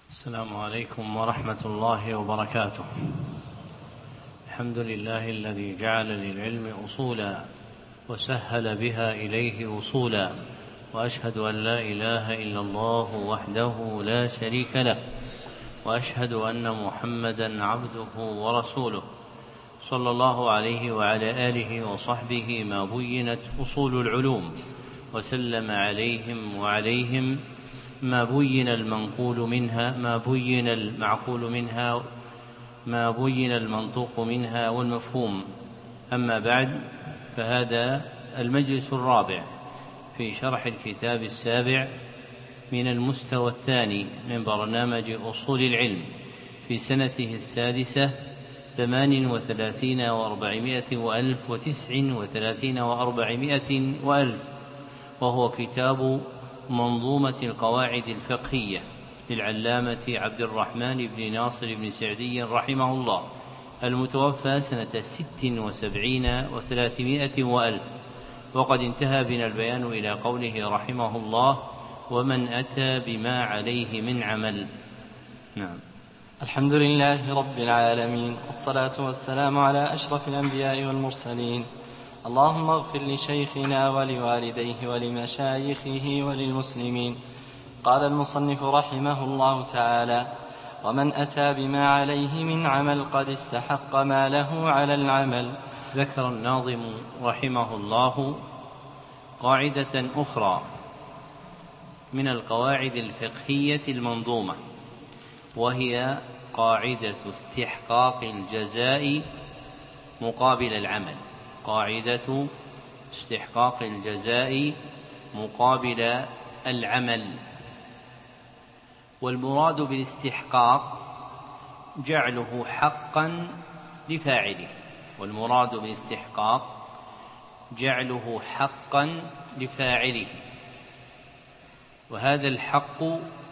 السلام عليكم ورحمة الله وبركاته. الحمد لله الذي جعل للعلم أصولا وسهل بها إليه وصولا، وأشهد أن لا إله إلا الله وحده لا شريك له، وأشهد أن محمدا عبده ورسوله صلى الله عليه وعلى آله وصحبه ما بينت أصول العلوم، وسلم عليهم وعليهم ما بين المنقول منها، ما بين المعقول منها، ما بين المنطوق منها والمفهوم. أما بعد، فهذا المجلس الرابع في شرح الكتاب السابع من المستوى الثاني من برنامج أصول العلم في سنته السادسة 38 و400 وألف 39 و400 وألف، وهو كتاب منظومة القواعد الفقهية للعلامة عبد الرحمن بن ناصر بن سعدي رحمه الله، المتوفى سنة 76 و300 وألف. وقد انتهى بنا البيان إلى قوله رحمه الله: ومن أتى بما عليه من عمل. نعم. الحمد لله رب العالمين، والصلاة والسلام على أشرف الأنبياء والمرسلين. اللهم اغفر لشيخنا ولوالديه ولمشايخه وللمسلمين. قال المصنف رحمه الله تعالى: ومن أتى بما عليه من عمل قد استحق ما له على العمل. ذكر الناظم رحمه الله قاعدة أخرى من القواعد الفقهية المنظومة، وهي قاعدة استحقاق الجزاء مقابل العمل. قاعدة استحقاق الجزاء مقابل العمل. والمراد بالاستحقاق جعله حقا لفاعله، والمراد بالاستحقاق جعله حقا لفاعله، وهذا الحق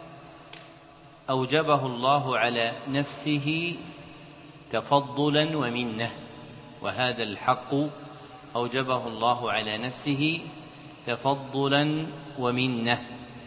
أوجبه الله على نفسه تفضلا ومنه، وهذا الحق أوجبه الله على نفسه تفضلا ومنه.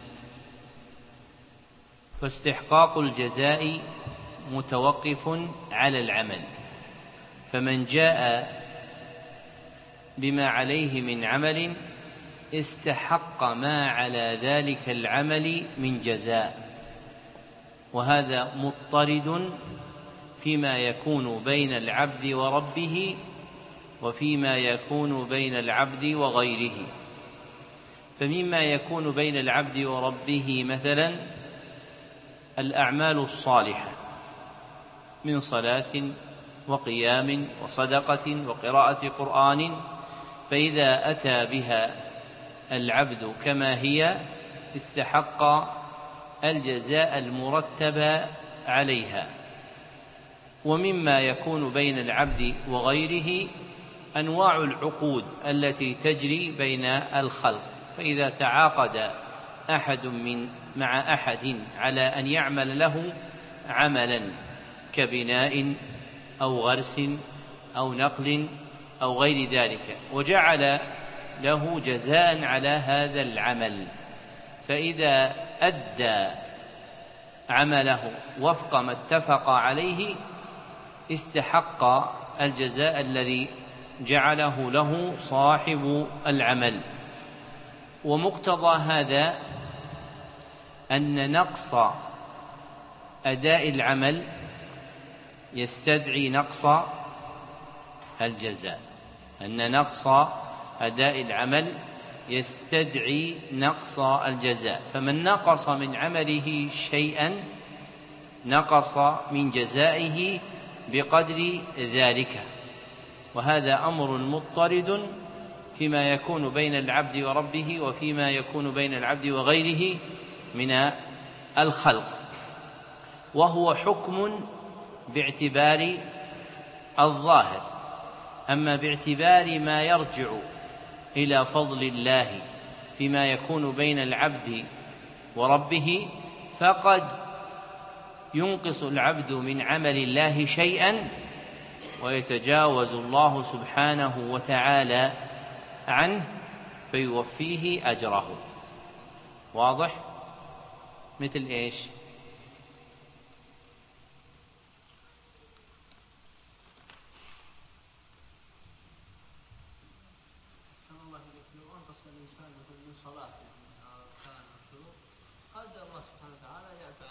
فاستحقاق الجزاء متوقف على العمل، فمن جاء بما عليه من عمل استحق ما على ذلك العمل من جزاء، وهذا مضطرد فيما يكون بين العبد وربه وفيما يكون بين العبد وغيره. فمما يكون بين العبد وربه مثلا الأعمال الصالحة من صلاة وقيام وصدقة وقراءة قرآن، فإذا أتى بها العبد كما هي استحق الجزاء المرتب عليها. ومما يكون بين العبد وغيره أنواع العقود التي تجري بين الخلق، فإذا تعاقد أحد مع أحد على أن يعمل له عملا كبناء أو غرس أو نقل أو غير ذلك، وجعل له جزاء على هذا العمل، فإذا أدى عمله وفق ما اتفق عليه استحق الجزاء الذي جعله له صاحب العمل. ومقتضى هذا أن نقص أداء العمل يستدعي نقص الجزاء، أن نقص أداء العمل يستدعي نقص الجزاء، فمن نقص من عمله شيئا نقص من جزائه بقدر ذلك، وهذا أمر مضطرد فيما يكون بين العبد وربه وفيما يكون بين العبد وغيره من الخلق، وهو حكم باعتبار الظاهر. أما باعتبار ما يرجع إلى فضل الله فيما يكون بين العبد وربه، فقد ينقص العبد من عمل الله شيئا ويتجاوز الله سبحانه وتعالى عنه فيوفيه أجره. واضح؟ مثل إيش؟ صلاة أركان الشروط قدر الله سبحانه وتعالى يعفى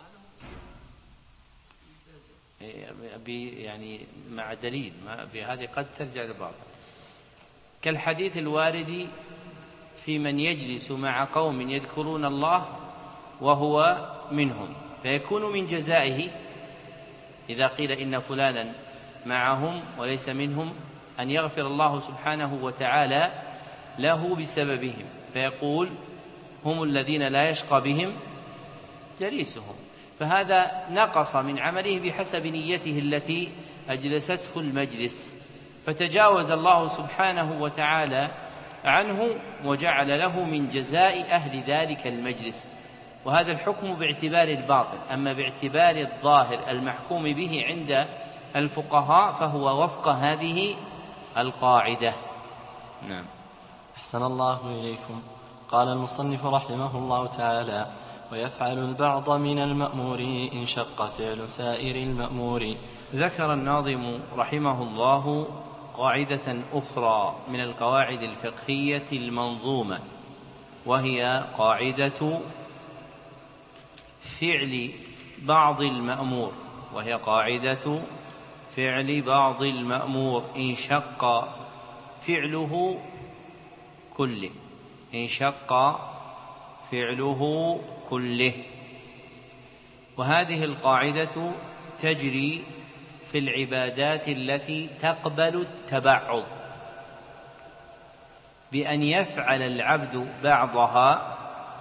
عنهم يعني مع دليل بهذه قد ترجع لبعض، كالحديث الوارد في من يجلس مع قوم يذكرون الله وهو منهم، فيكون من جزائه إذا قيل إن فلانا معهم وليس منهم أن يغفر الله سبحانه وتعالى له بسببهم، فيقول هم الذين لا يشقى بهم جليسهم، فهذا نقص من عمله بحسب نيته التي أجلسته المجلس، فتجاوز الله سبحانه وتعالى عنه وجعل له من جزاء أهل ذلك المجلس. وهذا الحكم باعتبار الباطن، أما باعتبار الظاهر المحكوم به عند الفقهاء فهو وفق هذه القاعدة. نعم. أحسن الله إليكم. قال المصنف رحمه الله تعالى: ويفعل البعض من المأمور إن شق فعل سائر المأمور. ذكر الناظم رحمه الله قاعدة أخرى من القواعد الفقهية المنظومة، وهي قاعدة فعل بعض المأمور، وهي قاعدة فعل بعض المأمور إن شق فعله كله، إن شق فعله كله. وهذه القاعدة تجري في العبادات التي تقبل التبعض، بأن يفعل العبد بعضها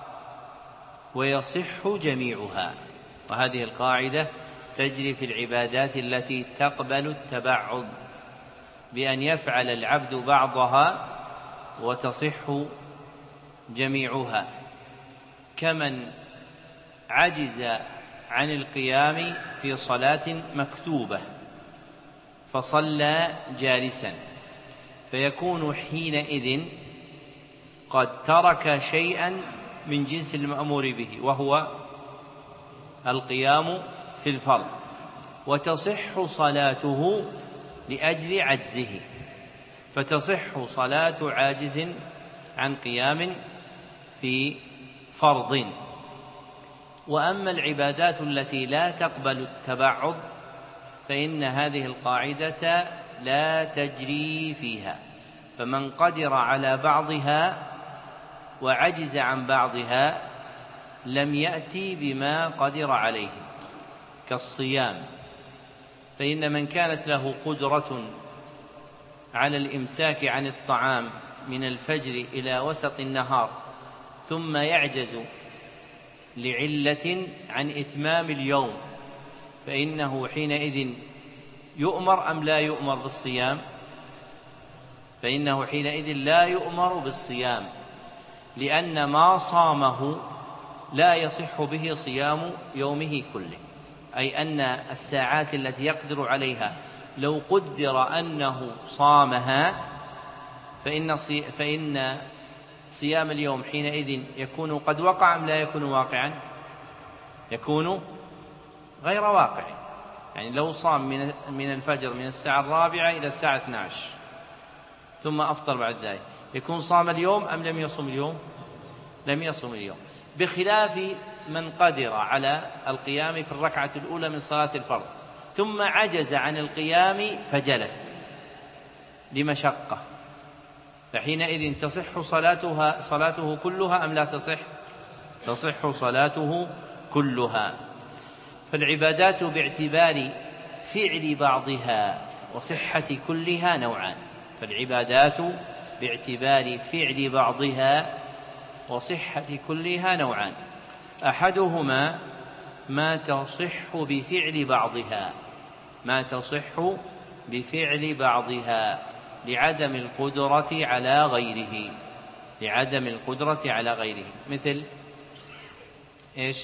ويصح جميعها. وهذه القاعدة تجري في العبادات التي تقبل التبعض، بأن يفعل العبد بعضها وتصح جميعها، كمن عجز عن القيام في صلاة مكتوبة فصلى جالسا، فيكون حينئذ قد ترك شيئا من جنس المأمور به، وهو القيام في الفرض، وتصح صلاته لأجل عجزه، فتصح صلاة عاجز عن قيام في فرض. وأما العبادات التي لا تقبل التبعض فإن هذه القاعدة لا تجري فيها، فمن قدر على بعضها وعجز عن بعضها لم يأتي بما قدر عليه، كالصيام، فإن من كانت له قدرة على الإمساك عن الطعام من الفجر إلى وسط النهار ثم يعجز لعلة عن إتمام اليوم، فإنه حينئذ يؤمر أم لا يؤمر بالصيام؟ فإنه حينئذ لا يؤمر بالصيام، لأن ما صامه لا يصح به صيام يومه كله، أي أن الساعات التي يقدر عليها لو قدر أنه صامها فإن صيام اليوم حينئذ يكون قد وقع أم لا يكون واقعا؟ يكون غير واقع. يعني لو صام من الفجر من الساعة 4 إلى الساعة 12 ثم أفطر بعد ذلك، يكون صام اليوم أم لم يصم اليوم؟ لم يصم اليوم، بخلاف من قدر على القيام في الركعة الأولى من صلاة الفرض ثم عجز عن القيام فجلس لمشقة، فحينئذ تصح صلاته كلها أم لا تصح؟ تصح صلاته كلها. فالعبادات باعتبار فعل بعضها وصحة كلها نوعان، فالعبادات باعتبار فعل بعضها وصحة كلها نوعان، أحدهما ما تصح بفعل بعضها، ما تصح بفعل بعضها لعدم القدرة على غيره، لعدم القدرة على غيره، مثل إيش؟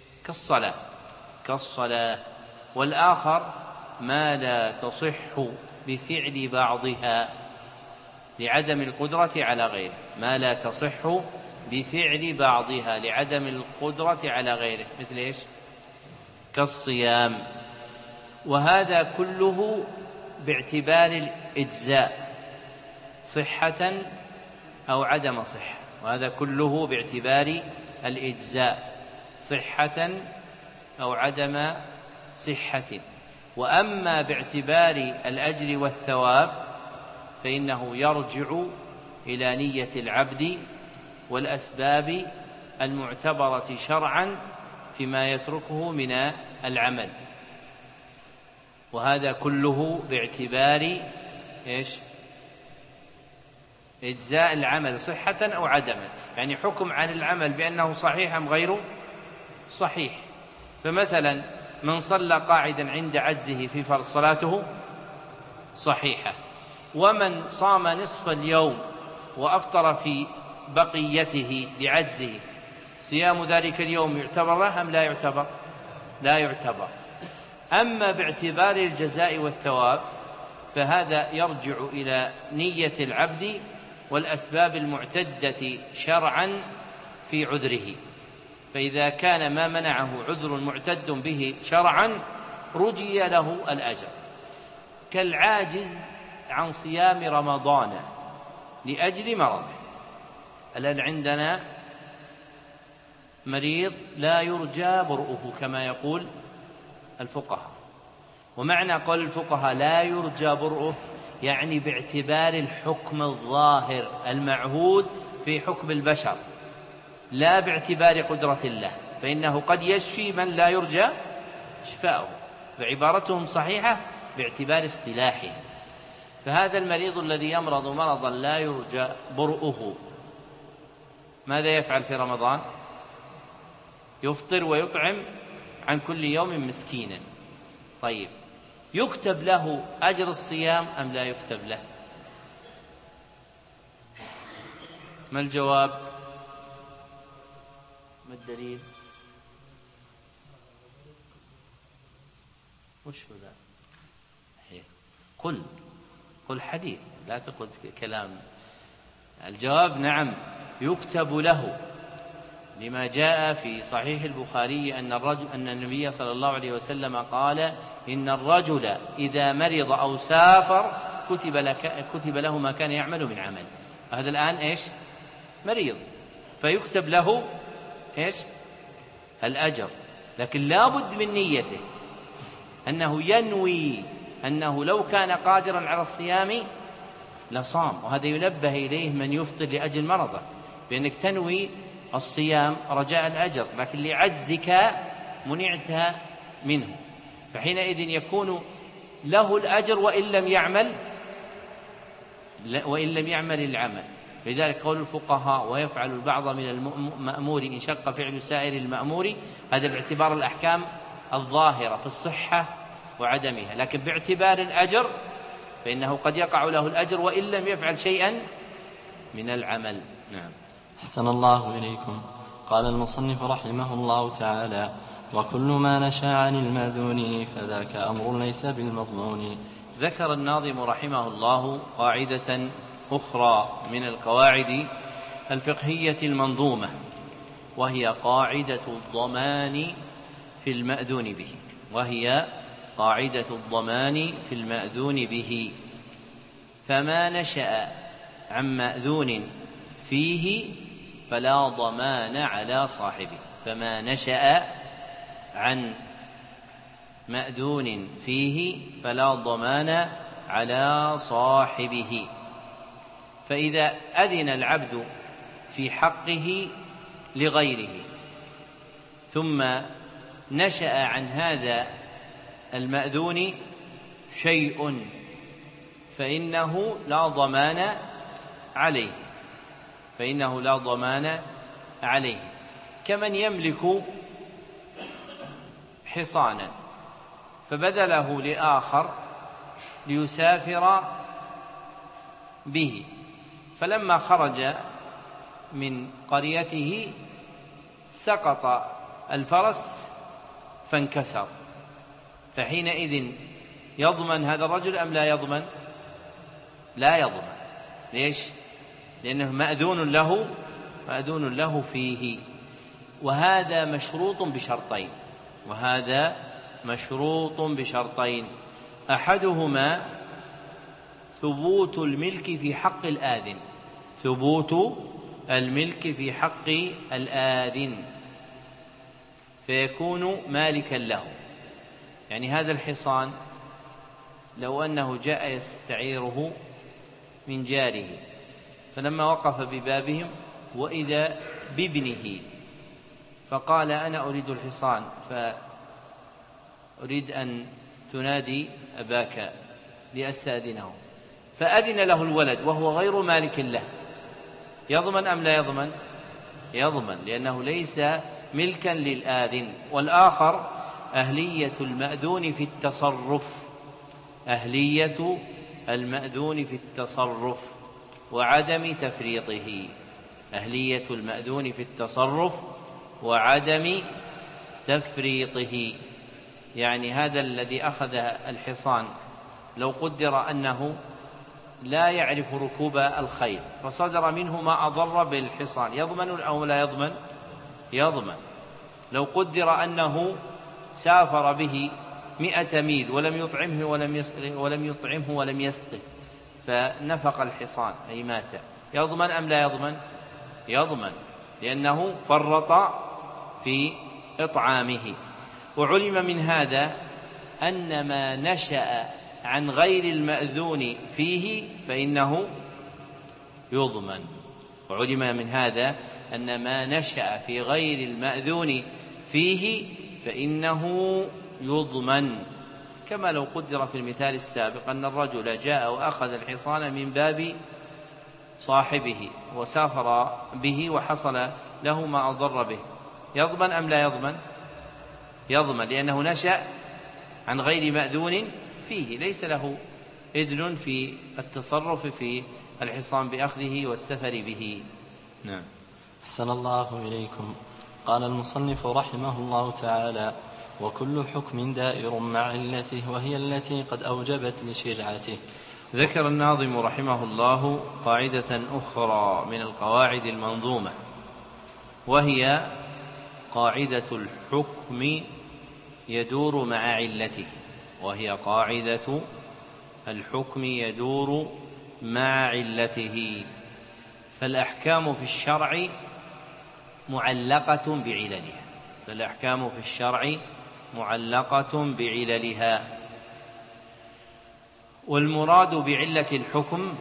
كالصلاة. والآخر ما لا تصح بفعل بعضها لعدم القدرة على غيره، ما لا تصح بفعل بعضها لعدم القدرة على غيره، مثل إيش؟ كالصيام. وهذا كله باعتبار الإجزاء، صحة أو عدم صحة، وهذا كله باعتبار الإجزاء صحة أو عدم صحة. وأما باعتبار الأجر والثواب فإنه يرجع إلى نية العبد والأسباب المعتبرة شرعا فيما يتركه من العمل، وهذا كله باعتبار إجزاء العمل صحة أو عدما، يعني حكم عن العمل بأنه صحيح أم غير صحيح. فمثلا من صلى قاعدا عند عجزه في فرض صلاته صحيحة، ومن صام نصف اليوم وأفطر في بقيته لعجزه صيام ذلك اليوم يعتبر له أم لا يعتبر؟ لا يعتبر. أما باعتبار الجزاء والثواب فهذا يرجع إلى نية العبد والأسباب المعتدة شرعا في عذره، فإذا كان ما منعه عذر معتد به شرعا رجي له الأجر، كالعاجز عن صيام رمضان لأجل مرضه. الآن عندنا مريض لا يرجى برؤه كما يقول الفقهاء، ومعنى قول الفقهاء لا يرجى برؤه يعني باعتبار الحكم الظاهر المعهود في حكم البشر، لا باعتبار قدرة الله، فإنه قد يشفي من لا يرجى شفاؤه، فعبارتهم صحيحة باعتبار اصطلاحه. فهذا المريض الذي يمرض مرضا لا يرجى برؤه ماذا يفعل في رمضان؟ يفطر ويطعم عن كل يوم مسكينا. طيب يكتب له أجر الصيام أم لا يكتب له؟ ما الجواب؟ ما الدليل؟ وش ذا؟ قل حديث، لا تقل كلام. الجواب نعم يكتب له، لما جاء في صحيح البخاري أن النبي صلى الله عليه وسلم قال إن الرجل إذا مرض أو سافر كتب له ما كان يعمل من عمل. هذا الآن مريض، فيكتب له الأجر، لكن لا بد من نيته أنه ينوي أنه لو كان قادرا على الصيام لصام، وهذا ينبه إليه من يفطر لأجل مرضه، بأنك تنوي الصيام رجاء الأجر، لكن لعجزك منعت منه، فحينئذ يكون له الأجر وإن لم يعمل العمل. لذلك قول الفقهاء ويفعل البعض من المأمور إن شق فعل سائر المأمور، هذا باعتبار الأحكام الظاهرة في الصحة وعدمها، لكن باعتبار الأجر فإنه قد يقع له الأجر وإن لم يفعل شيئا من العمل. نعم. أحسن الله إليكم. قال المصنف رحمه الله تعالى: وكل ما نشأ عن المأذون فذاك أمر ليس بالمضمون. ذكر الناظم رحمه الله قاعدة أخرى من القواعد الفقهية المنظومة، وهي قاعدة الضمان في المأذون به، فما نشأ عن مأذون فيه فلا ضمان على صاحبه. فما نشأ عن مأذون فيه فلا ضمان على صاحبه. فإذا أذن العبد في حقه لغيره ثم نشأ عن هذا المأذون شيء فإنه لا ضمان عليه، كمن يملك حصانا فبذله لآخر ليسافر به، فلما خرج من قريته سقط الفرس فانكسر، فحينئذ يضمن هذا الرجل أم لا يضمن؟ لا يضمن. ليش؟ لأنه مأذون له فيه، وهذا مشروط بشرطين، أحدهما ثبوت الملك في حق الآذن، ثبوت الملك في حق الآذن فيكون مالكا له. يعني هذا الحصان لو أنه جاء يستعيره من جاره، فلما وقف ببابهم وإذا بابنه فقال أنا أريد الحصان، فأريد أن تنادي أباك لأستأذنه، فأذن له الولد وهو غير مالك له، يضمن أم لا يضمن؟ يضمن، لأنه ليس ملكا للآذن. والآخر أهلية المأذون في التصرف، أهلية المأذون في التصرف وعدم تفريطه، أهلية المأذون في التصرف وعدم تفريطه. يعني هذا الذي أخذ الحصان لو قدر أنه لا يعرف ركوب الخيل فصدر منه ما أضر بالحصان، يضمن أو لا يضمن؟ يضمن. لو قدر أنه سافر به 100 ميل ولم يطعمه ولم يسقه فنفق الحصان أي مات، يضمن أم لا يضمن؟ يضمن، لأنه فرط في إطعامه. وعلم من هذا أن ما نشأ عن غير المأذون فيه فإنه يضمن. وعلم من هذا أن ما نشأ في غير المأذون فيه فإنه يضمن، كما لو قدر في المثال السابق أن الرجل جاء وأخذ الحصان من باب صاحبه وسافر به وحصل له ما أضر به، يضمن أم لا يضمن؟ يضمن، لأنه نشأ عن غير مأذون فيه، ليس له إذن في التصرف في الحصان بأخذه والسفر به. نعم. أحسن الله إليكم. قال المصنف رحمه الله تعالى: وكل حكم دائر مع علته وهي التي قد أوجبت لشرعته. ذكر الناظم رحمه الله قاعدة أخرى من القواعد المنظومة، وهي قاعدة الحكم يدور مع علته، وهي قاعدة الحكم يدور مع علته. فالأحكام في الشرع معلقة بعللها، فالأحكام في الشرع معلقة بعللها. والمراد بعلة الحكم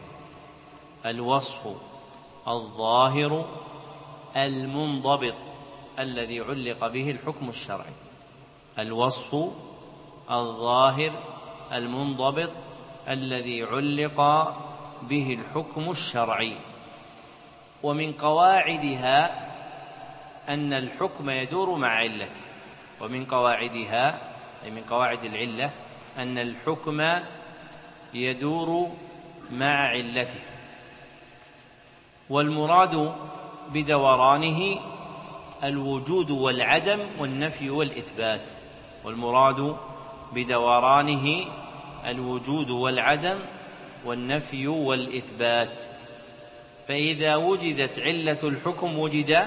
الوصف الظاهر المنضبط الذي علق به الحكم الشرعي، الوصف الظاهر المنضبط الذي علق به الحكم الشرعي. ومن قواعدها أن الحكم يدور مع علته، ومن قواعدها أي من قواعد العلة أن الحكم يدور مع علته. والمراد بدورانه الوجود والعدم والنفي والإثبات، والمراد بدورانه الوجود والعدم والنفي والإثبات. فإذا وجدت علة الحكم وجد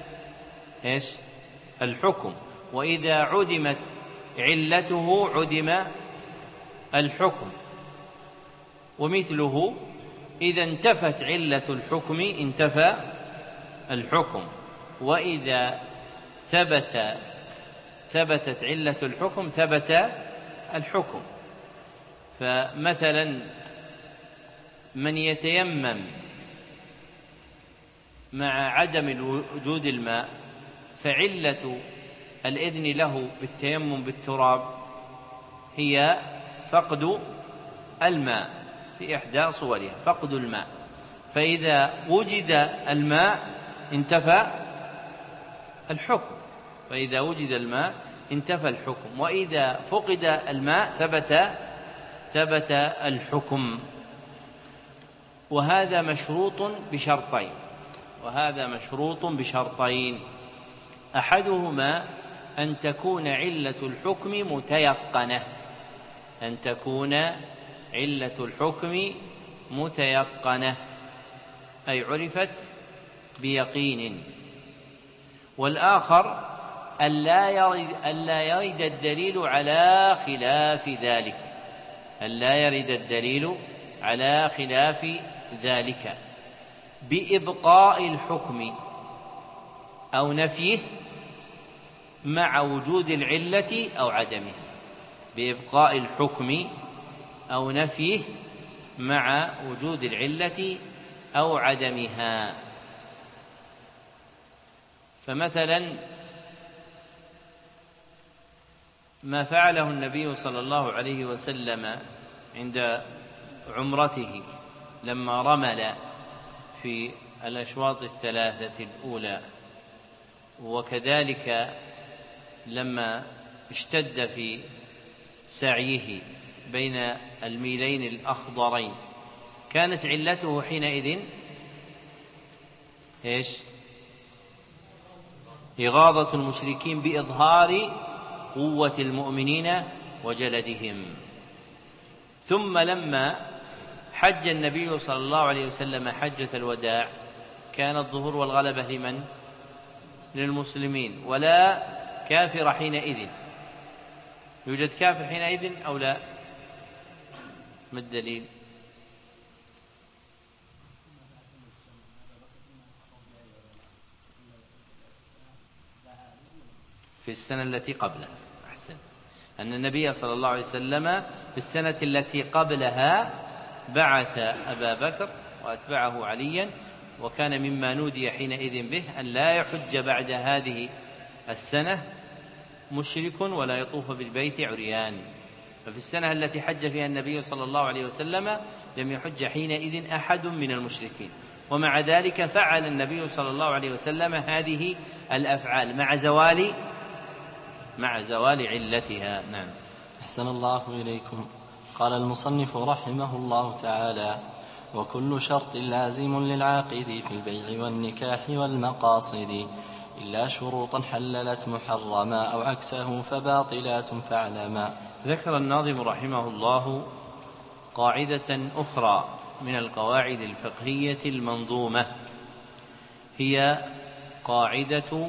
الحكم، وإذا عدمت علته عدم الحكم. ومثله إذا انتفت علة الحكم انتفى الحكم، وإذا ثبتت علة الحكم ثبت الحكم. فمثلا من يتيمم مع عدم وجود الماء فعلة الإذن له بالتيمم بالتراب هي فقد الماء في إحدى صورها، فقد الماء. فإذا وجد الماء انتفى الحكم، فإذا وجد الماء انتفى الحكم، وإذا فقد الماء ثبت الحكم. وهذا مشروط بشرطين، أحدهما أن تكون علة الحكم متيقنة، أن تكون علة الحكم متيقنة أي عرفت بيقين. والآخر ألا يرد الدليل على خلاف ذلك، ألا يرد الدليل على خلاف ذلك، بإبقاء الحكم أو نفيه مع وجود العلة أو عدمه، بإبقاء الحكم أو نفيه مع وجود العلة أو عدمها. فمثلا ما فعله النبي صلى الله عليه وسلم عند عمرته لما رمل في الأشواط الثلاثة الأولى، وكذلك لما اشتد في سعيه بين الميلين الأخضرين، كانت علته حينئذ إغاظة المشركين بإظهار قوة المؤمنين وجلدهم. ثم لما حج النبي صلى الله عليه وسلم حجة الوداع كان الظهور والغلبة لمن؟ للمسلمين، ولا كافر حينئذ. يوجد كافر حينئذ أو لا؟ ما الدليل؟ في السنة التي قبلها. أحسن. أن النبي صلى الله عليه وسلم في السنة التي قبلها بعث أبا بكر وأتبعه عليا، وكان مما نودي حينئذ به أن لا يحج بعد هذه السنة مشرك ولا يطوف بالبيت عريان. ففي السنة التي حج فيها النبي صلى الله عليه وسلم لم يحج حينئذ أحد من المشركين، ومع ذلك فعل النبي صلى الله عليه وسلم هذه الأفعال مع زوال علتها. نعم. أحسن الله إليكم. قال المصنف رحمه الله تعالى: وكل شرط لازم للعاقد في البيع والنكاح والمقاصد إلا شروطا حللت محرما أو عكسه فباطلات فاعلما. ذكر الناظم رحمه الله قاعدة أخرى من القواعد الفقهية المنظومة، هي قاعدة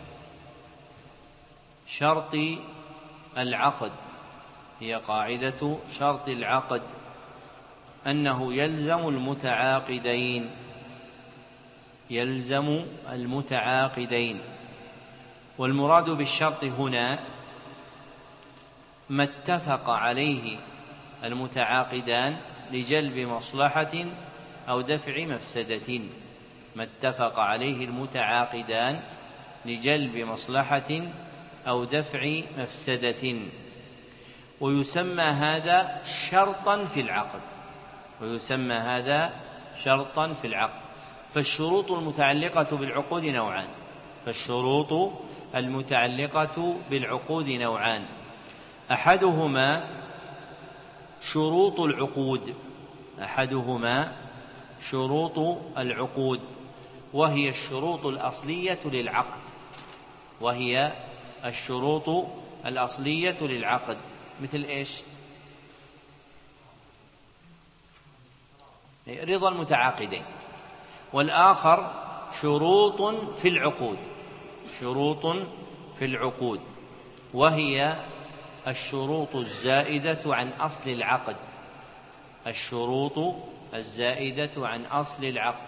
شرط العقد. هي قاعدة شرط العقد أنه يلزم المتعاقدين. والمراد بالشرط هنا ما اتفق عليه المتعاقدان لجلب مصلحة أو دفع مفسدة. ما اتفق عليه المتعاقدان لجلب مصلحة أو دفع مفسدة، ويسمى هذا شرطا في العقد. فالشروط المتعلقة بالعقود نوعان. أحدهما شروط العقود، وهي الشروط الأصلية للعقد. مثل إيش؟ رضا المتعاقدين. والآخر شروط في العقود، وهي الشروط الزائدة عن أصل العقد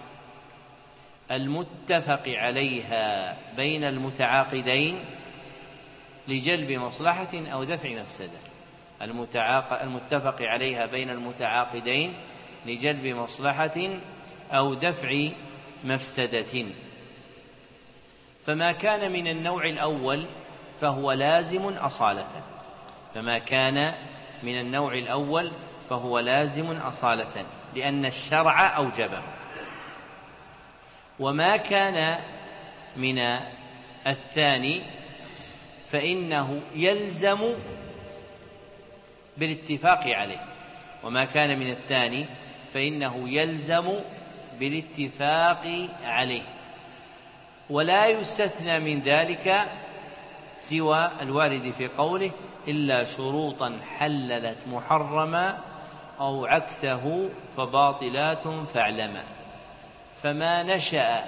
المتفق عليها بين المتعاقدين لجلب مصلحة أو دفع مفسدة. المتفق عليها بين المتعاقدين لجلب مصلحة أو دفع مفسدة. فما كان من النوع الأول فهو لازم أصالة، لأن الشرع أوجبه. وما كان من الثاني فإنه يلزم بالاتفاق عليه، ولا يستثنى من ذلك سوى الوارد في قوله: إلا شروطا حللت محرما أو عكسه فباطلات فاعلما. فما نشأ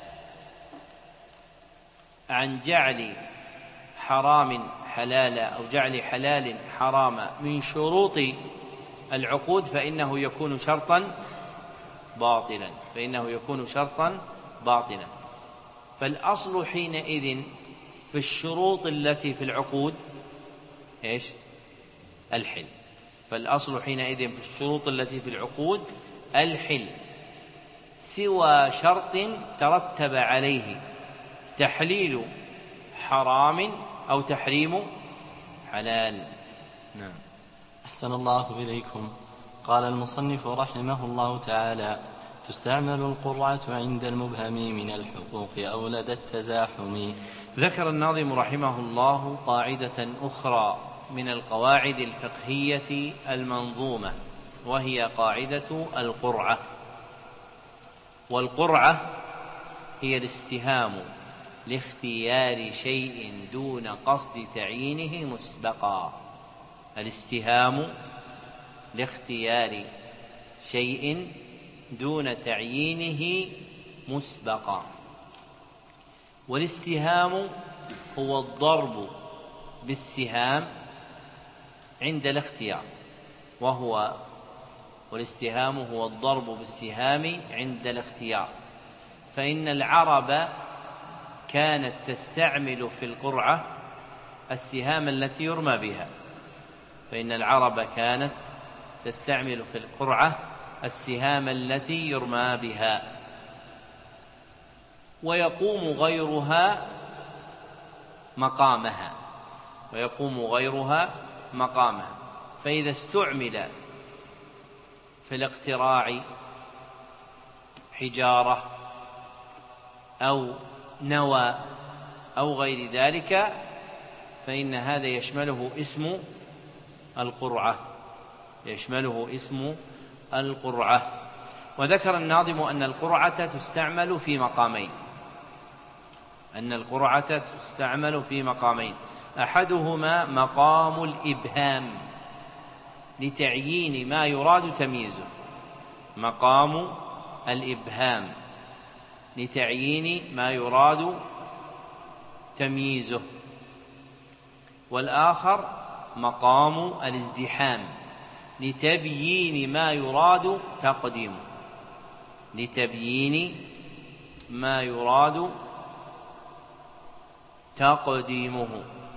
عن جعل حرام حلالا أو جعل حلال حراما من شروط العقود فإنه يكون باطلا، فإنه يكون شرطا باطلا. فالأصل حينئذ في الشروط التي في العقود إيش؟ الحل. فالأصل حينئذ في الشروط التي في العقود الحل، سوى شرط ترتب عليه تحليل حرام أو تحريم حلال. نعم. أحسن الله إليكم. قال المصنف رحمه الله تعالى: تستعمل القرعة عند المبهم من الحقوق أو لدى التزاحم. ذكر الناظم رحمه الله قاعدة أخرى من القواعد الفقهية المنظومة، وهي قاعدة القرعة. والقرعة هي الاستهام لاختيار شيء دون قصد تعيينه مسبقا. الاستهام لاختيار شيء دون تعيينه مسبقا. والاستهام هو الضرب بالسهام عند الاختيار، والاستهام هو الضرب بالسهام عند الاختيار. فإن العرب كانت تستعمل في القرعة السهام التي يرمى بها. فإن العرب كانت تستعمل في القرعة السهام التي يرمى بها، ويقوم غيرها مقامها. فإذا استعمل في الاقتراع حجارة أو نوى أو غير ذلك فإن هذا يشمله اسم القرعة. وذكر الناظم أن القرعة تستعمل في مقامين، أحدهما مقام الإبهام لتعيين ما يراد تمييزه، والآخر مقام الازدحام لتبيين ما يراد تقديمه.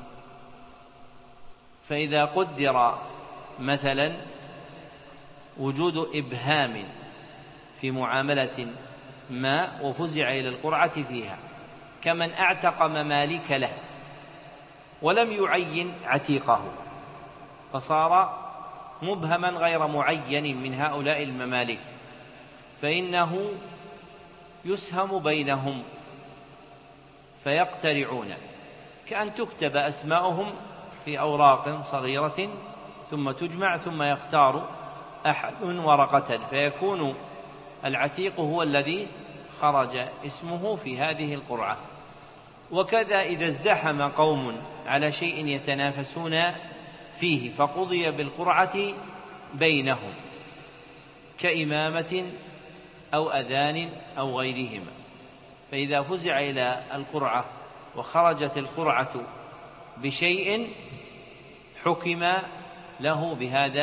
فإذا قدر مثلا وجود إبهام في معاملة ما وفزع إلى القرعة فيها، كمن أعتق ممالك له ولم يعين عتيقه، فصار مبهما غير معين من هؤلاء الممالك، فإنه يسهم بينهم فيقترعون، كأن تكتب أسماؤهم في أوراق صغيرة ثم تجمع ثم يختار أحد ورقة، فيكون العتيق هو الذي خرج اسمه في هذه القرعة. وكذا إذا ازدحم قوم على شيء يتنافسون فيه فقضي بالقرعة بينهم كإمامة أو أذان أو غيرهما، فإذا فزع إلى القرعة وخرجت القرعة بشيء حكم له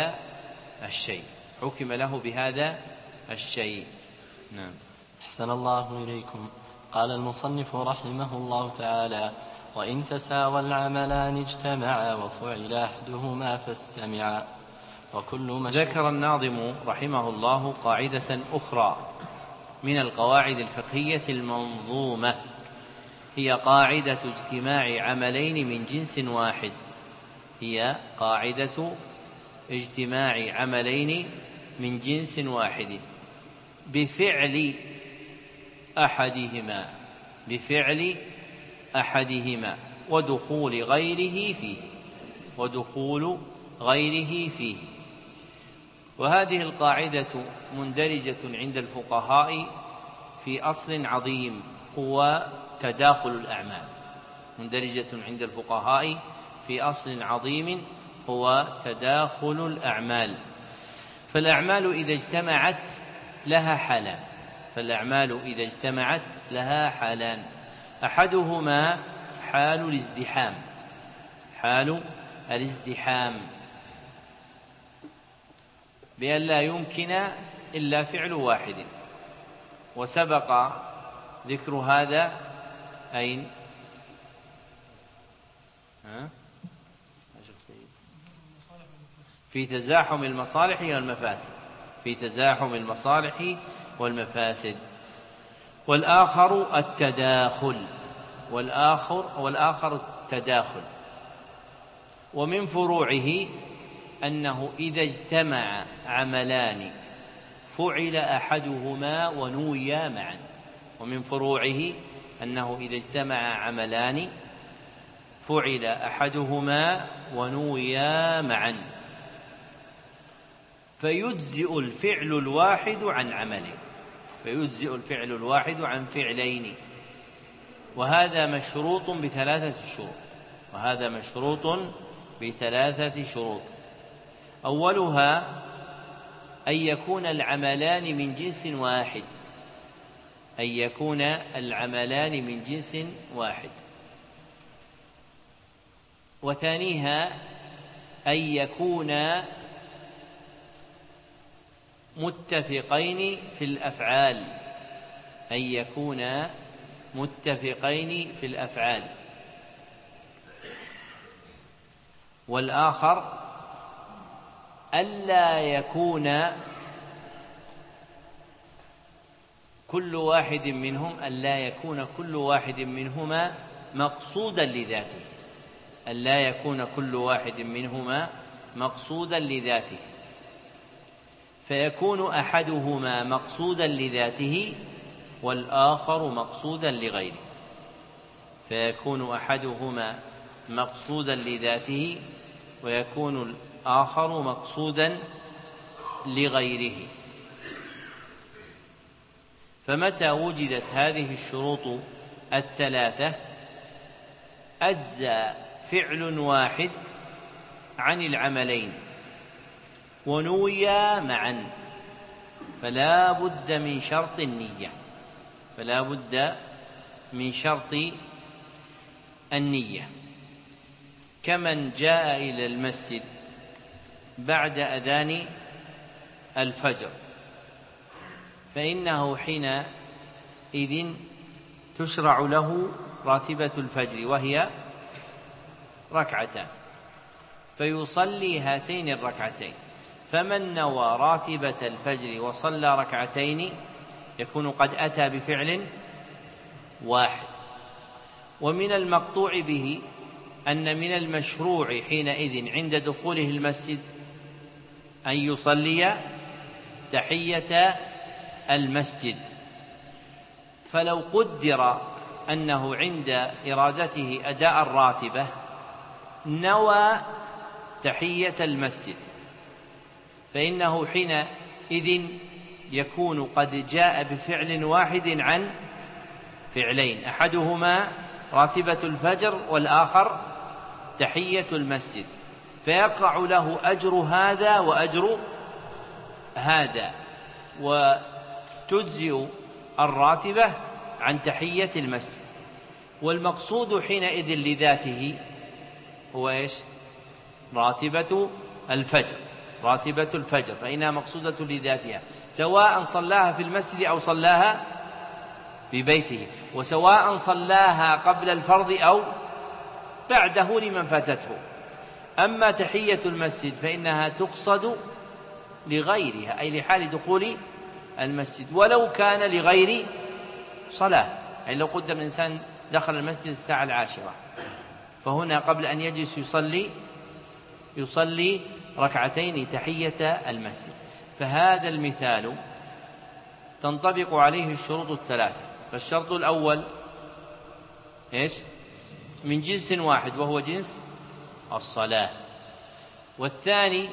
بهذا الشيء. نعم. أحسن الله إليكم. قال المصنف رحمه الله تعالى: وإن تساوى العملان اجتمعا وفعل أحدهما فاستمعا. ذكر الناظم رحمه الله قاعدة أخرى من القواعد الفقهية المنظومة، هي قاعدة اجتماع عملين من جنس واحد بفعل أحدهما ودخول غيره فيه. وهذه القاعدة مندرجة عند الفقهاء في أصل عظيم هو تداخل الأعمال. فالأعمال إذا اجتمعت لها حالان، أحدهما حال الازدحام بأن لا يمكن إلا فعل واحد، وسبق ذكر هذا أين؟ في تزاحم المصالح والمفاسد، في تزاحم المصالح والمفاسد. والآخر التداخل، والآخر التداخل. ومن فروعه أنه إذا اجتمع عملان فعل أحدهما ونويا معا. ومن فروعه أنه إذا اجتمع عملان فعل أحدهما ونويا معا، فيجزئ الفعل الواحد عن عمله، فيجزئ الفعل الواحد عن فعلين. وهذا مشروط بثلاثة شروط، وهذا مشروط بثلاثة شروط. أولها أن يكون العملان من جنس واحد، أن يكون العملان من جنس واحد. وثانيها أن يكونا متفقين في الأفعال، أن يكونا متفقين في الأفعال. والآخر ألا يكون كل واحد منهم، ألا يكون كل واحد منهما مقصودا لذاته، ألا يكون كل واحد منهما مقصودا لذاته، فيكون أحدهما مقصودا لذاته والآخر مقصودا لغيره، فيكون أحدهما مقصودا لذاته ويكون الآخر مقصودا لغيره. فمتى وجدت هذه الشروط الثلاثة أجزى فعل واحد عن العملين ونويا معا، فلا بد من شرط النية، فلا بد من شرط النية. كمن جاء إلى المسجد بعد أذان الفجر، فإنه حينئذ تشرع له راتبة الفجر وهي ركعتان، فيصلي هاتين الركعتين. فمن نوى راتبة الفجر وصلى ركعتين يكون قد أتى بفعل واحد. ومن المقطوع به أن من المشروع حينئذ عند دخوله المسجد أن يصلي تحية المسجد. فلو قدر أنه عند إرادته أداء الراتبة نوى تحية المسجد، فإنه حينئذ يكون قد جاء بفعل واحد عن فعلين، أحدهما راتبة الفجر والآخر تحية المسجد، فيقع له أجر هذا وأجر هذا، وتجزئ الراتبة عن تحية المسجد. والمقصود حينئذ لذاته هو إيش؟ راتبة الفجر، راتبة الفجر، فإنها مقصودة لذاتها، سواء صلاها في المسجد أو صلاها في بيته، وسواء صلاها قبل الفرض أو بعده لمن فاتته. أما تحية المسجد فإنها تقصد لغيرها، أي لحال دخول المسجد، ولو كان لغير صلاة. يعني لو قدم الإنسان دخل المسجد الساعة 10، فهنا قبل أن يجلس يصلي ركعتين تحية المسجد. فهذا المثال تنطبق عليه الشروط الثلاثة. فالشرط الأول إيش؟ من جنس واحد وهو جنس الصلاة. والثاني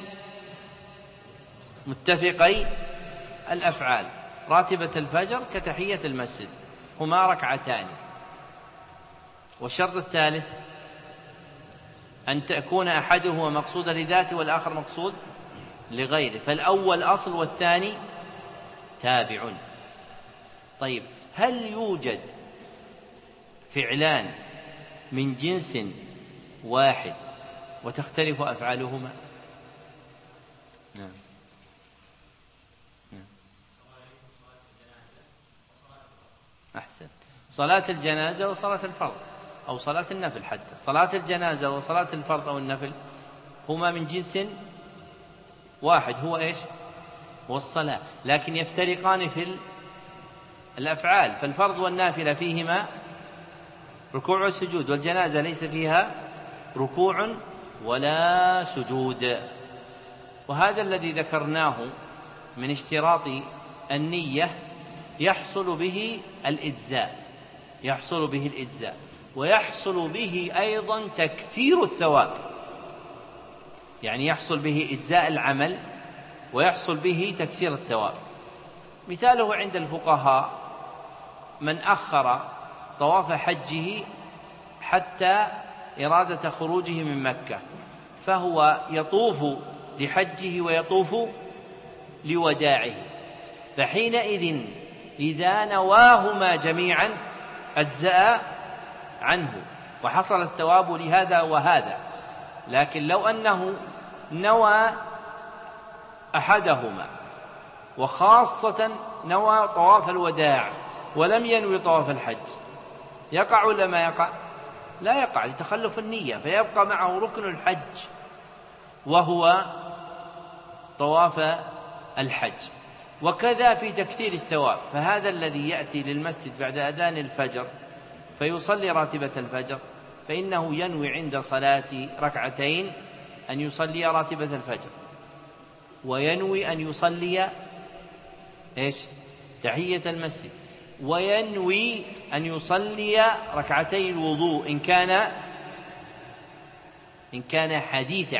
متفقي الأفعال، راتبة الفجر كتحية المسجد، هما ركعتان. والشرط الثالث أن تكون أحدهما مقصودا لذاته والآخر مقصود لغيره، فالأول أصل والثاني تابع. طيب، هل يوجد فعلان من جنس واحد وتختلف أفعالهما؟ نعم. صلاة الجنازة وصلاة الفرض أو صلاة النفل. حتى صلاة الجنازة وصلاة الفرض أو النفل هما من جنس واحد، هو إيش؟ هو الصلاة، لكن يفترقان في الأفعال. فالفرض والنافلة فيهما ركوع وسجود، والجنازة ليس فيها ركوع ولا سجود. وهذا الذي ذكرناه من اشتراط النية يحصل به الإجزاء، ويحصل به أيضا تكثير الثواب، يعني يحصل به إجزاء العمل ويحصل به تكثير الثواب. مثاله عند الفقهاء من أخر طواف حجه حتى إرادة خروجه من مكة، فهو يطوف لحجه ويطوف لوداعه، فحينئذ إذا نواهما جميعا أجزأ عنه وحصل الثواب لهذا وهذا. لكن لو أنه نوى أحدهما وخاصة نوى طواف الوداع ولم ينوي طواف الحج، يقع ولا ما يقع؟ لا يقع لتخلف النية، فيبقى معه ركن الحج وهو طواف الحج. وكذا في تكثير الثواب، فهذا الذي يأتي للمسجد بعد أذان الفجر فيصلي راتبة الفجر، فإنه ينوي عند صلاة ركعتين أن يصلي راتبة الفجر، وينوي أن يصلي تحية المسجد، وينوي أن يصلي ركعتي الوضوء إن كان حديث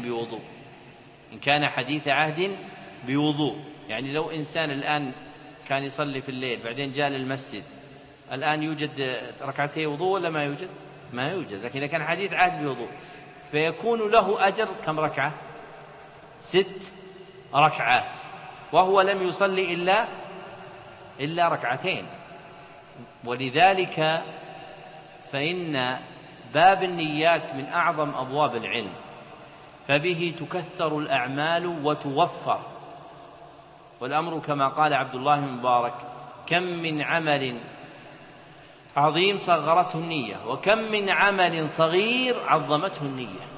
عهد بوضوء. يعني لو إنسان الآن كان يصلي في الليل بعدين جاء للمسجد، الآن يوجد ركعتي وضوء ولا ما يوجد؟ ما يوجد. لكن إذا كان حديث عهد بوضوء فيكون له أجر كم ركعة؟ 6 ركعات، وهو لم يصلي إلا ركعتين. ولذلك فإن باب النيات من أعظم أبواب العلم، فبه تكثر الأعمال وتوفر. والأمر كما قال عبد الله بن مبارك: كم من عمل عظيم صغرته النية، وكم من عمل صغير عظمته النية.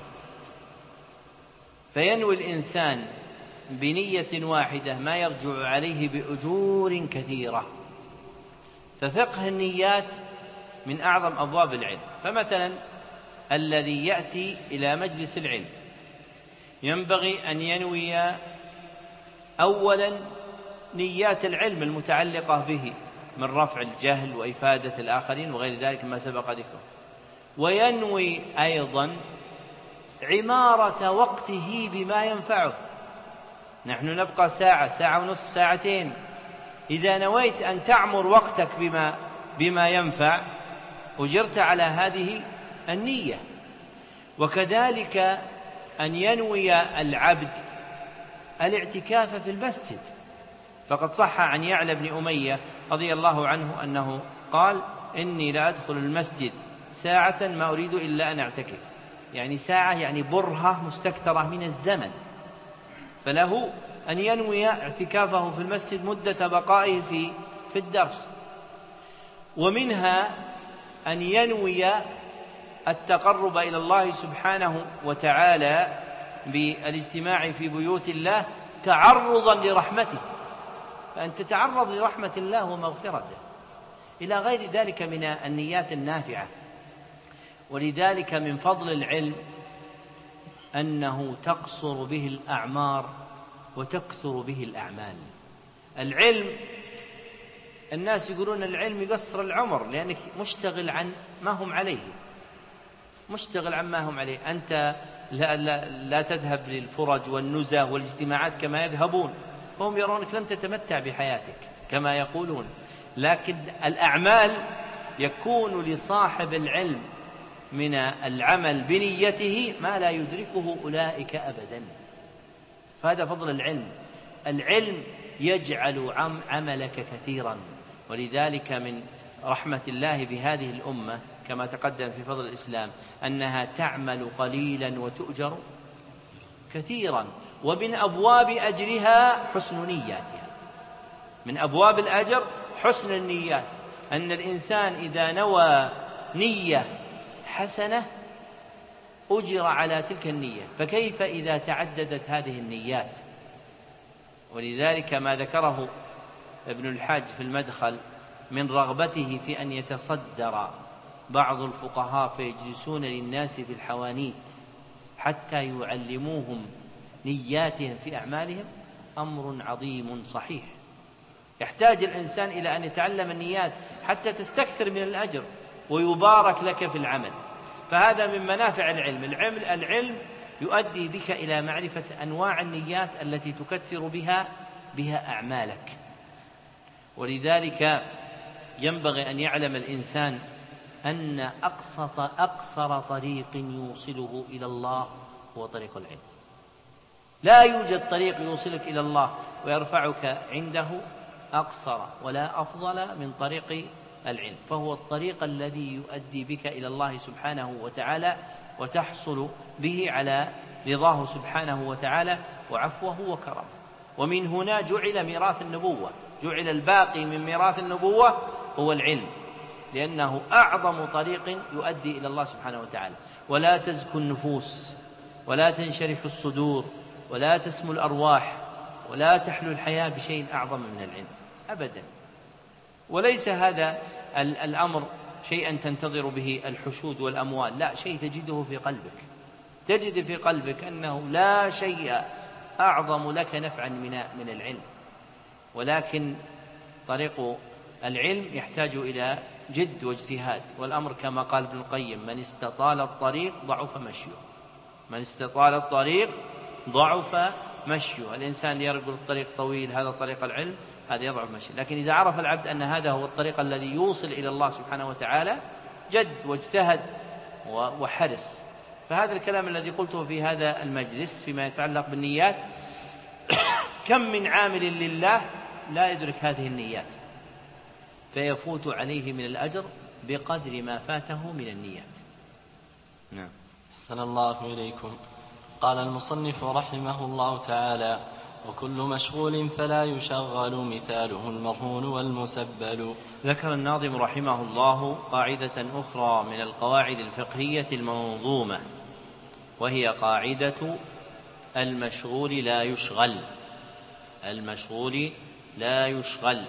فينوي الإنسان بنية واحدة ما يرجع عليه بأجور كثيرة. ففقه النيات من أعظم أبواب العلم. فمثلا الذي يأتي إلى مجلس العلم ينبغي أن ينوي أولا نيات العلم المتعلقة به من رفع الجهل وإفادة الآخرين وغير ذلك ما سبق ذكره، وينوي أيضا عمارة وقته بما ينفعه. نحن نبقى ساعة ونصف، ساعتين، إذا نويت أن تعمر وقتك بما ينفع أجرت على هذه النية. وكذلك أن ينوي العبد الاعتكاف في المسجد، فقد صح عن يعلى بن أمية رضي الله عنه أنه قال: إني لا أدخل المسجد ساعة ما أريد إلا أن أعتكف. يعني ساعة يعني برهة مستكثرة من الزمن، فله أن ينوي اعتكافه في المسجد مدة بقائه في الدرس. ومنها أن ينوي التقرب إلى الله سبحانه وتعالى بالاجتماع في بيوت الله تعرضا لرحمته، فأن تتعرض لرحمة الله ومغفرته، إلى غير ذلك من النيات النافعة. ولذلك من فضل العلم أنه تقصر به الأعمار وتكثر به الأعمال. العلم، الناس يقولون العلم يقصر العمر لأنك مشتغل عن ما هم عليه، أنت لا تذهب للفرج والنزه والاجتماعات كما يذهبون، فهم يرونك لم تتمتع بحياتك كما يقولون. لكن الأعمال يكون لصاحب العلم من العمل بنيته ما لا يدركه أولئك أبدا. فهذا فضل العلم يجعل عملك كثيرا. ولذلك من رحمة الله بهذه الأمة كما تقدم في فضل الإسلام أنها تعمل قليلا وتؤجر كثيرا. ومن أبواب أجرها حسن نياتها، من أبواب الأجر حسن النيات. أن الإنسان إذا نوى نية حسنة أجر على تلك النية، فكيف إذا تعددت هذه النيات؟ ولذلك ما ذكره ابن الحاج في المدخل من رغبته في أن يتصدر بعض الفقهاء فيجلسون للناس في الحوانيت حتى يعلموهم نياتهم في أعمالهم أمر عظيم صحيح. يحتاج الإنسان إلى أن يتعلم النيات حتى تستكثر من الأجر ويبارك لك في العمل. فهذا من منافع العلم. العلم يؤدي بك إلى معرفة أنواع النيات التي تكثر بها أعمالك. ولذلك ينبغي أن يعلم الإنسان أن أقصر طريق يوصله إلى الله هو طريق العلم. لا يوجد طريق يوصلك إلى الله ويرفعك عنده أقصر ولا أفضل من طريق العلم، فهو الطريق الذي يؤدي بك إلى الله سبحانه وتعالى وتحصل به على رضاه سبحانه وتعالى وعفوه وكرمه. ومن هنا جعل ميراث النبوة، جعل الباقي من ميراث النبوة هو العلم، لأنه أعظم طريق يؤدي إلى الله سبحانه وتعالى. ولا تزكو النفوس ولا تنشرح الصدور ولا تسمو الأرواح ولا تحلو الحياة بشيء أعظم من العلم أبدا. وليس هذا الأمر شيئا تنتظر به الحشود والأموال، لا، شيء تجده في قلبك، تجد في قلبك أنه لا شيء أعظم لك نفعا من العلم. ولكن طريق العلم يحتاج إلى جد واجتهاد، والأمر كما قال ابن القيم: من استطال الطريق ضعف مشيه، من استطال الطريق ضعف مشيه. الإنسان يرجل الطريق طويل، هذا طريق العلم، هذا يضعف مشيه. لكن إذا عرف العبد أن هذا هو الطريق الذي يوصل إلى الله سبحانه وتعالى جد واجتهد وحرص. فهذا الكلام الذي قلته في هذا المجلس فيما يتعلق بالنيات كم من عامل لله لا يدرك هذه النيات فيفوت عليه من الأجر بقدر ما فاته من النيات. نعم. أحسن الله إليكم. قال المصنف رحمه الله تعالى: وكل مشغول فلا يشغل مثاله المرهون والمسبل. ذكر الناظم رحمه الله قاعدة أخرى من القواعد الفقهية المنظومة، وهي قاعدة المشغول لا يشغل. المشغول لا يشغل،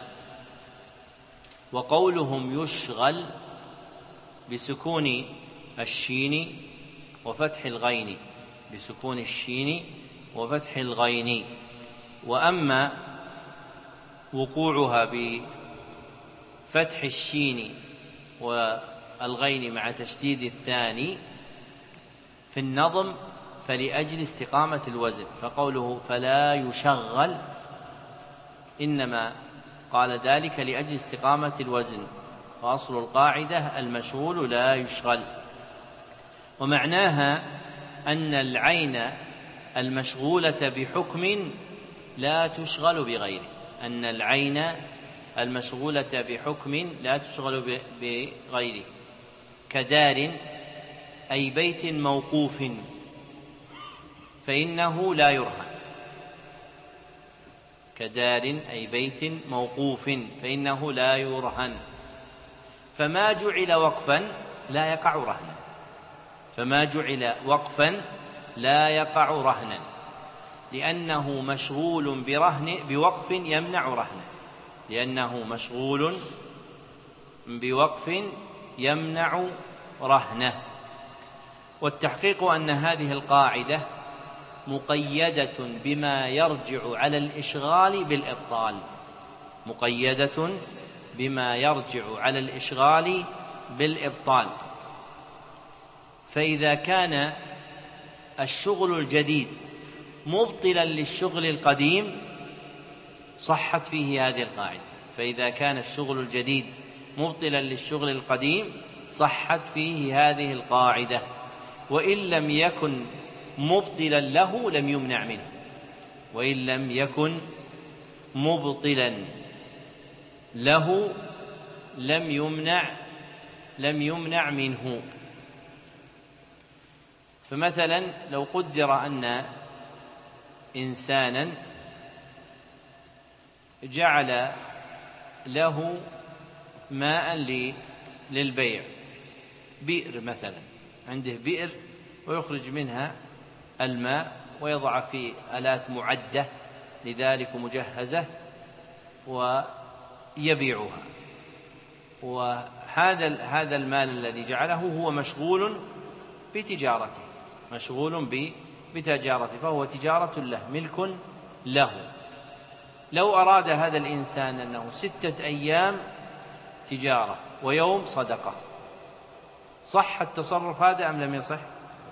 وقولهم يشغل بسكون الشين وفتح الغين، بسكون الشين وفتح الغين. وأما وقوعها بفتح الشين والغين مع تشديد الثاني في النظم فلأجل استقامة الوزن، فقوله فلا يشغل إنما قال ذلك لأجل استقامة الوزن، وأصل القاعدة المشغول لا يشغل. ومعناها أن العين المشغولة بحكم لا تشغل بغيره، أن العين المشغولة بحكم لا تشغل بغيره، كدار أي بيت موقوف فإنه لا يرهن، كدار أي بيت موقوف فإنه لا يرهن. فما جعل وقفا لا يقع رهنا، فما جعل وقفا لا يقع رهنا، لأنه مشغول بوقف يمنع رهنه، لأنه مشغول بوقف يمنع رهنه. والتحقيق أن هذه القاعدة مقيدة بما يرجع على الإشغال بالإبطال، مقيدة بما يرجع على الإشغال بالإبطال. فإذا كان الشغل الجديد مبطلا للشغل القديم صحت فيه هذه القاعدة، فإذا كان الشغل الجديد مبطلا للشغل القديم صحت فيه هذه القاعدة، وإن لم يكن مبطلا له لم يمنع منه، وإن لم يكن مبطلا له لم يمنع منه. فمثلا لو قدر أن إنسانا جعل له ماء للبيع، بئر مثلا، عنده بئر ويخرج منها الماء ويضع في آلات معدة لذلك مجهزة ويبيعها، وهذا المال الذي جعله هو مشغول بتجارته، مشغول بتجارته، فهو تجارة له، ملك له. لو أراد هذا الإنسان أنه 6 أيام تجارة ويوم صدقة، صح التصرف هذا أم لم يصح؟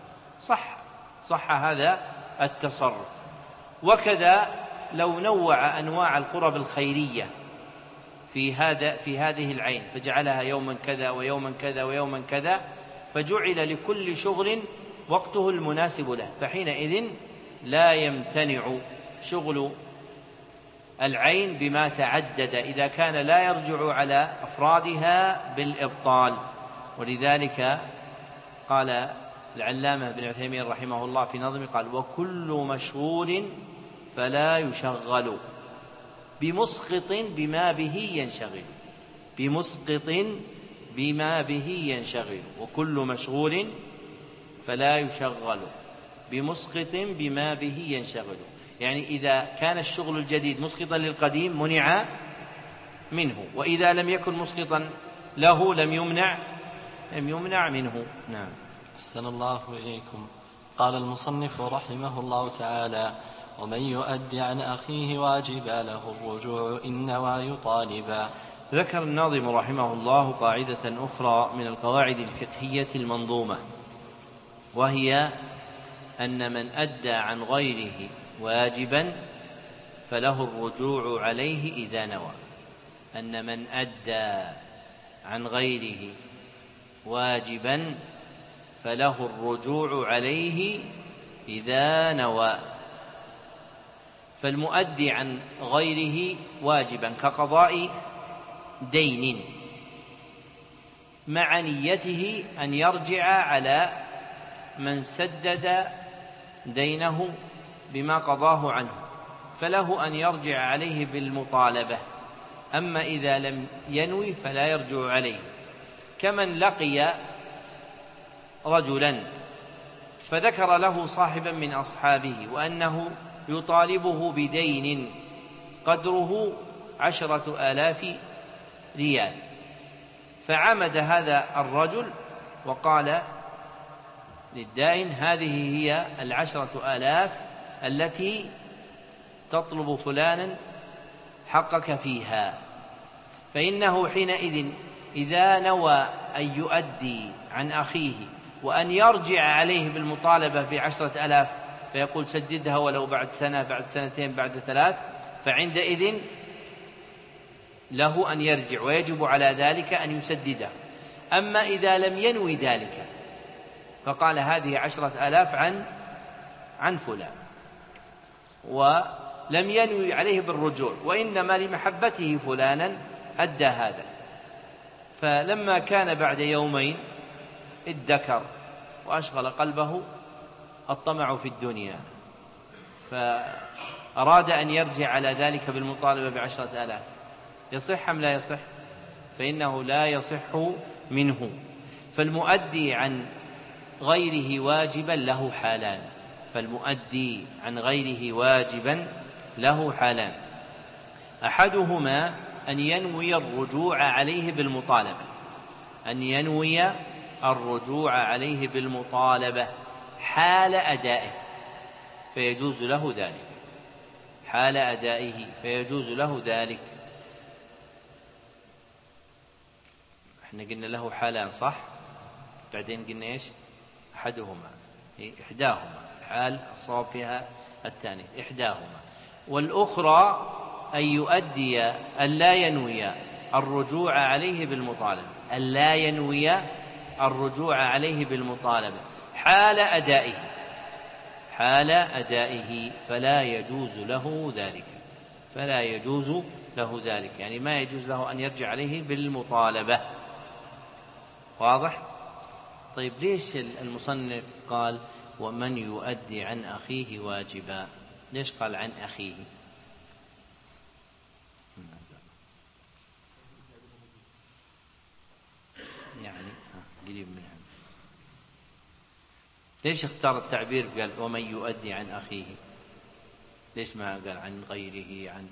صح هذا التصرف. وكذا لو نوع أنواع القرب الخيرية في هذه العين، فجعلها يوما كذا ويوما كذا ويوما كذا، فجعل لكل شغل وقته المناسب له، فحينئذ لا يمتنع شغل العين بما تعدد إذا كان لا يرجع على أفرادها بالإبطال. ولذلك قال العلامة ابن عثيمين رحمه الله في نظمه، قال: وكل مشغول فلا يشغل بمسقط بما به ينشغل، بمسقط بما به ينشغل، وكل مشغول فلا يشغل بمسقط بما به ينشغل. يعني إذا كان الشغل الجديد مسقطا للقديم منع منه، وإذا لم يكن مسقطا له لم يمنع منه. نعم. أحسن الله إليكم. قال المصنف رحمه الله تعالى: ومن يؤد عن أخيه واجبا له الرجوع إن نوى يطالبا. ذكر الناظم رحمه الله قاعدة أخرى من القواعد الفقهية المنظومة، وهي أن من أدى عن غيره واجبا فله الرجوع عليه إذا نوى. أن من أدى عن غيره واجبا فله الرجوع عليه إذا نوى. فالمؤدي عن غيره واجبا كقضاء دين مع نيته أن يرجع على من سدد دينه بما قضاه عنه، فله أن يرجع عليه بالمطالبة. أما إذا لم ينوي فلا يرجع عليه. كمن لقي رجلا فذكر له صاحبا من أصحابه وأنه يطالبه بدين قدره 10,000 ريال، فعمد هذا الرجل وقال للدائن: هذه هي 10,000 التي تطلب فلانا حقك فيها. فإنه حينئذ إذا نوى أن يؤدي عن أخيه وأن يرجع عليه بالمطالبة ب10,000 فيقول: سددها ولو بعد سنة، بعد سنتين، بعد 3، فعندئذ له أن يرجع ويجب على ذلك أن يسدده. أما إذا لم ينوي ذلك فقال: هذه 10,000 عن فلان، ولم ينوي عليه بالرجوع، وإنما لمحبته فلانا أدى هذا. فلما كان بعد يومين ادكر وأشغل قلبه الطمع في الدنيا، فأراد أن يرجع على ذلك بالمطالبة ب10,000، يصح أم لا يصح؟ فإنه لا يصح منه. فالمؤدي عن غيره واجبا له حالان، فالمؤدي عن غيره واجبا له حالان: أحدهما أن ينوي الرجوع عليه بالمطالبة، أن ينوي الرجوع عليه بالمطالبة حال أدائه فيجوز له ذلك، حال أدائه فيجوز له ذلك. احنا قلنا له حالان صح؟ بعدين قلنا ايش؟ أحدهما، إحداهما، حال الصواب فيها الثاني، إحداهما. والأخرى أن يؤدي أن لا ينوي الرجوع عليه بالمطالبة، أن لا ينوي الرجوع عليه بالمطالبة حال أدائه، حال أدائه، فلا يجوز له ذلك، فلا يجوز له ذلك، يعني ما يجوز له أن يرجع عليه بالمطالبة. واضح؟ طيب ليش المصنف قال ومن يؤدي عن أخيه واجبا؟ ليش قال عن أخيه؟ قريب منها. ليش اختار التعبير قال ومن يؤدي عن أخيه؟ ليش ما قال عن غيره؟ عن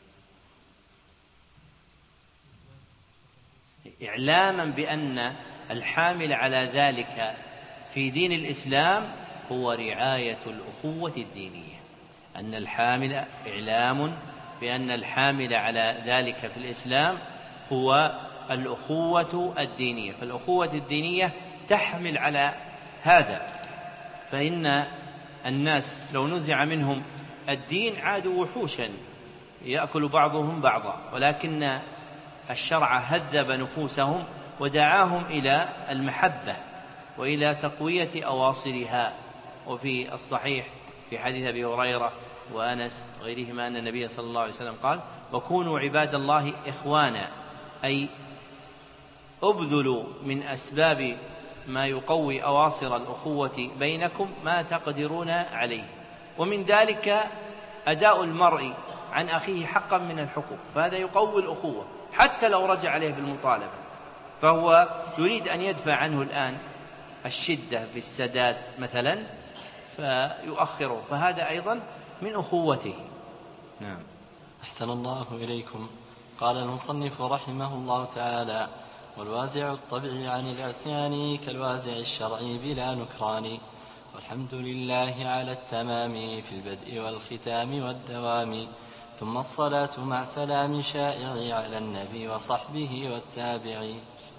إعلاما بأن الحامل على ذلك في دين الإسلام هو رعاية الأخوة الدينية، أن الحامل إعلام بأن الحامل على ذلك في الإسلام هو الأخوة الدينية، فالأخوة الدينية تحمل على هذا، فإن الناس لو نزع منهم الدين عادوا وحوشا يأكل بعضهم بعضا، ولكن الشرع هذب نفوسهم ودعاهم إلى المحبة وإلى تقوية أواصرها. وفي الصحيح في حديث أبي هريرة وأنس وغيرهما أن النبي صلى الله عليه وسلم قال وكونوا عباد الله إخوانا، أي أبذلوا من أسباب ما يقوي أواصر الأخوة بينكم ما تقدرون عليه، ومن ذلك أداء المرء عن أخيه حقا من الحقوق، فهذا يقوي الأخوة حتى لو رجع عليه بالمطالبة، فهو يريد أن يدفع عنه الآن الشدة بالسداد مثلا فيؤخره، فهذا أيضا من أخوته. نعم. أحسن الله إليكم. قال المصنف رحمه الله تعالى والوازع الطبعي عن العصيان كالوازع الشرعي بلا نكران، والحمد لله على التمام في البدء والختام والدوام، ثم الصلاة مع سلام شائع على النبي وصحبه والتابع.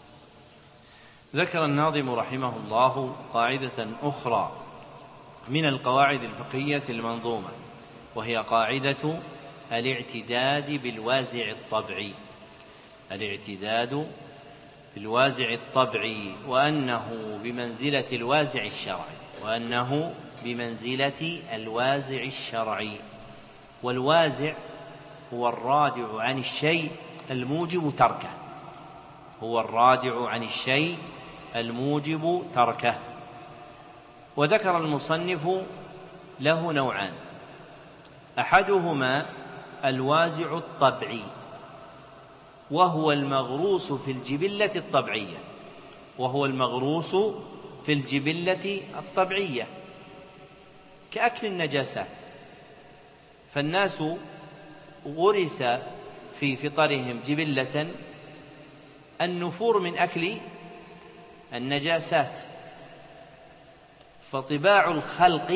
ذكر الناظم رحمه الله قاعدة أخرى من القواعد الفقهية المنظومة، وهي قاعدة الاعتداد بالوازع الطبعي. الاعتداد بالوازع الطبعي وأنه بمنزلة الوازع الشرعي، وأنه بمنزلة الوازع الشرعي. والوازع هو الرادع عن الشيء الموجب تركه، هو الرادع عن الشيء الموجب تركه. وذكر المصنف له نوعان، أحدهما الوازع الطبعي وهو المغروس في الجبلة الطبيعية، وهو المغروس في الجبلة الطبيعية كأكل النجاسات، فالناس غرس في فطرهم جبلة النفور من أكل النجاسات، فطباع الخلق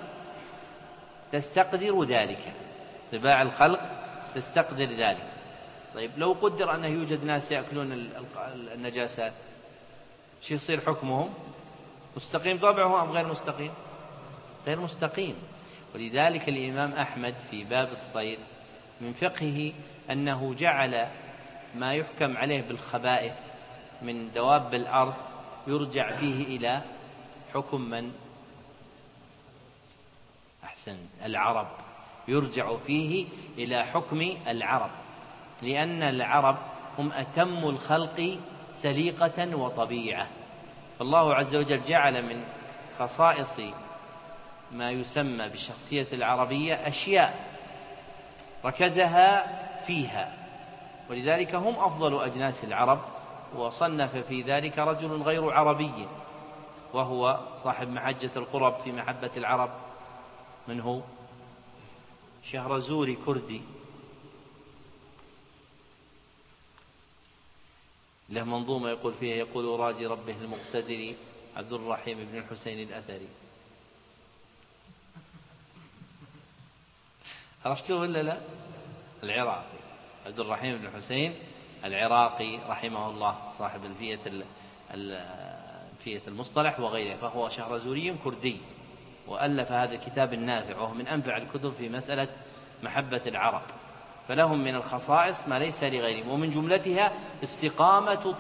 تستقدر ذلك، طباع الخلق تستقدر ذلك. طيب لو قدر أنه يوجد ناس يأكلون النجاسات، شو يصير حكمهم؟ مستقيم طبعه أم غير مستقيم؟ غير مستقيم. ولذلك الإمام أحمد في باب الصيد من فقهه أنه جعل ما يحكم عليه بالخبائث من دواب الأرض يرجع فيه إلى حكم من؟ أحسن، العرب، يرجع فيه إلى حكم العرب، لأن العرب هم أتم الخلق سليقة وطبيعة، فالله عز وجل جعل من خصائص ما يسمى بالشخصية العربية أشياء ركزها فيها، ولذلك هم أفضل أجناس العرب. وصنف في ذلك رجل غير عربي وهو صاحب محجة القرب في محبة العرب، من هو؟ شهرزوري كردي، له منظومة يقول فيها يقول راجي ربه المقتدر عبد الرحيم بن الحسين الأثري. عرفتوه ولا لا؟ العراقي عبد الرحيم بن الحسين العراقي رحمه الله، صاحب الفية المصطلح وغيره، فهو شهرزوري كردي، وألف هذا الكتاب النافع وهو من أنفع الكتب في مسألة محبة العرب، فلهم من الخصائص ما ليس لغيرهم، ومن جملتها استقامة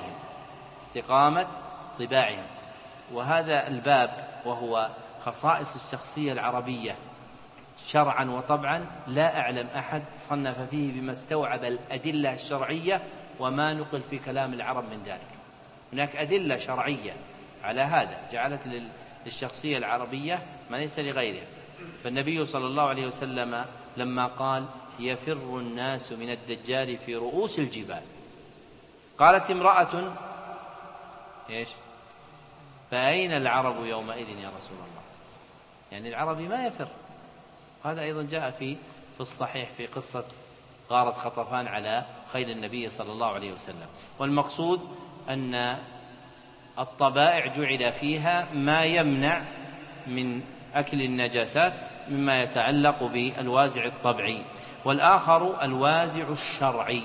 طباعهم. وهذا الباب وهو خصائص الشخصية العربية شرعا وطبعا لا أعلم أحد صنف فيه بما استوعب الأدلة الشرعية وما نقل في كلام العرب من ذلك. هناك أدلة شرعية على هذا جعلت للشخصية العربية ما ليس لغيرها. فالنبي صلى الله عليه وسلم لما قال يفر الناس من الدجال في رؤوس الجبال، قالت امرأة إيش؟ فأين العرب يومئذ يا رسول الله؟ يعني العربي ما يفر. هذا أيضا جاء في الصحيح في قصة غارة خطفان على خيل النبي صلى الله عليه وسلم. والمقصود أن الطبائع جعل فيها ما يمنع من أكل النجاسات مما يتعلق بالوازع الطبعي. والآخر الوازع الشرعي،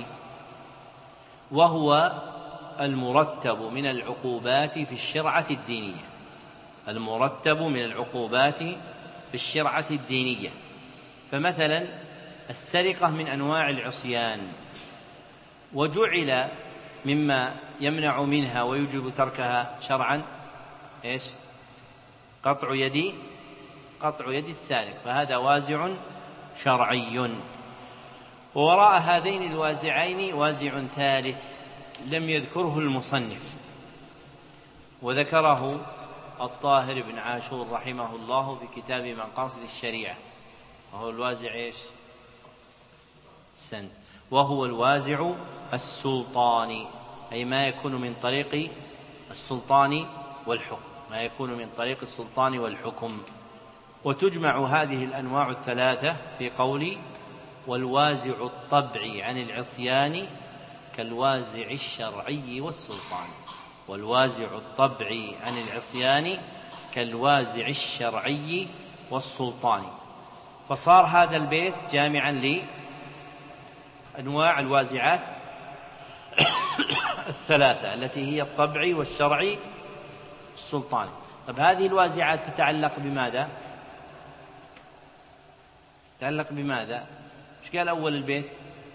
وهو المرتب من العقوبات في الشرعة الدينية. المرتب من العقوبات في الشرعة الدينية. فمثلا السرقة من أنواع العصيان، وجعل مما يمنع منها ويجب تركها شرعا إيش؟ قطع يد السارق، فهذا وازع شرعي. ووراء هذين الوازعين وازع ثالث لم يذكره المصنف، وذكره الطاهر بن عاشور رحمه الله في كتاب مقاصد الشريعة، وهو الوازع إيش؟ سند. وهو الوازع السلطاني، أي ما يكون من طريق السلطان والحكم، ما يكون من طريق السلطان والحكم. وتجمع هذه الأنواع الثلاثة في قول والوازع الطبعي عن العصيان كالوازع الشرعي والسلطان. والوازع الطبعي عن العصيان كالوازع الشرعي والسلطان. فصار هذا البيت جامعا لأنواع الوازعات الثلاثة التي هي الطبعي والشرعي والسلطاني. طب هذه الوازعات تتعلق بماذا؟ تتعلق بماذا؟ ايش قال أول البيت؟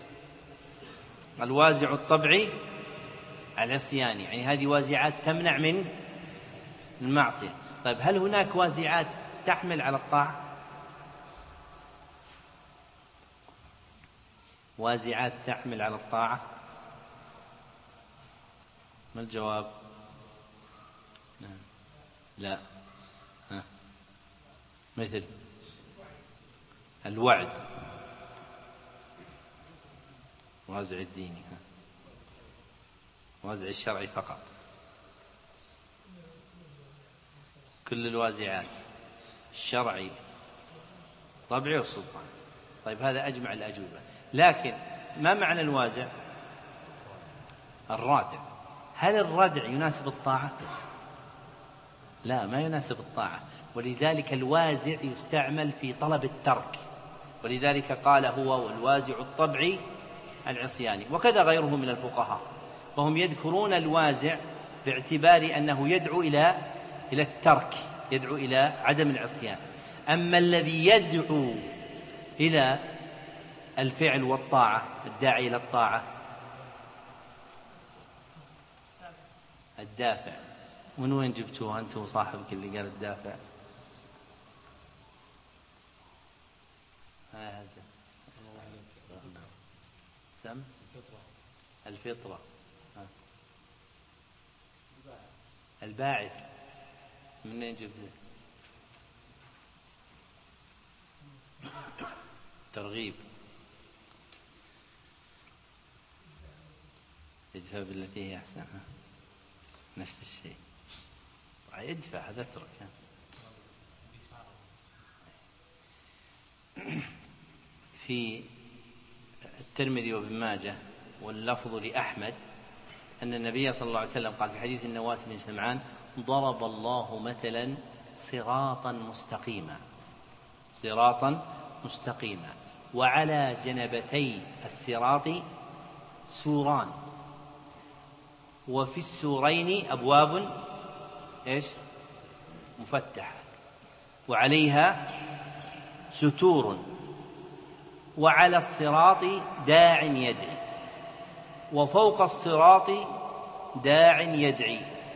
الوازع الطبعي على العصيان، يعني هذه وازعات تمنع من المعصية. طيب هل هناك وازعات تحمل على الطاعة؟ وازعات تحمل على الطاعة؟ ما الجواب؟ لا. مثل الوعد، وازع الديني، وازع الشرعي فقط. كل الوازعات الشرعي طبعي والسلطان. طيب هذا أجمع الأجوبة، لكن ما معنى الوازع؟ الرادع. هل الردع يناسب الطاعة؟ لا، ما يناسب الطاعة، ولذلك الوازع يستعمل في طلب الترك، ولذلك قال هو والوازع الطبعي العصياني. وكذا غيره من الفقهاء، وهم يذكرون الوازع باعتبار أنه يدعو إلى الترك، يدعو إلى عدم العصيان. أما الذي يدعو إلى الفعل والطاعة، الداعي إلى الطاعة، الدافع. من وين جبتوه أنت وصاحبك اللي قال الدافع؟ هذا سم الفطرة، الباعث. من وين جبته؟ ترغيب. ادفع بالتي هي أحسن، نفس الشيء. ادفع، هذا اترك. في الترمذي وابن ماجه واللفظ لأحمد أن النبي صلى الله عليه وسلم قال في حديث النواس بن سمعان: ضرب الله مثلا صراطا مستقيما، صراطا مستقيما، وعلى جنبتي الصراط سوران، وفي السورين أبواب إيش؟ مفتحة، وعليها ستور، وعلى الصراط داع يدعي، وفوق الصراط داع يدعي،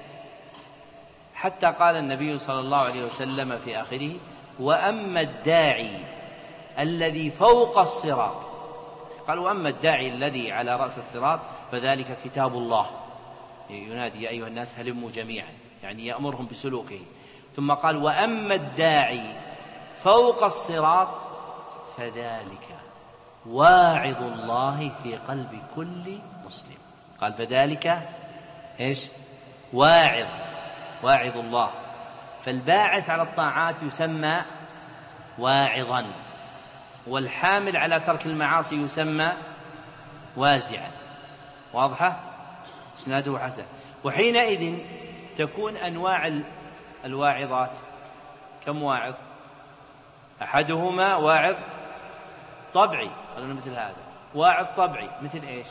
حتى قال النبي صلى الله عليه وسلم في آخره: وأما الداعي الذي فوق الصراط، قال: وأما الداعي الذي على رأس الصراط فذلك كتاب الله ينادي: يا أيها الناس هلموا جميعا، يعني يأمرهم بسلوكه. ثم قال: وأما الداعي فوق الصراط فذلك واعظ الله في قلب كل مسلم. قال: فذلك إيش؟ واعظ، واعظ الله. فالباعث على الطاعات يسمى واعظا، والحامل على ترك المعاصي يسمى وازعا. واضحة؟ اسناده حسن. وحينئذ تكون أنواع الواعظات كم واعظ؟ أحدهما واعظ طبعي، قالوا مثل هذا. واعظ طبعي مثل إيش؟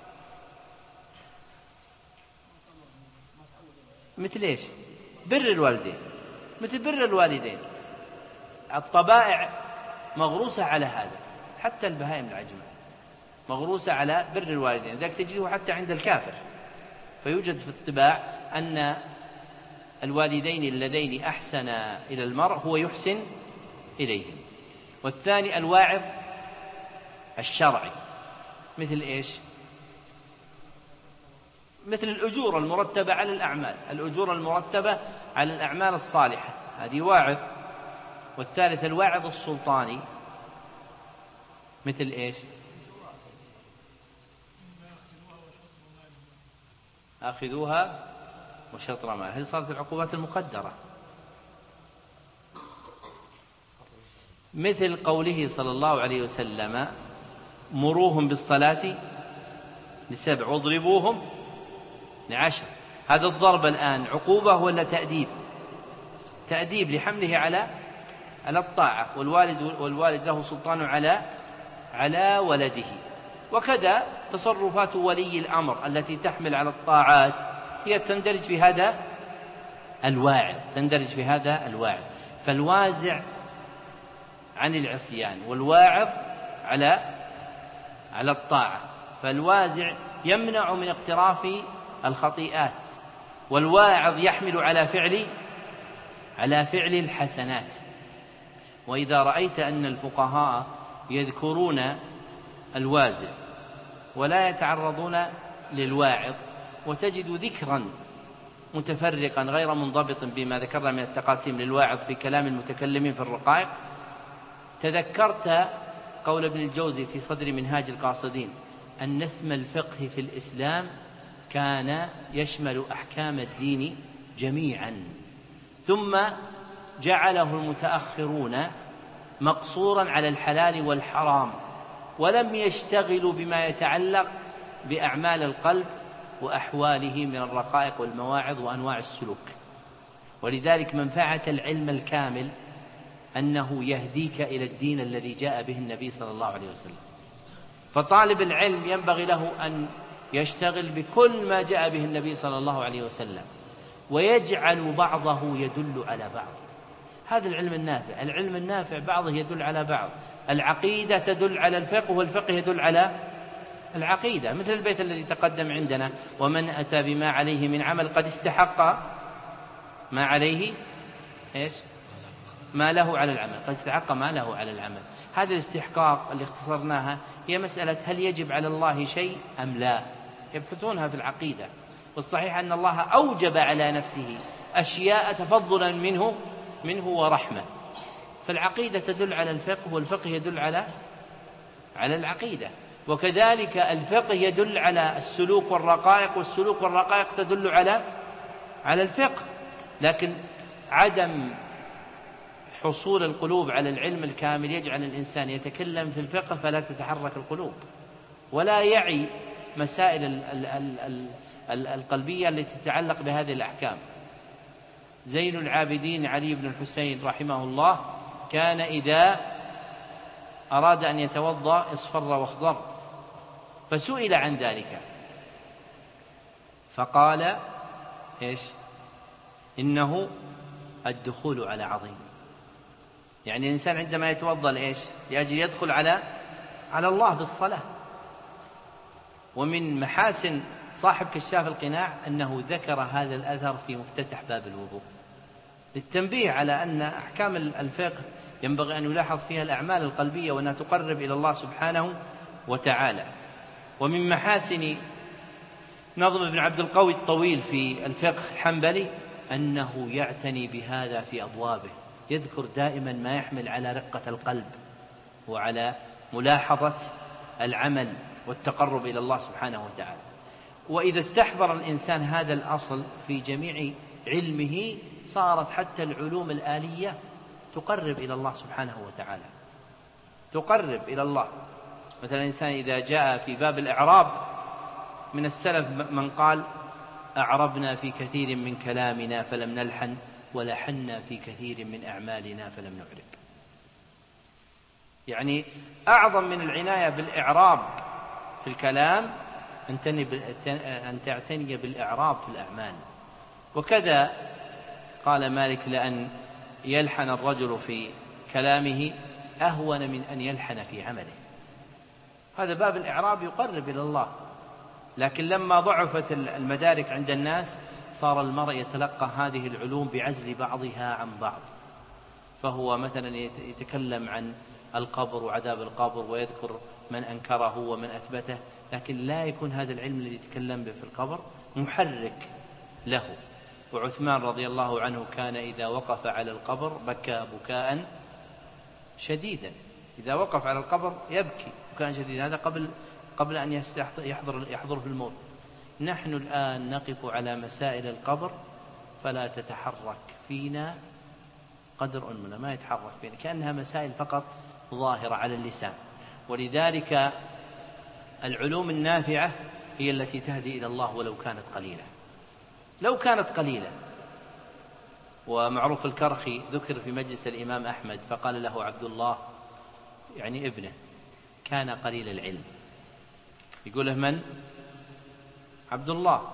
مثل إيش؟ بر الوالدين، مثل بر الوالدين. الطبائع مغروسة على هذا، حتى البهائم العجمة مغروسة على بر الوالدين، ذلك تجده حتى عند الكافر. فيوجد في الطباع أن الوالدين اللذين أحسنا إلى المرء هو يحسن إليهم. والثاني الواعظ الشرعي، مثل إيش؟ مثل الأجور المرتبة على الأعمال، الأجور المرتبة على الأعمال الصالحة، هذه واعظ. والثالث الواعظ السلطاني، مثل إيش؟ آخذوها وشطر مال، هذه صارت العقوبات المقدرة. مثل قوله صلى الله عليه وسلم: مروهم بالصلاة ل7 واضربوهم ل10. هذا الضرب الآن عقوبة ولا تأديب؟ تأديب لحمله على الطاعة، والوالد له سلطان على ولده. وكذا تصرفات ولي الأمر التي تحمل على الطاعات هي تندرج في هذا الواعظ، فالوازع عن العصيان والواعظ على الطاعة. فالوازع يمنع من اقتراف الخطيئات، والواعظ يحمل على فعل الحسنات. وإذا رأيت أن الفقهاء يذكرون الوازع ولا يتعرضون للواعظ، وتجد ذكرا متفرقا غير منضبط بما ذكرنا من التقاسيم للواعظ في كلام المتكلمين في الرقائق، تذكرت قول ابن الجوزي في صدر منهاج القاصدين أن اسم الفقه في الإسلام كان يشمل أحكام الدين جميعا، ثم جعله المتأخرون مقصورا على الحلال والحرام، ولم يشتغلوا بما يتعلق بأعمال القلب وأحواله من الرقائق والمواعظ وأنواع السلوك. ولذلك منفعة العلم الكامل أنه يهديك إلى الدين الذي جاء به النبي صلى الله عليه وسلم. فطالب العلم ينبغي له أن يشتغل بكل ما جاء به النبي صلى الله عليه وسلم، ويجعل بعضه يدل على بعض. هذا العلم النافع بعضه يدل على بعض. العقيدة تدل على الفقه، والفقه يدل على العقيدة، مثل البيت الذي تقدم عندنا: ومن أتى بما عليه من عمل قد استحق ما عليه إيش؟ ما له على العمل، قد استحق ما له على العمل. هذا الاستحقاق اللي اختصرناها هي مسألة هل يجب على الله شيء أم لا، يبحثونها في العقيدة. والصحيح أن الله أوجب على نفسه أشياء تفضلا منه ورحمة. فالعقيدة تدل على الفقه، والفقه يدل على العقيدة. وكذلك الفقه يدل على السلوك والرقائق، والسلوك والرقائق تدل على الفقه. لكن عدم حصول القلوب على العلم الكامل يجعل الإنسان يتكلم في الفقه فلا تتحرك القلوب، ولا يعي مسائل القلبية التي تتعلق بهذه الأحكام. زين العابدين علي بن الحسين رحمه الله كان إذا أراد أن يتوضأ اصفر واخضر، فسئل عن ذلك فقال إيش؟ إنه الدخول على عظيم. يعني الإنسان عندما يتوضأ إيش؟ يجي يدخل على الله بالصلاة. ومن محاسن صاحب كشاف القناع أنه ذكر هذا الأثر في مفتتح باب الوضوء للتنبيه على أن أحكام الفقه ينبغي أن يلاحظ فيها الأعمال القلبية، وأنها تقرب إلى الله سبحانه وتعالى. ومن محاسن نظم ابن عبد القوي الطويل في الفقه الحنبلي أنه يعتني بهذا في أبوابه، يذكر دائما ما يحمل على رقة القلب وعلى ملاحظة العمل والتقرب إلى الله سبحانه وتعالى. وإذا استحضر الإنسان هذا الأصل في جميع علمه صارت حتى العلوم الآلية تقرب إلى الله سبحانه وتعالى، تقرب إلى الله. مثلا الإنسان إذا جاء في باب الإعراب، من السلف من قال: أعربنا في كثير من كلامنا فلم نلحن، ولحنا في كثير من أعمالنا فلم نعرب. يعني أعظم من العناية بالإعراب في الكلام أن تعتني بالإعراب في الأعمال. وكذا قال مالك: لأن يلحن الرجل في كلامه أهون من أن يلحن في عمله. هذا باب الإعراب يقرب إلى الله. لكن لما ضعفت المدارك عند الناس صار المرء يتلقى هذه العلوم بعزل بعضها عن بعض، فهو مثلا يتكلم عن القبر وعذاب القبر ويذكر من أنكره ومن أثبته، لكن لا يكون هذا العلم الذي يتكلم به في القبر محرك له. وعثمان رضي الله عنه كان إذا وقف على القبر بكى بكاء شديدا، إذا وقف على القبر يبكي بكاء شديدا، هذا قبل أن يحضره الموت. نحن الآن نقف على مسائل القبر فلا تتحرك فينا قدر أنمنا، ما يتحرك فينا، كأنها مسائل فقط ظاهرة على اللسان. ولذلك العلوم النافعة هي التي تهدي إلى الله ولو كانت قليلة، لو كانت قليلة. ومعروف الكرخي ذكر في مجلس الإمام أحمد فقال له عبد الله، يعني ابنه، كان قليل العلم. يقول له: من؟ عبد الله.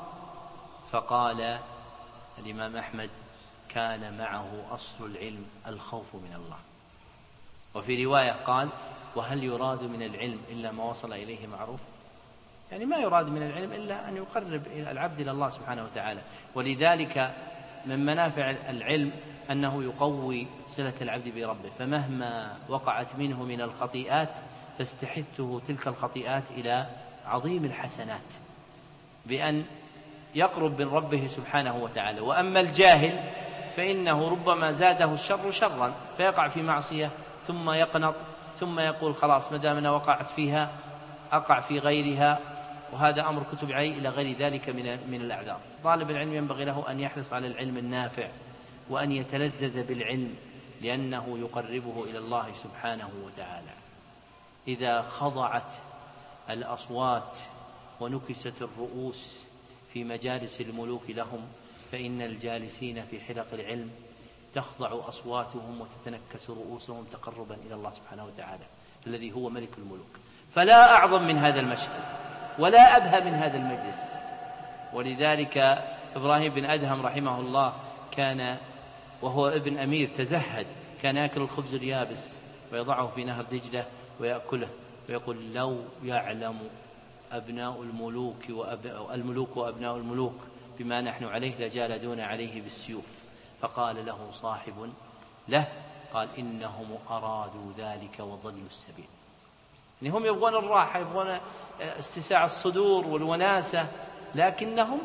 فقال الإمام أحمد: كان معه أصل العلم الخوف من الله. وفي رواية قال: وهل يراد من العلم إلا ما وصل إليه معروف؟ يعني ما يراد من العلم إلا أن يقرب العبد إلى الله سبحانه وتعالى. ولذلك من منافع العلم أنه يقوي صلة العبد بربه، فمهما وقعت منه من الخطيئات تستحثه تلك الخطيئات إلى عظيم الحسنات بأن يقرب من ربه سبحانه وتعالى. وأما الجاهل فإنه ربما زاده الشر شرا فيقع في معصية ثم يقنط ثم يقول: خلاص ما دام أنا وقعت فيها أقع في غيرها، وهذا أمر كتب عليه إلى غير ذلك من الأعذار. طالب العلم ينبغي له أن يحرص على العلم النافع وأن يتلذذ بالعلم، لأنه يقربه إلى الله سبحانه وتعالى. إذا خضعت الأصوات ونكست الرؤوس في مجالس الملوك لهم، فإن الجالسين في حلق العلم تخضع أصواتهم وتتنكس رؤوسهم تقربا إلى الله سبحانه وتعالى الذي هو ملك الملوك. فلا أعظم من هذا المشهد ولا أبهى من هذا المجلس. ولذلك إبراهيم بن أدهم رحمه الله كان وهو ابن أمير تزهد، كان يأكل الخبز اليابس ويضعه في نهر دجلة ويأكله، ويقول: لو يعلم أبناء الملوك وأبناء الملوك بما نحن عليه لجالدون عليه بالسيوف. فقال له صاحب له، قال: إنهم أرادوا ذلك وضلوا السبيل. يعني هم يبغون الراحة، يبغون استساع الصدور والوناسة، لكنهم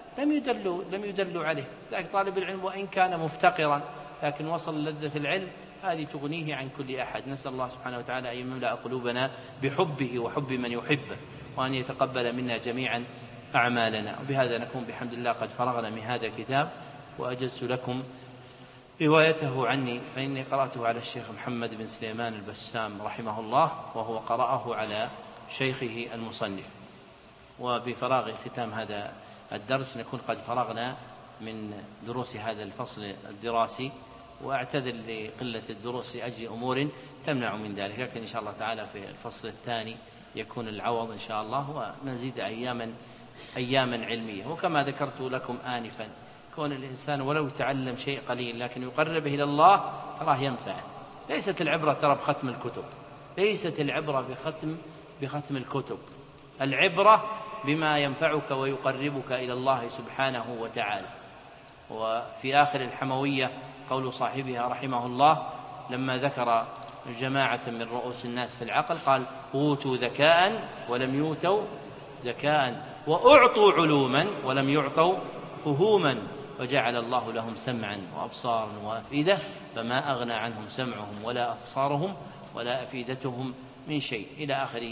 لم يدلوا عليه. لكن طالب العلم وإن كان مفتقرا لكن وصل لذة العلم هذه تغنيه عن كل أحد. نسأل الله سبحانه وتعالى أن يملأ قلوبنا بحبه وحب من يحبه، وأن يتقبل منا جميعا أعمالنا. وبهذا نكون بحمد الله قد فرغنا من هذا الكتاب، وأجزت لكم روايته عني، فإني قرأته على الشيخ محمد بن سليمان البسام رحمه الله، وهو قرأه على شيخه المصنف. وبفراغ ختام هذا الدرس نكون قد فرغنا من دروس هذا الفصل الدراسي، وأعتذر لقلة الدروس لأجل أمور تمنع من ذلك، لكن إن شاء الله تعالى في الفصل الثاني يكون العوض إن شاء الله، ونزيد أياما علمية. وكما ذكرت لكم آنفا، كون الإنسان ولو تعلم شيء قليل لكن يقربه إلى الله تراه ينفعه. ليست العبرة ترى بختم الكتب، ليست العبرة بختم الكتب، العبرة بما ينفعك ويقربك إلى الله سبحانه وتعالى. وفي آخر الحموية قول صاحبها رحمه الله لما ذكر جماعة من رؤوس الناس في العقل قال: أوتوا ذكاء ولم يؤتوا ذكاء، وأعطوا علوما ولم يعطوا فهوما، وجعل الله لهم سمعا وأبصارا وأفئدة فما أغنى عنهم سمعهم ولا أبصارهم ولا أفئدتهم من شيء، إلى آخر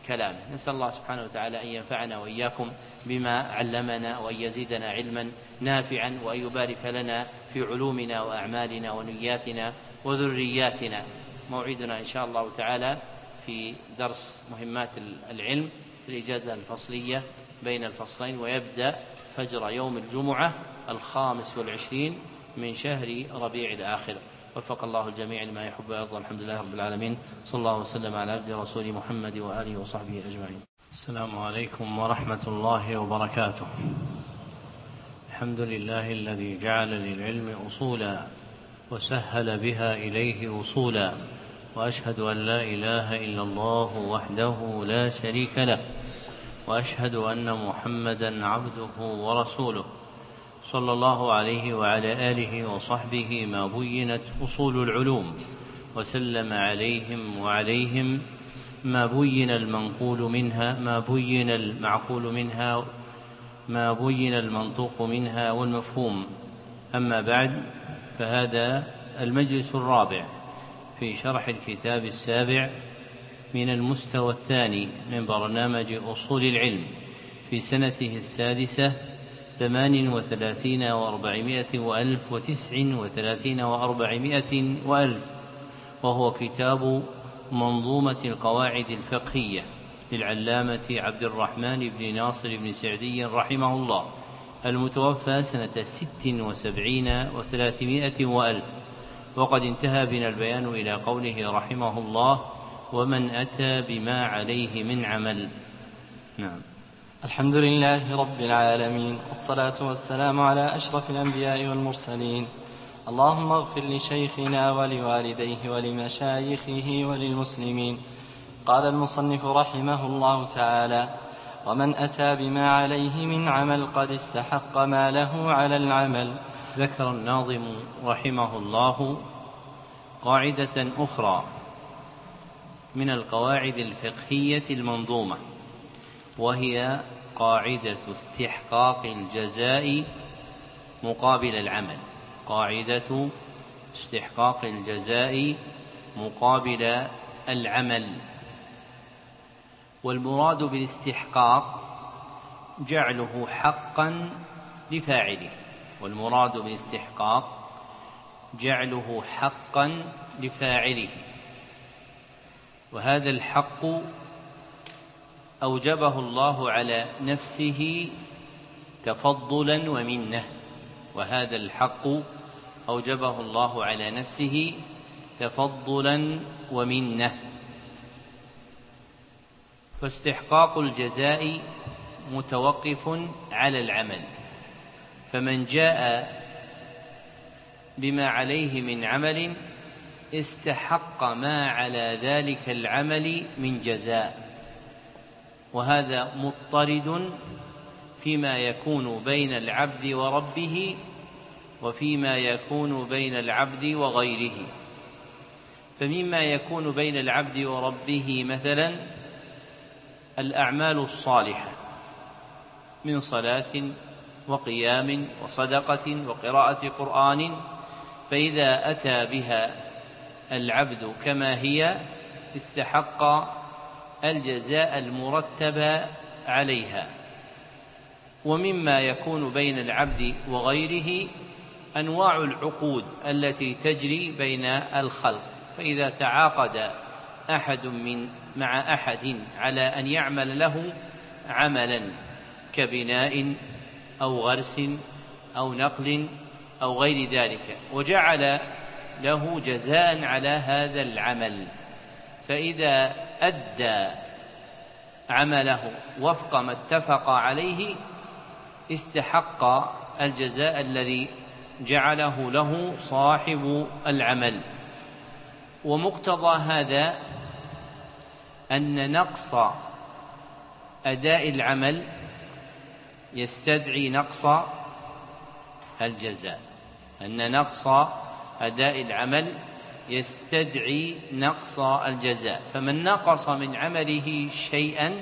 كلامه. نسأل الله سبحانه وتعالى أن ينفعنا وإياكم بما علمنا، وأن يزيدنا علما نافعا، وأن يبارك لنا في علومنا وأعمالنا ونياتنا وذرياتنا. موعدنا إن شاء الله تعالى في درس مهمات العلم في الإجازة الفصلية بين الفصلين، ويبدأ فجر يوم الجمعة 25 من شهر ربيع الآخر. وفق الله الجميع لما يحب ويرضى. الحمد لله رب العالمين، صلى الله وسلم على عبد رسول محمد وآله وصحبه أجمعين. السلام عليكم ورحمة الله وبركاته. الحمد لله الذي جعل للعلم أصولا وسهل بها إليه وصولا، وأشهد أن لا إله إلا الله وحده لا شريك له، وأشهد أن محمدا عبده ورسوله، صلى الله عليه وعلى آله وصحبه ما بينت أصول العلوم، وسلم عليهم وعليهم ما بين المنقول منها، ما بين المعقول منها، ما بين المنطوق منها والمفهوم. أما بعد، فهذا المجلس الرابع في شرح الكتاب السابع من المستوى الثاني من برنامج أصول العلم في سنته 36 38 و400 وألف 39 و400 وألف، وهو كتاب منظومة القواعد الفقهية للعلامة عبد الرحمن بن ناصر بن سعدي رحمه الله، المتوفى سنة 76 و300 وألف. وقد انتهى بنا البيان إلى قوله رحمه الله: ومن أتى بما عليه من عمل. نعم. الحمد لله رب العالمين، والصلاة والسلام على أشرف الأنبياء والمرسلين. اللهم اغفر لشيخنا ولوالديه ولمشايخه وللمسلمين. قال المصنف رحمه الله تعالى: ومن أتى بما عليه من عمل قد استحق ما له على العمل. ذكر الناظم رحمه الله قاعدة أخرى من القواعد الفقهية المنظومة، وهي قاعدة استحقاق الجزاء مقابل العمل. قاعدة استحقاق الجزاء مقابل العمل. والمراد بالاستحقاق جعله حقا لفاعله، والمراد بالاستحقاق جعله حقا لفاعله، وهذا الحق أوجبه الله على نفسه تفضلا ومنة، وهذا الحق أوجبه الله على نفسه تفضلا ومنة. فاستحقاق الجزاء متوقف على العمل، فمن جاء بما عليه من عمل استحق ما على ذلك العمل من جزاء، وهذا مضطرد فيما يكون بين العبد وربه وفيما يكون بين العبد وغيره. فمما يكون بين العبد وربه مثلا الأعمال الصالحة من صلاة وقيام وصدقة وقراءة قرآن، فإذا أتى بها العبد كما هي استحق الجزاء المرتب عليها. ومما يكون بين العبد وغيره أنواع العقود التي تجري بين الخلق، فإذا تعاقد أحد مع أحد على أن يعمل له عملا كبناء أو غرس أو نقل أو غير ذلك، وجعل له جزاء على هذا العمل، فإذا أدى عمله وفق ما اتفق عليه استحق الجزاء الذي جعله له صاحب العمل. ومقتضى هذا أن نقص أداء العمل يستدعي نقص الجزاء، أن نقص أداء العمل يستدعي نقص الجزاء، فمن نقص من عمله شيئا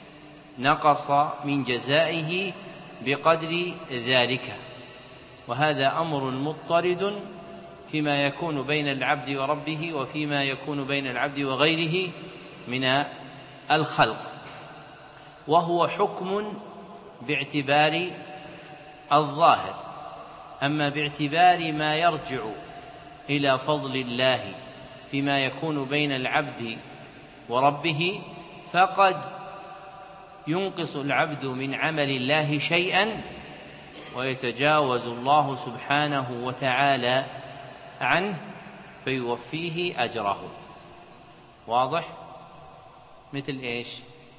نقص من جزائه بقدر ذلك، وهذا أمر مضطرد فيما يكون بين العبد وربه وفيما يكون بين العبد وغيره من الخلق، وهو حكم باعتبار الظاهر. أما باعتبار ما يرجع إلى فضل الله فيما يكون بين العبد وربه، فقد ينقص العبد من عمل الله شيئا ويتجاوز الله سبحانه وتعالى عنه فيوفيه أجره. واضح؟ مثل إيش؟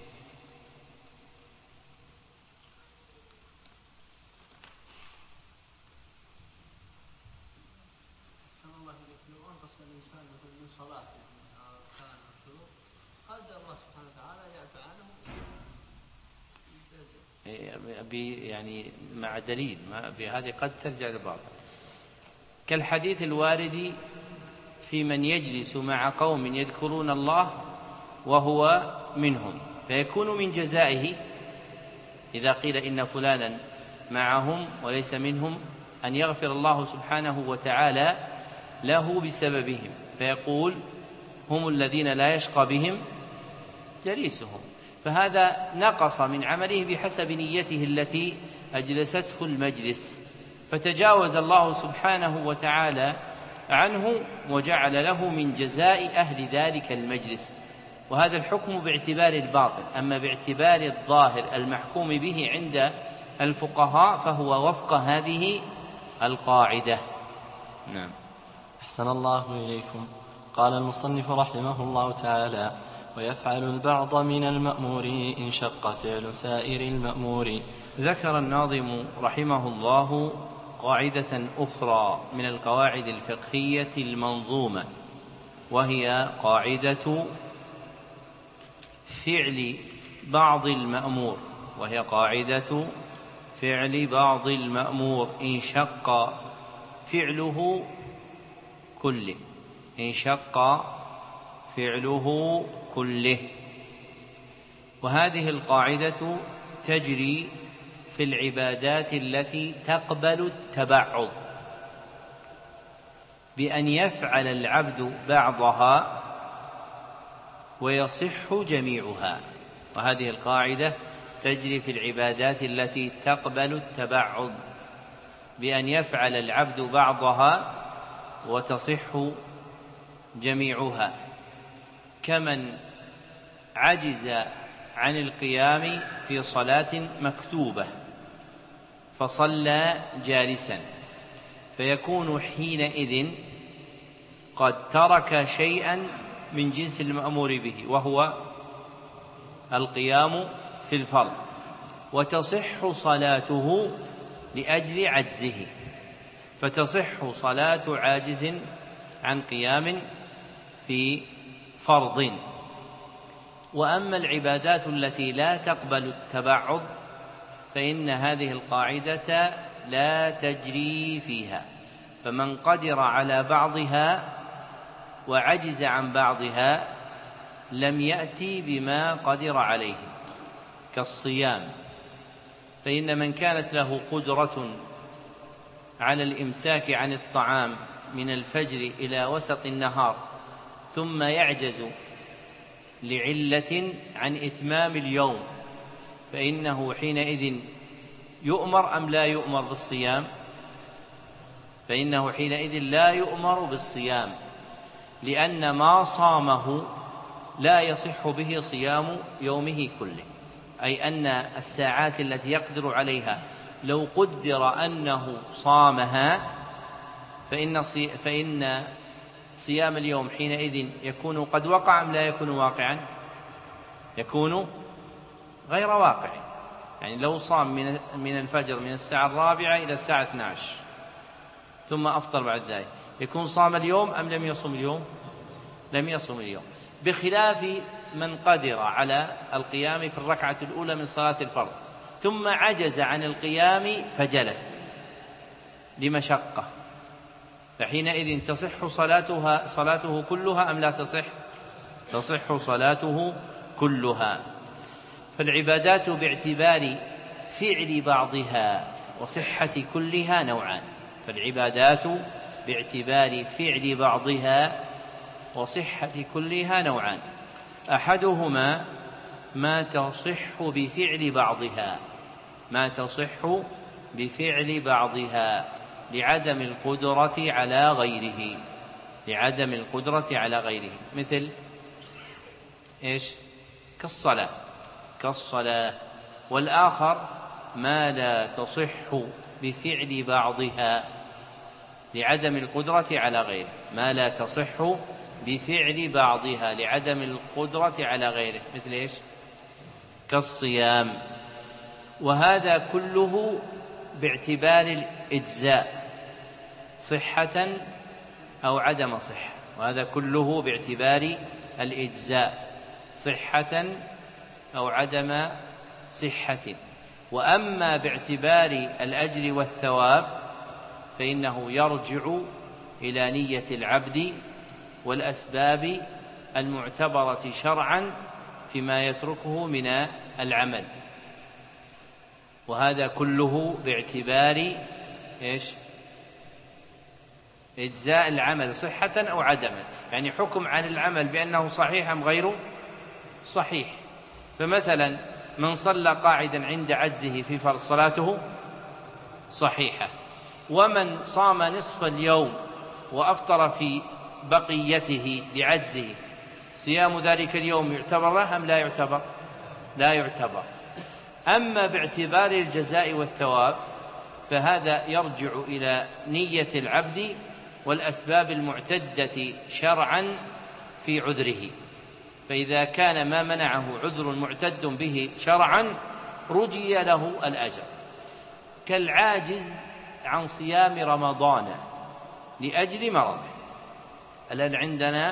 يعني مع دليل، بهذه قد ترجع للباطل، كالحديث الوارد في من يجلس مع قوم يذكرون الله وهو منهم، فيكون من جزائه إذا قيل إن فلانا معهم وليس منهم أن يغفر الله سبحانه وتعالى له بسببهم، فيقول هم الذين لا يشقى بهم جليسهم، فهذا نقص من عمله بحسب نيته التي أجلسته المجلس، فتجاوز الله سبحانه وتعالى عنه وجعل له من جزاء أهل ذلك المجلس. وهذا الحكم باعتبار الباطن. أما باعتبار الظاهر المحكوم به عند الفقهاء فهو وفق هذه القاعدة. نعم. أحسن الله إليكم. قال المصنف رحمه الله تعالى: ويفعل البعض من المأمور إن شق فعل سائر المأمور. ذكر الناظم رحمه الله قاعدة أخرى من القواعد الفقهية المنظومة، وهي قاعدة فعل بعض المأمور، وهي قاعدة فعل بعض المأمور إن شق فعله كله، إن شق فعله كله. وهذه القاعدة تجري في العبادات التي تقبل التبعض، بأن يفعل العبد بعضها ويصح جميعها. وهذه القاعدة تجري في العبادات التي تقبل التبعض، بأن يفعل العبد بعضها وتصح جميعها، كمن عجز عن القيام في صلاة مكتوبة فصلى جالسا، فيكون حينئذ قد ترك شيئا من جنس المأمور به، وهو القيام في الفرض، وتصح صلاته لأجل عجزه، فتصح صلاة عاجز عن قيام في فرض. وأما العبادات التي لا تقبل التبعض فإن هذه القاعدة لا تجري فيها، فمن قدر على بعضها وعجز عن بعضها لم يأتي بما قدر عليه، كالصيام، فإن من كانت له قدرة على الإمساك عن الطعام من الفجر إلى وسط النهار ثم يعجز لعلة عن إتمام اليوم، فإنه حينئذ يؤمر أم لا يؤمر بالصيام؟ فإنه حينئذ لا يؤمر بالصيام، لأن ما صامه لا يصح به صيام يومه كله، أي أن الساعات التي يقدر عليها لو قدر أنه صامها فإن صيام اليوم حينئذ يكون قد وقع أم لا يكون واقعا؟ يكون غير واقع. يعني لو صام من الفجر من الساعة 4 إلى الساعة 12 ثم أفطر بعد ذلك، يكون صام اليوم أم لم يصم اليوم؟ لم يصم اليوم، بخلاف من قدر على القيام في الركعة الأولى من صلاة الفرض ثم عجز عن القيام فجلس لمشقة، فحينئذ تصح صلاته كلها أم لا تصح؟ تصح صلاته كلها. فالعبادات باعتبار فعل بعضها وصحة كلها نوعان، فالعبادات باعتبار فعل بعضها وصحة كلها نوعان، أحدهما ما تصح بفعل بعضها، ما تصح بفعل بعضها لعدم القدرة على غيره، لعدم القدرة على غيره، مثل إيش؟ كالصلاة. والآخر ما لا تصح بفعل بعضها لعدم القدرة على غيره، ما لا تصح بفعل بعضها لعدم القدرة على غيره، مثل إيش؟ كالصيام. وهذا كله باعتبار الإجزاء صحة أو عدم صحة، وهذا كله باعتبار الإجزاء صحة أو عدم صحة. وأما باعتبار الأجر والثواب فإنه يرجع إلى نية العبد والأسباب المعتبرة شرعا فيما يتركه من العمل، وهذا كله باعتبار إيش؟ إجزاء العمل صحة أو عدما، يعني حكم عن العمل بأنه صحيح أم غير صحيح. فمثلا من صلى قاعدا عند عجزه في فرض صلاته صحيحة، ومن صام نصف اليوم وأفطر في بقيته لعجزه صيام ذلك اليوم يعتبر له أم لا يعتبر؟ لا يعتبر. أما باعتبار الجزاء والثواب فهذا يرجع إلى نية العبد والأسباب المعتدة شرعا في عذره، فإذا كان ما منعه عذر معتد به شرعا رجي له الأجر، كالعاجز عن صيام رمضان لأجل مرضه. الآن عندنا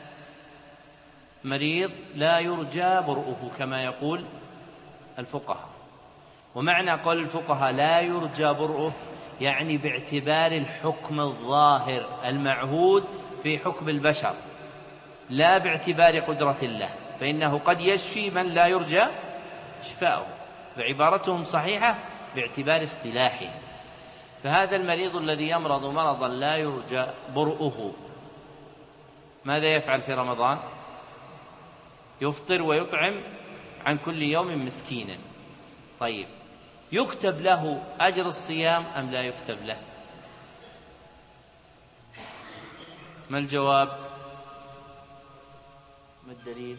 مريض لا يرجى برؤه كما يقول الفقهاء، ومعنى قول الفقهاء لا يرجى برؤه يعني باعتبار الحكم الظاهر المعهود في حكم البشر، لا باعتبار قدرة الله، فإنه قد يشفي من لا يرجى شفاؤه، فعبارتهم صحيحة باعتبار اصطلاحه. فهذا المريض الذي يمرض مرضا لا يرجى برؤه ماذا يفعل في رمضان؟ يفطر ويطعم عن كل يوم مسكينا. طيب يكتب له أجر الصيام أم لا يكتب له؟ ما الجواب؟ ما الدليل؟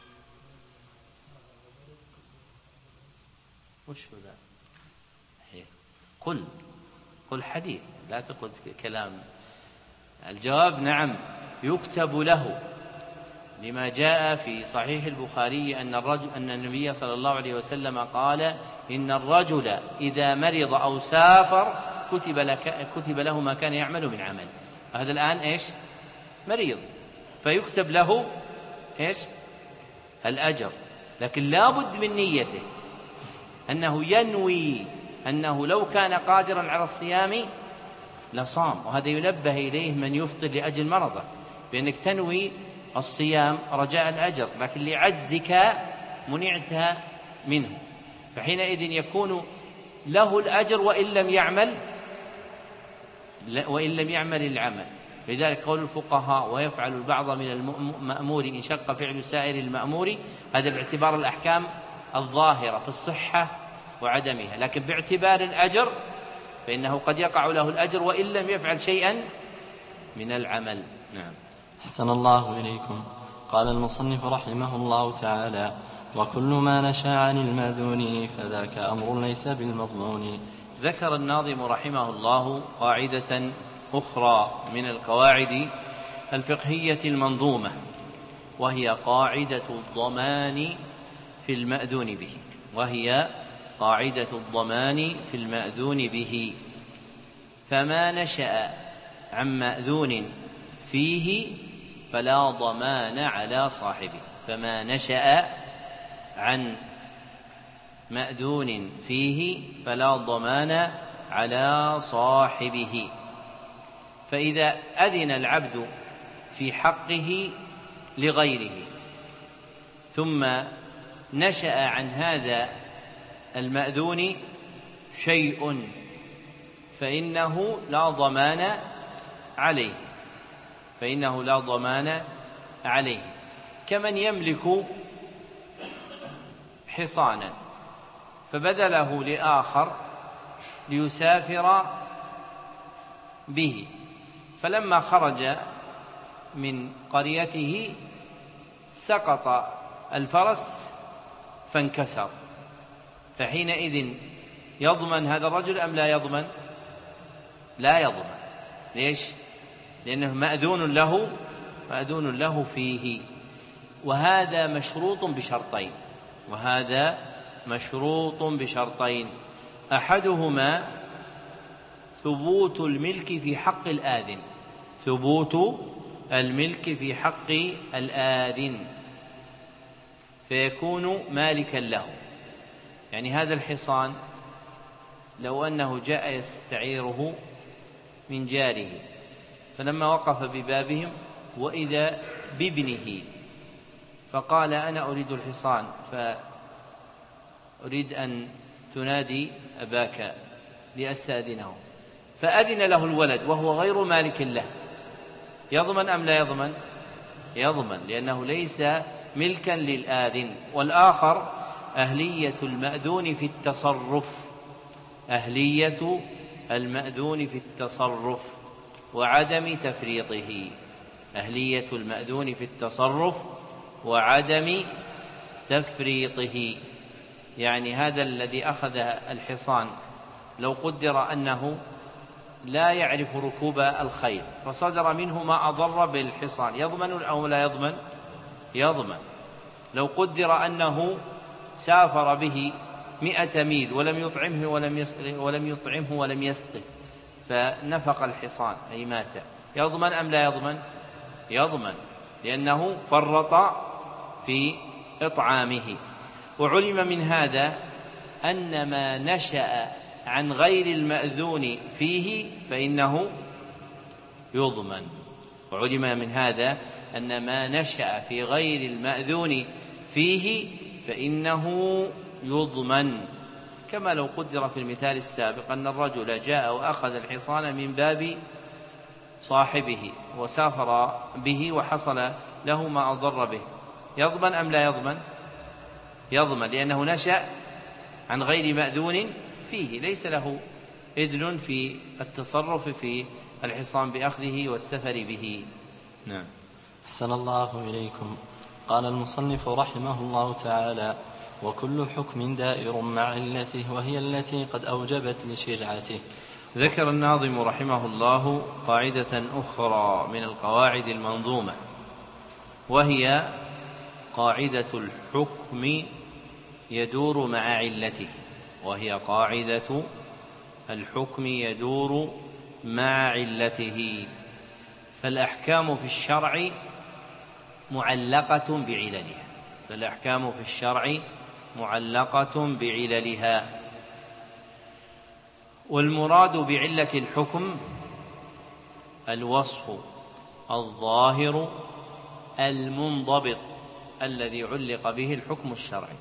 وش ذا؟ قل حديث، لا تقل كلام. الجواب نعم يكتب له، لما جاء في صحيح البخاري أن النبي صلى الله عليه وسلم قال إن الرجل إذا مرض أو سافر كتب له ما كان يعمل من عمل. هذا الآن إيش؟ مريض، فيكتب له إيش؟ الأجر، لكن لا بد من نيته أنه ينوي أنه لو كان قادرا على الصيام لصام، وهذا ينبه إليه من يفطر لأجل مرضه، بأنك تنوي الصيام رجاء الأجر، لكن لعجزك منعت منه، فحينئذ يكون له الأجر وإن لم يعمل العمل. لذلك قول الفقهاء ويفعل البعض من المأمور إن شق فعل سائر المأمور، هذا باعتبار الأحكام الظاهرة في الصحة وعدمها، لكن باعتبار الأجر فإنه قد يقع له الأجر وإن لم يفعل شيئا من العمل. نعم. أحسن الله إليكم. قال المصنف رحمه الله تعالى: وكل ما نشا عن المأذون فذاك أمر ليس بالمضمون. ذكر الناظم رحمه الله قاعدة أخرى من القواعد الفقهية المنظومة، وهي قاعدة الضمان في المأذون به، فما نشأ عن مأذون فيه فلا ضمان على صاحبه. فما نشأ عن مأذون فيه فلا ضمان على صاحبه. فإذا أذن العبد في حقه لغيره ثم نشأ عن هذا المأذون شيء فإنه لا ضمان عليه، كمن يملك حصانا فبذله لآخر ليسافر به، فلما خرج من قريته سقط الفرس فانكسر، فحينئذ يضمن هذا الرجل أم لا يضمن؟ لا يضمن. ليش؟ لأنه مأذون له فيه، وهذا مشروط بشرطين، أحدهما ثبوت الملك في حق الآذن فيكون مالكا له. يعني هذا الحصان لو أنه جاء يستعيره من جاره، فلما وقف ببابهم وإذا بابنه فقال أنا أريد الحصان فأريد أن تنادي أباك لأستأذنه، فأذن له الولد وهو غير مالك له، يضمن أم لا يضمن؟ يضمن، لأنه ليس ملكا للآذن. والآخر أهلية المأذون في التصرف وعدم تفريطه. يعني هذا الذي أخذ الحصان لو قدر أنه لا يعرف ركوب الخيل فصدر منه ما أضر بالحصان، يضمن أو لا يضمن؟ يضمن. لو قدر أنه سافر به 100 ميل ولم يطعمه ولم يسقه فنفق الحصان أي مات، يضمن أم لا يضمن؟ يضمن، لأنه فرط في إطعامه. وعلم من هذا أن ما نشأ عن غير المأذون فيه فإنه يضمن. وعلم من هذا أن ما نشأ في غير المأذون فيه فإنه يضمن، كما لو قدر في المثال السابق أن الرجل جاء وأخذ الحصان من باب صاحبه وسافر به وحصل له ما أضر به، يضمن أم لا يضمن؟ يضمن، لأنه نشأ عن غير مأذون فيه، ليس له إذن في التصرف في الحصان بأخذه والسفر به. نعم. أحسن الله إليكم. قال المصنف رحمه الله تعالى: وكل حكم دائر مع علته وهي التي قد أوجبت لشرعته. ذكر الناظم رحمه الله قاعدة أخرى من القواعد المنظومة، وهي قاعدة الحكم يدور مع علته. فالأحكام في الشرع معلقة بعللها. والمراد بعلة الحكم الوصف الظاهر المنضبط الذي علق به الحكم الشرعي.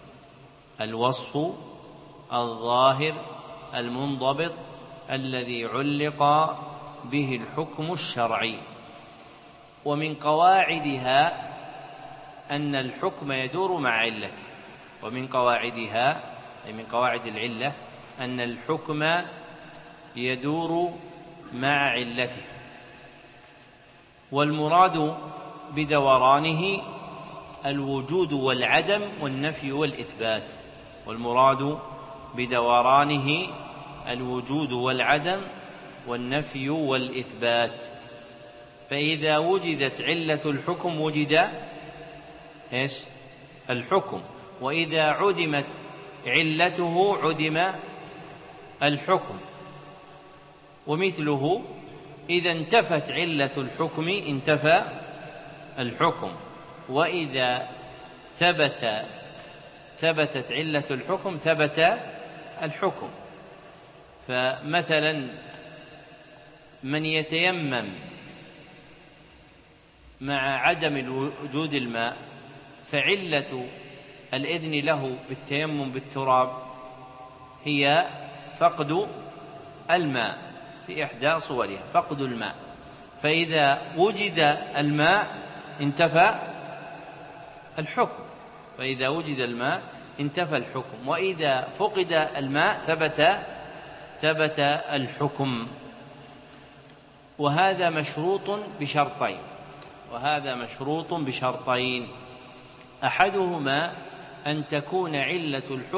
ومن قواعدها أن الحكم يدور مع علته، من قواعد العلة أن الحكم يدور مع علته. والمراد بدورانه الوجود والعدم والنفي والإثبات. فإذا وجدت علة الحكم وجد الحكم، وإذا عدمت علته عدم الحكم. ومثله إذا انتفت علة الحكم انتفى الحكم، وإذا ثبتت علة الحكم ثبت الحكم. فمثلا من يتيمم مع عدم وجود الماء فعلة الإذن له بالتيمم بالتراب هي فقد الماء في إحدى صورها، فقد الماء. فإذا وجد الماء انتفى انتفى الحكم، وإذا فقد الماء ثبت الحكم. وهذا مشروط بشرطين، أحدهما أن تكون علة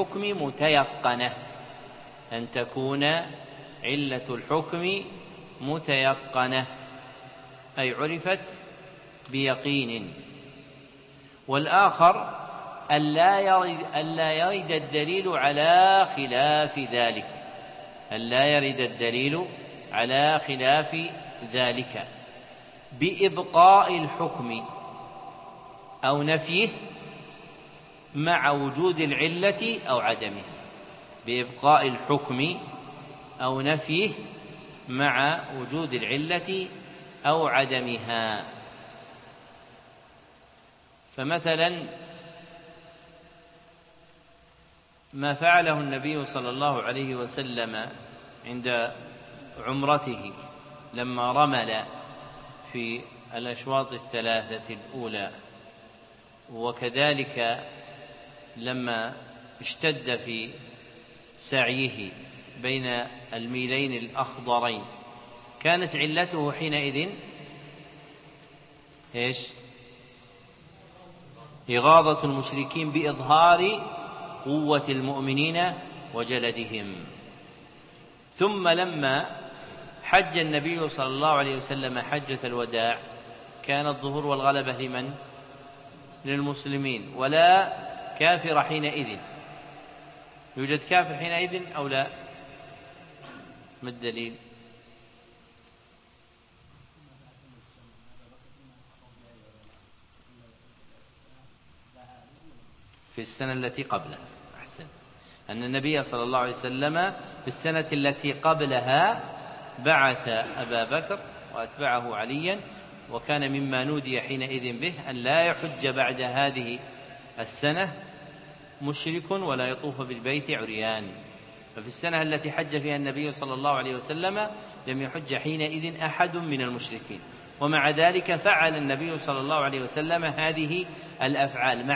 الحكم متيقنة، أي عرفت بيقين. والآخر ألا يرد الدليل على خلاف ذلك بإبقاء الحكم أو نفيه مع وجود العلة أو عدمها. فمثلا ما فعله النبي صلى الله عليه وسلم عند عمرته لما رمل في الأشواط الثلاثة الأولى، وكذلك لما اشتد في سعيه بين الميلين الأخضرين، كانت علته حينئذ إغاظة المشركين بإظهار قوة المؤمنين وجلدهم. ثم لما حج النبي صلى الله عليه وسلم حجة الوداع، كان الظهور والغلبة لمن؟ للمسلمين، ولا كافر حينئذ. يوجد كافر حينئذ أو لا؟ ما الدليل؟ في السنة التي قبلها، أحسن، أن النبي صلى الله عليه وسلم في السنة التي قبلها بعث أبا بكر وأتبعه عليا، وكان مما نودي حينئذ به أن لا يحج بعد هذه السنة مشرك ولا يطوف بالبيت عريان. ففي السنة التي حج فيها النبي صلى الله عليه وسلم لم يحج حينئذ أحد من المشركين، ومع ذلك فعل النبي صلى الله عليه وسلم هذه الأفعال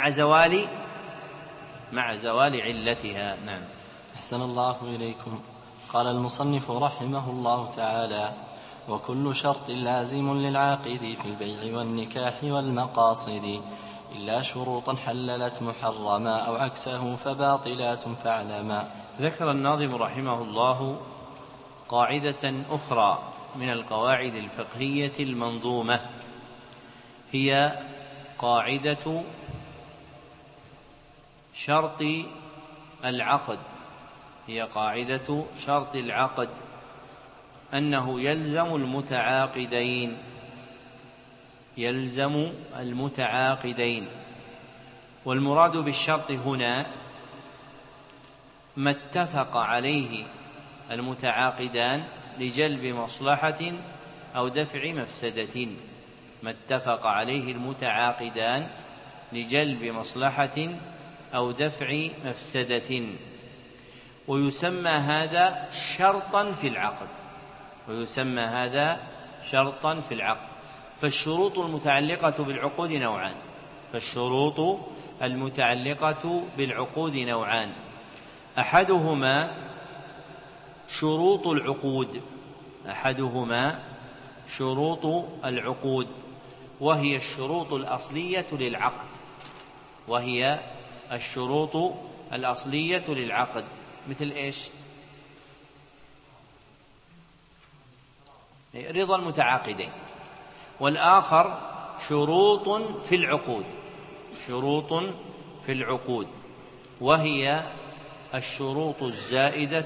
مع زوال علتها. نعم. أحسن الله إليكم. قال المصنف رحمه الله تعالى: وكل شرط لازم للعاقد في البيع والنكاح والمقاصد إلا شروطا حللت محرما أو عكسه فباطلات فاعلما. ذكر الناظم رحمه الله قاعدة أخرى من القواعد الفقهية المنظومة، هي قاعدة شرط العقد، أنه يلزم المتعاقدين. والمراد بالشرط هنا ما اتفق عليه المتعاقدان لجلب مصلحة أو دفع مفسدة، ويسمى هذا شرطا في العقد. فالشروط المتعلقة بالعقود نوعان، أحدهما شروط العقود، وهي الشروط الأصلية للعقد، مثل إيش؟ رضا المتعاقدين. والآخر شروط في العقود، وهي الشروط الزائدة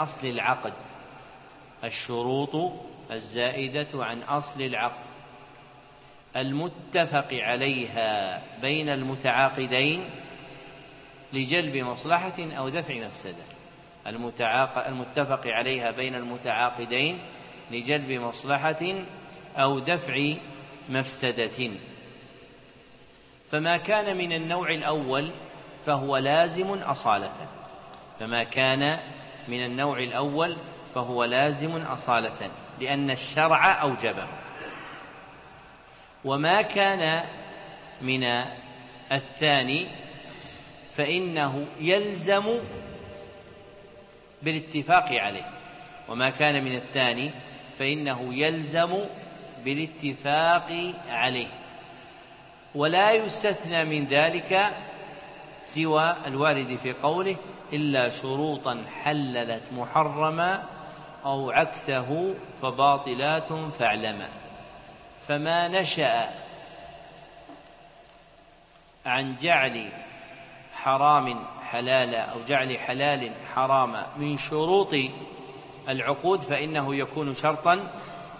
عن أصل العقد المتفق عليها بين المتعاقدين لجلب مصلحة أو دفع مفسدة. المتفق عليها بين المتعاقدين لجلب مصلحة أو دفع مفسدة. فما كان من النوع الأول فهو لازم أصالة، لأن الشرع أوجبه. وما كان من الثاني فإنه يلزم بالاتفاق عليه، وما كان من الثاني فإنه يلزم بالاتفاق عليه، ولا يستثنى من ذلك سوى الوارد في قوله إلا شروطا حللت محرما أو عكسه فباطلات فاعلما. فما نشأ عن جعل حرام حلالا أو جعل حلال حراما من شروط العقود فإنه يكون شرطا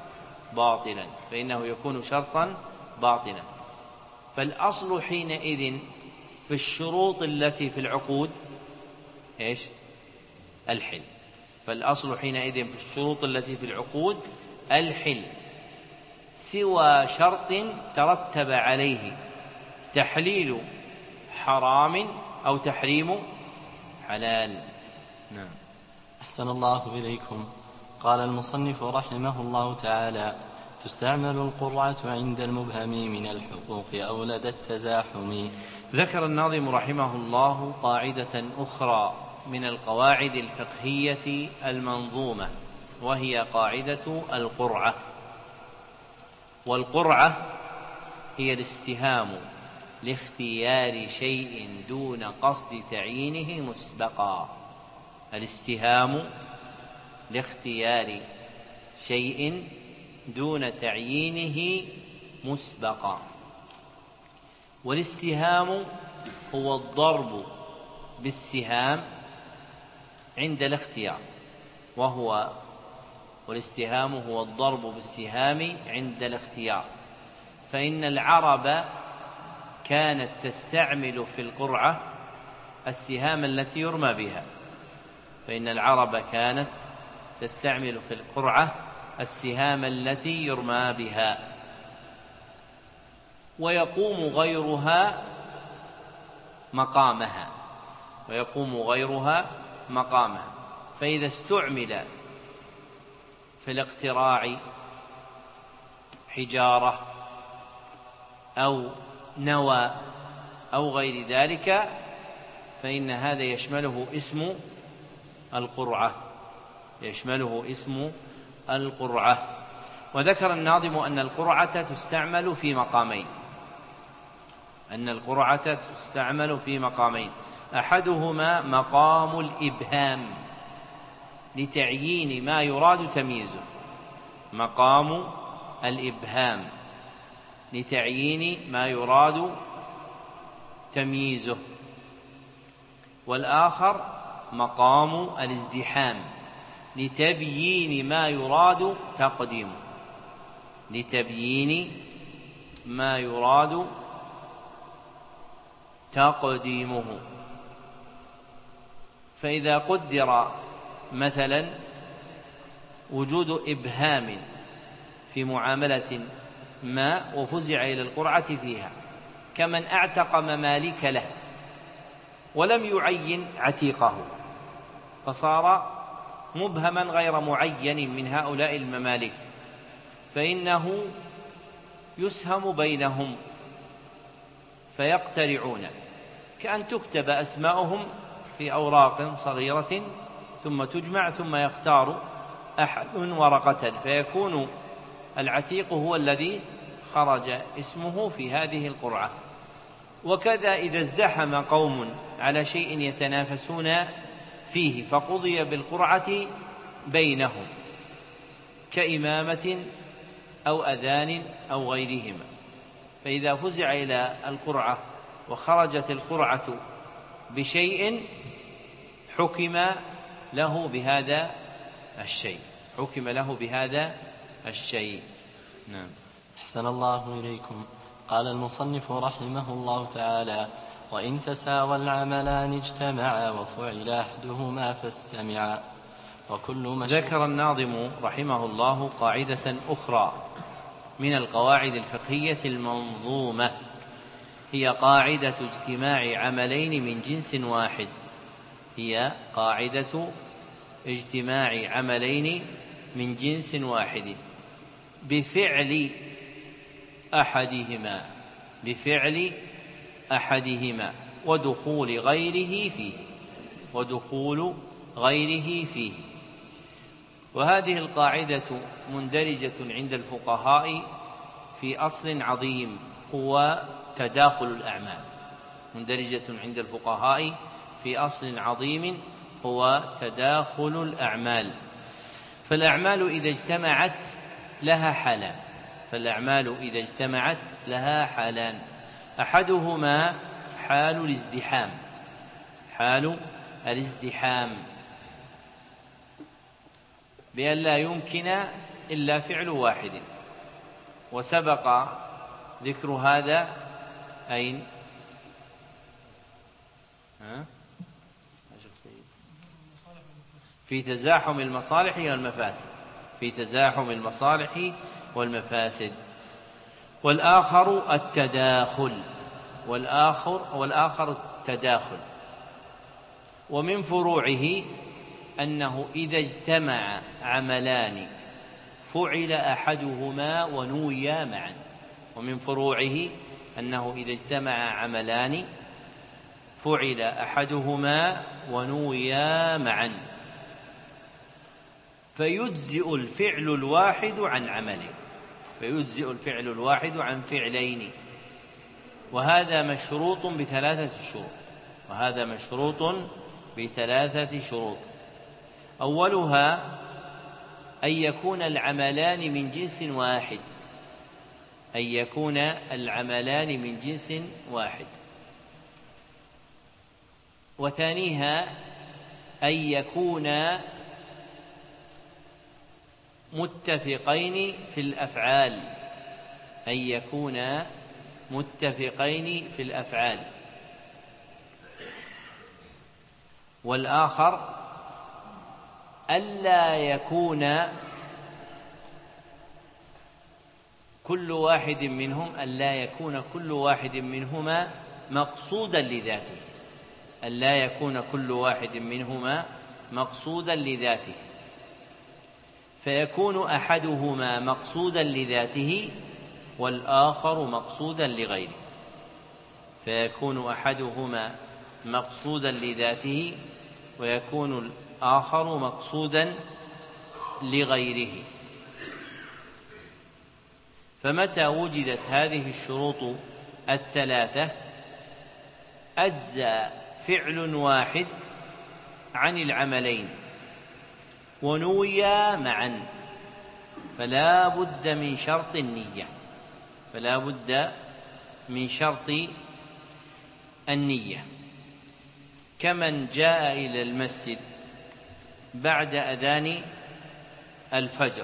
باطلا. فالأصل حينئذ في الشروط التي في العقود إيش؟ الحل. فالأصل حينئذ في الشروط التي في العقود الحل، سوى شرط ترتب عليه تحليل حرام أو تحريم حلال. نعم. أحسن الله إليكم. قال المصنف رحمه الله تعالى: تستعمل القرعة عند المبهم من الحقوق أو لدى التزاحم. ذكر الناظم رحمه الله قاعدة أخرى من القواعد الفقهية المنظومة، وهي قاعدة القرعة. والقرعة هي الاستهام لاختيار شيء دون قصد تعيينه مسبقا. الاستهام لاختيار شيء دون تعيينه مسبقا. والاستهام هو الضرب بالسهام عند الاختيار، والاستهام هو الضرب بالسهام عند الاختيار. فإن العرب كانت تستعمل في القرعة السهام التي يرمى بها. فإن العرب كانت تستعمل في القرعة السهام التي يرمى بها، ويقوم غيرها مقامها. فإذا استعمل في الاقتراع حجارة أو نوى أو غير ذلك فإن هذا يشمله اسم القرعة. وذكر الناظم أن القرعة تستعمل في مقامين، أحدهما مقام الإبهام لتعيين ما يراد تمييزه، والآخر مقام الازدحام لتبيين ما يراد تقديمه. فإذا قدر مثلا وجود إبهام في معاملة ما وفزع إلى القرعة فيها، كمن أعتق مماليك له ولم يعين عتيقه، فصار مبهما غير معين من هؤلاء المماليك، فإنه يسهم بينهم فيقترعون، كأن تكتب أسماؤهم في أوراق صغيرة ثم تجمع ثم يختار أحد ورقة، فيكون العتيق هو الذي خرج اسمه في هذه القرعة. وكذا إذا ازدحم قوم على شيء يتنافسون فيه فقضي بالقرعة بينهم كإمامة أو أذان أو غيرهما، فإذا فزع إلى القرعة وخرجت القرعة بشيء حكم له بهذا الشيء. نعم. أحسن الله إليكم. قال المصنف رحمه الله تعالى: وإن تساوى العملان اجتمعا وفعل أحدهما فاستمعا. ذكر الناظم رحمه الله قاعدة أخرى من القواعد الفقهية المنظومة، هي قاعدة اجتماع عملين من جنس واحد بفعل أحدهما ودخول غيره فيه، ودخول غيره فيه. وهذه القاعدة مندرجة عند الفقهاء في أصل عظيم هو تداخل الأعمال، مندرجة عند الفقهاء في أصل عظيم هو تداخل الأعمال. فالأعمال إذا اجتمعت لها حالان، فالأعمال إذا اجتمعت لها حالان، أحدهما حال الازدحام، حال الازدحام بأن لا يمكن إلا فعل واحد، وسبق ذكر هذا أين؟ في تزاحم المصالح والمفاسد، في تزاحم المصالح والمفاسد. والآخر التداخل، والآخر التداخل. ومن فروعه أنه إذا اجتمع عملان فعل أحدهما ونويا معا، ومن فروعه أنه إذا اجتمع عملان فعل أحدهما ونويا معا، فيجزئ الفعل الواحد عن عمله، فيجزئ الفعل الواحد عن فعلين. وهذا مشروط بثلاثة شروط، وهذا مشروط بثلاثة شروط. أولها أن يكون العملان من جنس واحد، أن يكون العملان من جنس واحد. وثانيها أن يكونا متفقين في الأفعال، أن يكونا متفقين في الأفعال. والآخر ألا يكون كل واحد منهم، ألا يكون كل واحد منهما مقصودا لذاته، ألا يكون كل واحد منهما مقصودا لذاته، فيكون أحدهما مقصودا لذاته والآخر مقصودا لغيره، فيكون أحدهما مقصودا لذاته ويكون الآخر مقصودا لغيره. فمتى وجدت هذه الشروط الثلاثة أجزى فعل واحد عن العملين ونويا معا، فلا بد من شرط النية، فلا بد من شرط النية. كمن جاء إلى المسجد بعد أذان الفجر،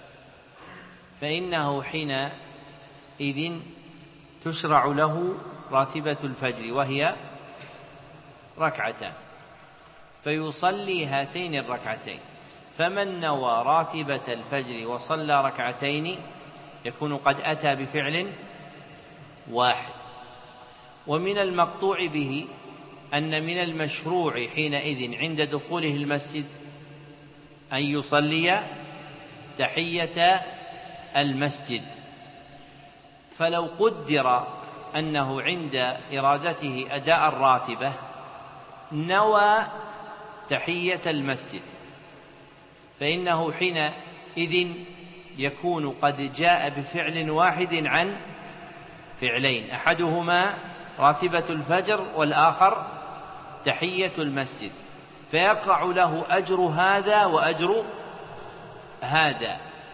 فإنه حينئذ تشرع له راتبة الفجر وهي ركعتان، فيصلي هاتين الركعتين. فمن نوى راتبة الفجر وصلى ركعتين يكون قد أتى بفعل واحد. ومن المقطوع به أن من المشروع حينئذ عند دخوله المسجد أن يصلي تحية المسجد. فلو قدر أنه عند إرادته أداء الراتبة نوى تحية المسجد، فإنه حينئذ يكون قد جاء بفعل واحد عن فعلين، أحدهما راتبة الفجر والآخر تحية المسجد، فيقع له أجر هذا وأجر هذا،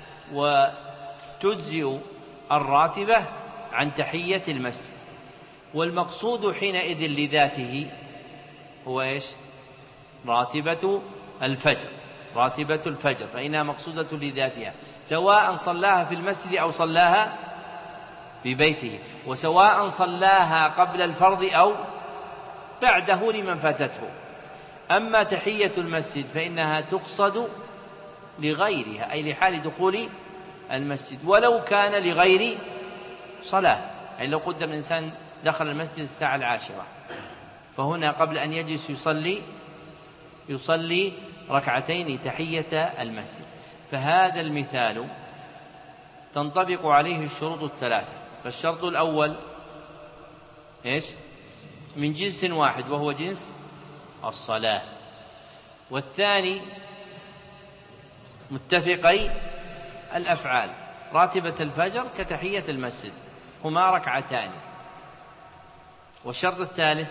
وتجزئ الراتبة عن تحية المسجد. والمقصود حينئذ لذاته هو إيش؟ راتبة الفجر، راتبة الفجر، فإنها مقصودة لذاتها، سواء صلاها في المسجد أو صلاها في بيته، وسواء صلاها قبل الفرض أو بعده لمن فاتته. أما تحية المسجد فإنها تقصد لغيرها، أي لحال دخول المسجد، ولو كان لغير صلاة. يعني لو قدم الإنسان دخل المسجد الساعة 10، فهنا قبل أن يجلس يصلي ركعتين تحية المسجد. فهذا المثال تنطبق عليه الشروط الثلاثة. فالشرط الأول إيش؟ من جنس واحد وهو جنس الصلاة، والثاني متفقي الأفعال. راتبة الفجر كتحية المسجد هما ركعتان، والشرط الثالث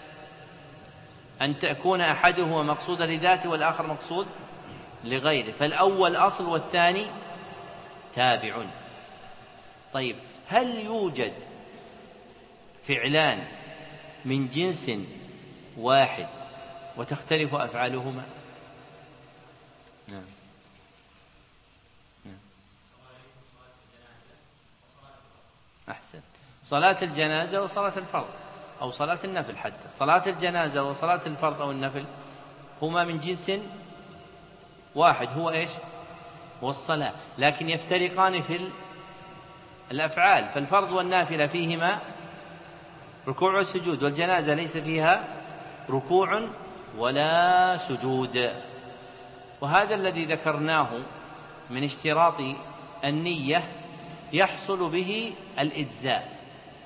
أن تكون أحدهما مقصودا لذاته والآخر مقصود لغيره، فالأول أصل والثاني تابع. طيب، هل يوجد فعلان من جنس واحد وتختلف أفعالهما؟ نعم. أحسن. صلاة الجنازة وصلاة الفرض أو صلاة النفل، حتى صلاة الجنازة وصلاة الفرض أو النفل هما من جنس واحد، هو إيش؟ هو الصلاة، لكن يفترقان في الأفعال. فالفرض والنافلة فيهما ركوع وسجود، والجنازة ليس فيها ركوع ولا سجود. وهذا الذي ذكرناه من اشتراط النية يحصل به الإجزاء،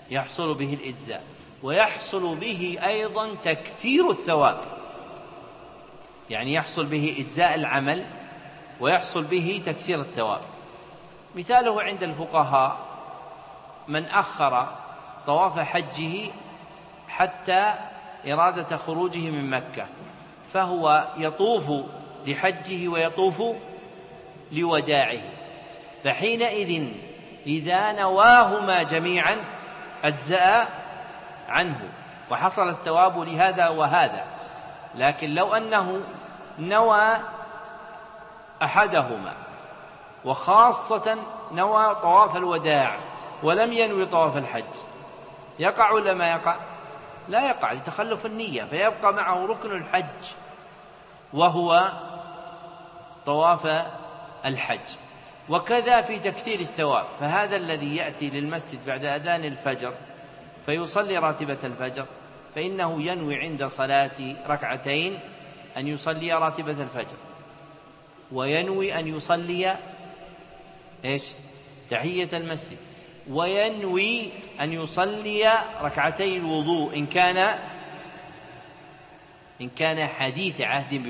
ويحصل به أيضا تكثير الثواب، يعني يحصل به إجزاء العمل ويحصل به تكثير الثواب. مثاله عند الفقهاء من أخر طواف حجه حتى إرادة خروجه من مكة، فهو يطوف لحجه ويطوف لوداعه، فحينئذ إذا نواهما جميعا أجزأ عنه وحصل الثواب لهذا وهذا. لكن لو أنه نوى أحدهما وخاصة نوى طواف الوداع ولم ينوي طواف الحج، يقع ولا ما يقع؟ لا يقع لتخلف النية، فيبقى معه ركن الحج وهو طواف الحج. وكذا في تكثير الثواب، فهذا الذي يأتي للمسجد بعد أذان الفجر فيصلي راتبة الفجر، فإنه ينوي عند صلاة ركعتين أن يصلي راتبة الفجر، وينوي أن يصلي تحية المسجد، وينوي أن يصلي ركعتي الوضوء إن كان حديث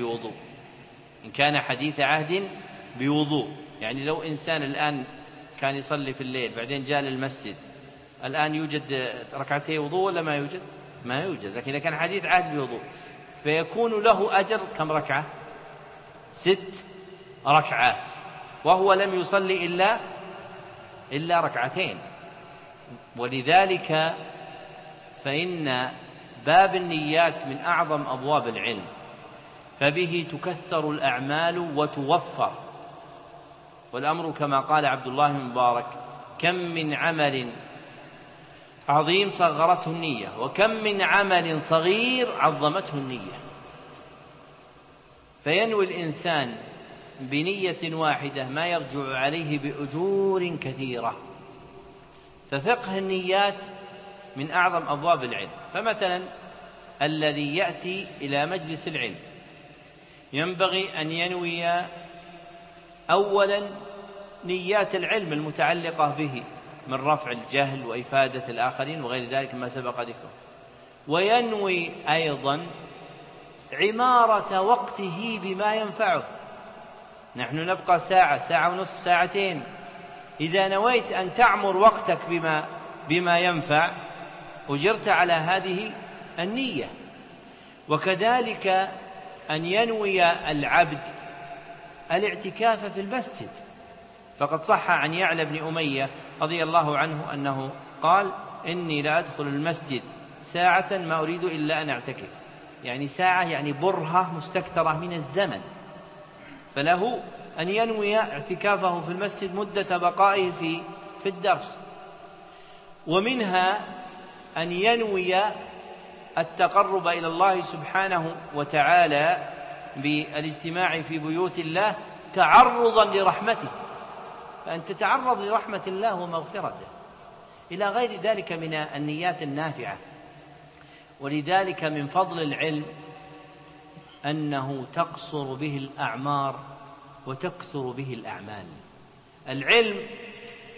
عهد بوضوء. يعني لو إنسان الآن كان يصلي في الليل بعدين جاء للمسجد، الآن يوجد ركعتي وضوء ولا ما يوجد؟ ما يوجد. لكن إذا كان حديث عهد بوضوء فيكون له أجر كم ركعة؟ 6 ركعات، وهو لم يصلي إلا ركعتين. ولذلك فإن باب النيات من أعظم أبواب العلم، فبه تكثر الأعمال وتوفر. والأمر كما قال عبد الله بن مبارك: كم من عمل عظيم صغرته النية، وكم من عمل صغير عظمته النية. فينوي الإنسان بنية واحدة ما يرجع عليه بأجور كثيرة. ففقه النيات من أعظم أبواب العلم. فمثلا الذي يأتي إلى مجلس العلم ينبغي أن ينوي أولا نيات العلم المتعلقة به من رفع الجهل وإفادة الآخرين وغير ذلك ما سبق ذكره، وينوي أيضا عمارة وقته بما ينفعه. نحن نبقى ساعة ونصف، ساعتين، إذا نويت أن تعمر وقتك بما ينفع أجرت على هذه النية. وكذلك أن ينوي العبد الاعتكاف في المسجد، فقد صح عن يعلى بن أمية رضي الله عنه أنه قال: إني لا أدخل المسجد ساعة ما أريد إلا أن أعتكف. يعني ساعة يعني برهة مستكثرة من الزمن، فله أن ينوي اعتكافه في المسجد مدة بقائه في الدرس. ومنها أن ينوي التقرب إلى الله سبحانه وتعالى بالاجتماع في بيوت الله تعرضا لرحمته، فأن تتعرض لرحمة الله ومغفرته، إلى غير ذلك من النيات النافعة. ولذلك من فضل العلم أنه تقصر به الأعمار وتكثر به الأعمال. العلم،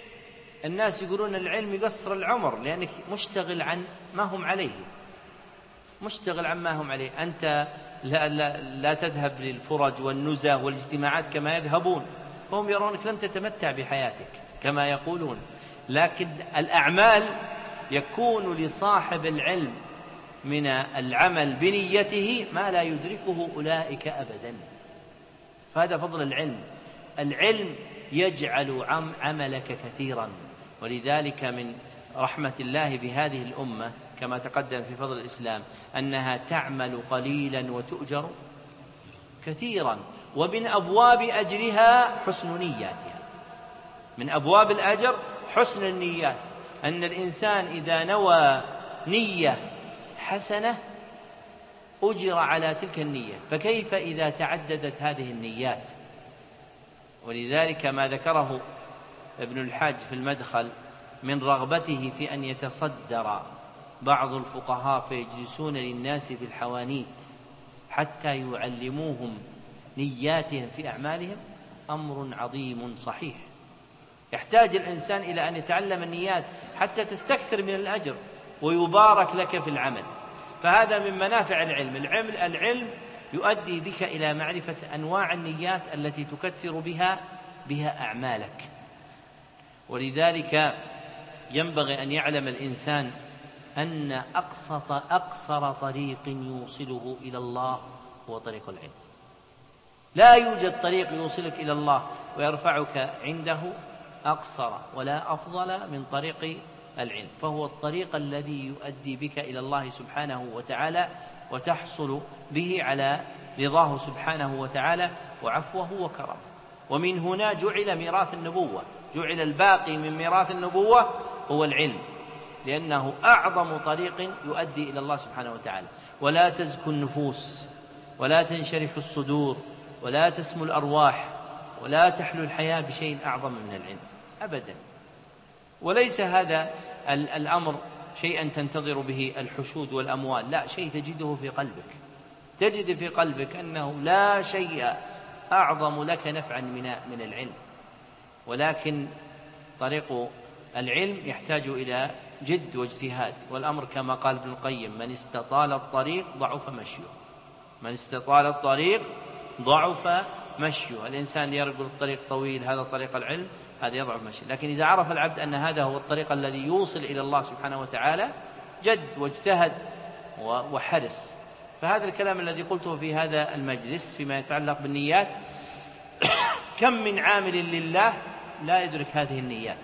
الناس يقولون العلم يقصر العمر لأنك مشتغل عن ما هم عليه، مشتغل عما هم عليه. أنت لا تذهب للفرج والنزه والاجتماعات كما يذهبون، فهم يرونك لم تتمتع بحياتك كما يقولون. لكن الأعمال يكون لصاحب العلم من العمل بنيته ما لا يدركه أولئك أبدا. فهذا فضل العلم. العلم يجعل عملك كثيرا، ولذلك من رحمة الله بهذه الأمة كما تقدم في فضل الإسلام أنها تعمل قليلا وتؤجر كثيرا. ومن أبواب أجرها حسن نياتها، من أبواب الأجر حسن النيات، أن الإنسان إذا نوى نية حسنة أجر على تلك النية، فكيف إذا تعددت هذه النيات؟ ولذلك ما ذكره ابن الحاج في المدخل من رغبته في أن يتصدر بعض الفقهاء فيجلسون للناس في الحوانيت حتى يعلموهم نياتهم في أعمالهم أمر عظيم صحيح. يحتاج الإنسان إلى أن يتعلم النيات حتى تستكثر من الأجر ويبارك لك في العمل. فهذا من منافع العلم. العلم يؤدي بك إلى معرفة أنواع النيات التي تكثر بها أعمالك. ولذلك ينبغي أن يعلم الإنسان أن أقصر طريق يوصله إلى الله هو طريق العلم. لا يوجد طريق يوصلك إلى الله ويرفعك عنده أقصر ولا أفضل من طريق العلم، فهو الطريق الذي يؤدي بك إلى الله سبحانه وتعالى وتحصل به على رضاه سبحانه وتعالى وعفوه وكرمه. ومن هنا جعل ميراث النبوة، جعل الباقي من ميراث النبوة هو العلم، لأنه أعظم طريق يؤدي إلى الله سبحانه وتعالى. ولا تزكو النفوس ولا تنشرح الصدور ولا تسمو الأرواح ولا تحلو الحياة بشيء أعظم من العلم أبدا. وليس هذا الأمر شيئا تنتظر به الحشود والأموال، لا، شيء تجده في قلبك، تجد في قلبك أنه لا شيء أعظم لك نفعا من العلم. ولكن طريق العلم يحتاج إلى جد واجتهاد، والأمر كما قال ابن القيم: من استطال الطريق ضعف مشيه، من استطال الطريق ضعف مشيه. الإنسان يرجل الطريق طويل، هذا طريق العلم، هذا يضعف مشيه. لكن إذا عرف العبد أن هذا هو الطريق الذي يوصل إلى الله سبحانه وتعالى جد واجتهد وحرص. فهذا الكلام الذي قلته في هذا المجلس فيما يتعلق بالنيات، كم من عامل لله لا يدرك هذه النيات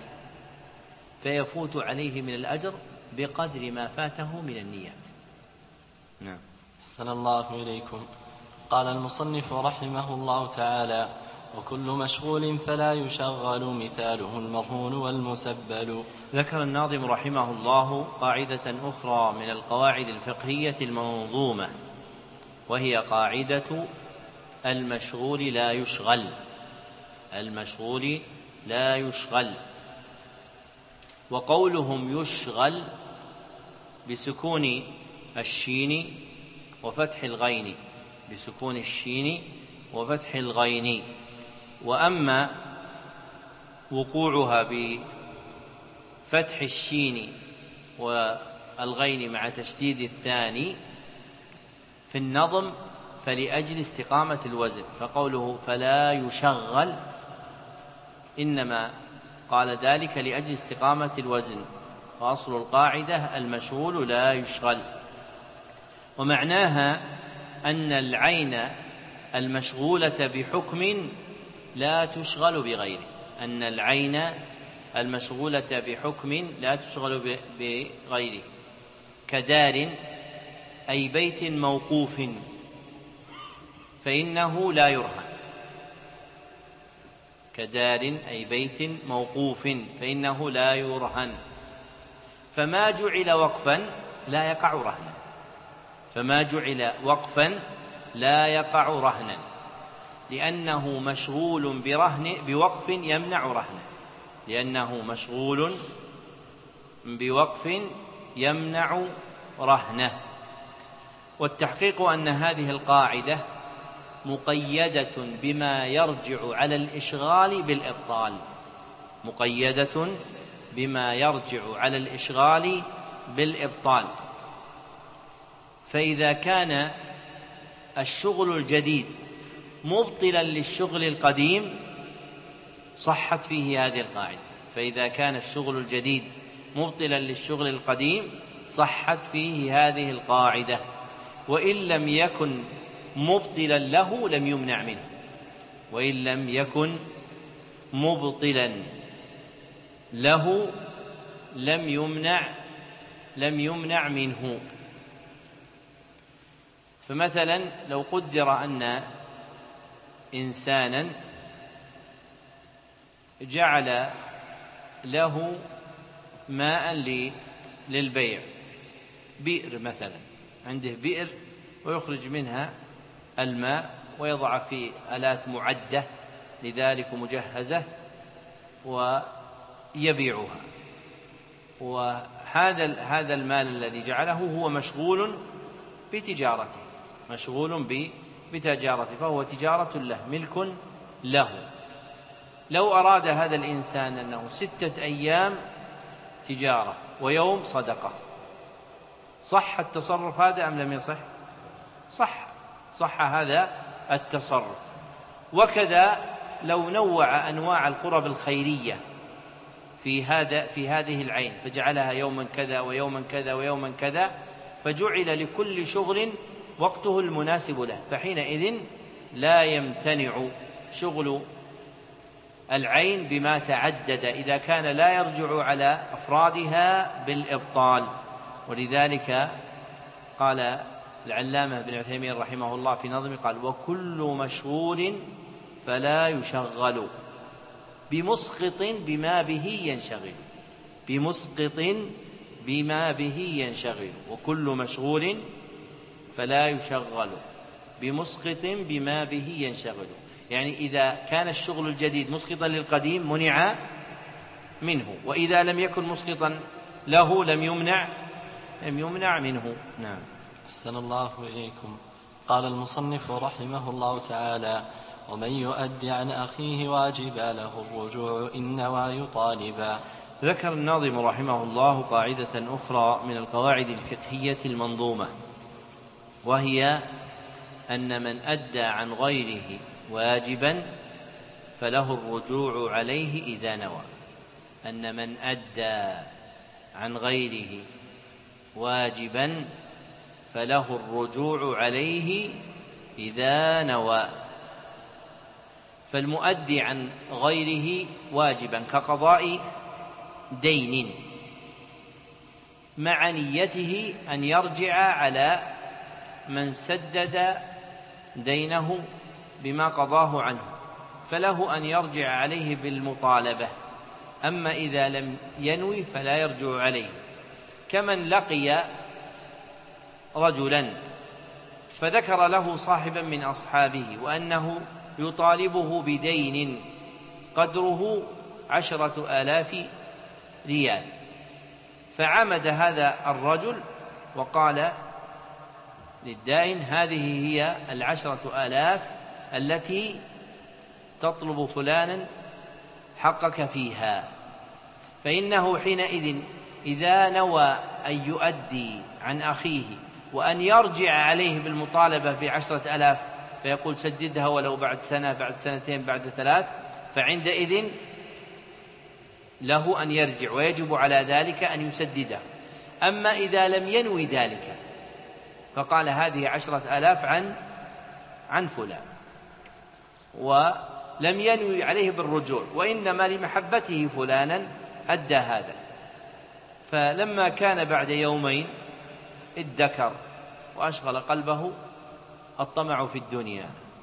فيفوت عليه من الأجر بقدر ما فاته من النيات. نعم. أحسن الله إليكم. قال المصنف رحمه الله تعالى: وكل مشغول فلا يشغل مثاله المرهون والمسبل. ذكر الناظم رحمه الله قاعدة أخرى من القواعد الفقهية المنظومة، وهي قاعدة المشغول لا يشغل. المشغول لا يشغل. وقولهم يشغل بسكون الشين وفتح الغين، بسكون الشين وفتح الغين. وأما وقوعها بفتح الشين والغين مع تشديد الثاني في النظم فلأجل استقامة الوزن، فقوله فلا يشغل إنما قال ذلك لأجل استقامة الوزن، وأصل القاعدة المشغول لا يشغل. ومعناها أن العين المشغولة بحكم لا تشغل بغيره، أن العين المشغولة بحكم لا تشغل بغيره، كدار أي بيت موقوف فإنه لا يرهن، كدار أي بيت موقوف فإنه لا يرهن. فما جعل وقفا لا يقع رهنا، فما جعل وقفا لا يقع رهنا، لأنه مشغول بوقف يمنع رهنه، لأنه مشغول بوقف يمنع رهنه. والتحقيق أن هذه القاعدة مقيدة بما يرجع على الإشغال بالإبطال، مقيدة بما يرجع على الإشغال بالإبطال. فإذا كان الشغل الجديد مبطلا للشغل القديم صحت فيه هذه القاعدة. فإذا كان الشغل الجديد مبطلا للشغل القديم صحت فيه هذه القاعدة، وإن لم يكن مبطلا له لم يمنع منه، وإن لم يكن مبطلا له لم يمنع منه. فمثلا لو قدر أن إنسانا جعل له ماء للبيع، بئر مثلا، عنده بئر ويخرج منها الماء ويضع في آلات معدة لذلك مجهزة ويبيعها، وهذا المال الذي جعله هو مشغول بتجارته، فهو تجارة له، ملك له. لو أراد هذا الإنسان أنه 6 أيام تجارة ويوم صدقة، صح التصرف هذا أم لم يصح؟ صح هذا التصرف. وكذا لو نوع أنواع القرب الخيرية في هذه العين، فجعلها يوما كذا ويوما كذا ويوما كذا، فجعل لكل شغل وقته المناسب له، فحينئذ لا يمتنع شغل العين بما تعدد إذا كان لا يرجع على أفرادها بالإبطال. ولذلك قال العلامة ابن عثيمين رحمه الله في نظمه، قال: وكل مشغول فلا يشغل بمسقط بما به ينشغل، وكل مشغول فلا يشغل بمسقط بما به ينشغل. يعني إذا كان الشغل الجديد مسقطا للقديم منع منه، وإذا لم يكن مسقطا له لم يمنع منه. نعم. أحسن الله إليكم. قال المصنف رحمه الله تعالى: ومن يؤدي عن أخيه واجبا له الرجوع إن نوى يطالبا. ذكر الناظم رحمه الله قاعدة أخرى من القواعد الفقهية المنظومة، وهي أن من أدى عن غيره واجبا فله الرجوع عليه إذا نوى. أن من أدى عن غيره واجبا فله الرجوع عليه إذا نوى. فالمؤدي عن غيره واجبا كقضاء دين مع نيته أن يرجع على من سدد دينه بما قضاه عنه، فله أن يرجع عليه بالمطالبة. أما إذا لم ينوي فلا يرجع عليه. كمن لقي رجلا فذكر له صاحبا من أصحابه وأنه يطالبه بدين قدره 10,000 ريال، فعمد هذا الرجل وقال للدائن: هذه هي 10,000 التي تطلب فلانا حقك فيها. فإنه حينئذ إذا نوى أن يؤدي عن أخيه وأن يرجع عليه بالمطالبة ب10,000 فيقول: سددها ولو بعد سنة، بعد سنتين، بعد 3، فعندئذ له أن يرجع ويجب على ذلك أن يسدده. أما إذا لم ينوي ذلك فقال: هذه 10,000 عن فلان، ولم ينوي عليه بالرجوع، وإنما لمحبته فلانا أدى هذا. فلما كان بعد يومين ادكر وأشغل قلبه الطمع في الدنيا،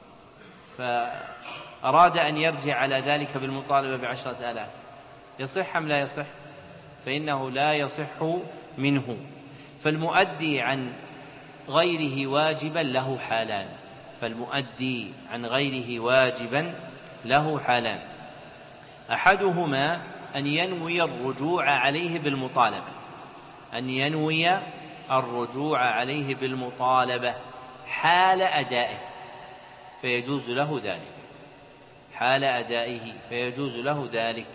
فأراد أن يرجع على ذلك بالمطالبة ب10,000. يصح أم لا يصح؟ فإنه لا يصح منه. فالمؤدي عن غيره واجبا له حالان، فالمؤدي عن غيره واجبا له حالان: أحدهما أن ينوي الرجوع عليه بالمطالبة، أن ينوي الرجوع عليه بالمطالبة حال أدائه فيجوز له ذلك، حال أدائه فيجوز له ذلك.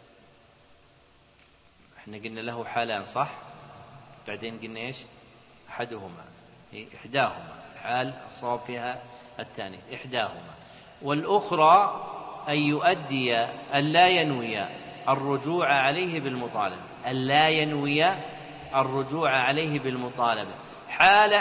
احنا قلنا له حالان صح؟ بعدين قلنا ايش؟ أحدهما إحداهما، حال الصواب فيها الثانية إحداهما. والأخرى أن يؤدي أن لا ينوي الرجوع عليه بالمطالبة، أن لا ينوي الرجوع عليه بالمطالبة حال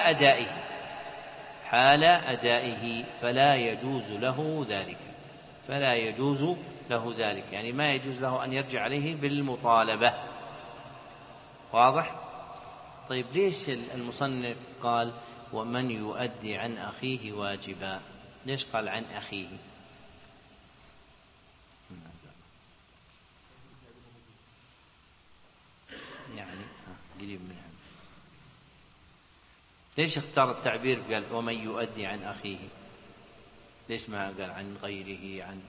أدائه فلا يجوز له ذلك، فلا يجوز له ذلك، يعني ما يجوز له أن يرجع عليه بالمطالبة. واضح؟ طيب ليش المصنف قال ومن يؤدي عن أخيه واجبا؟ ليش قال عن أخيه؟ يعني قريب من هذا. ليش اختار التعبير قال ومن يؤدي عن أخيه؟ ليش ما قال عن غيره؟ عن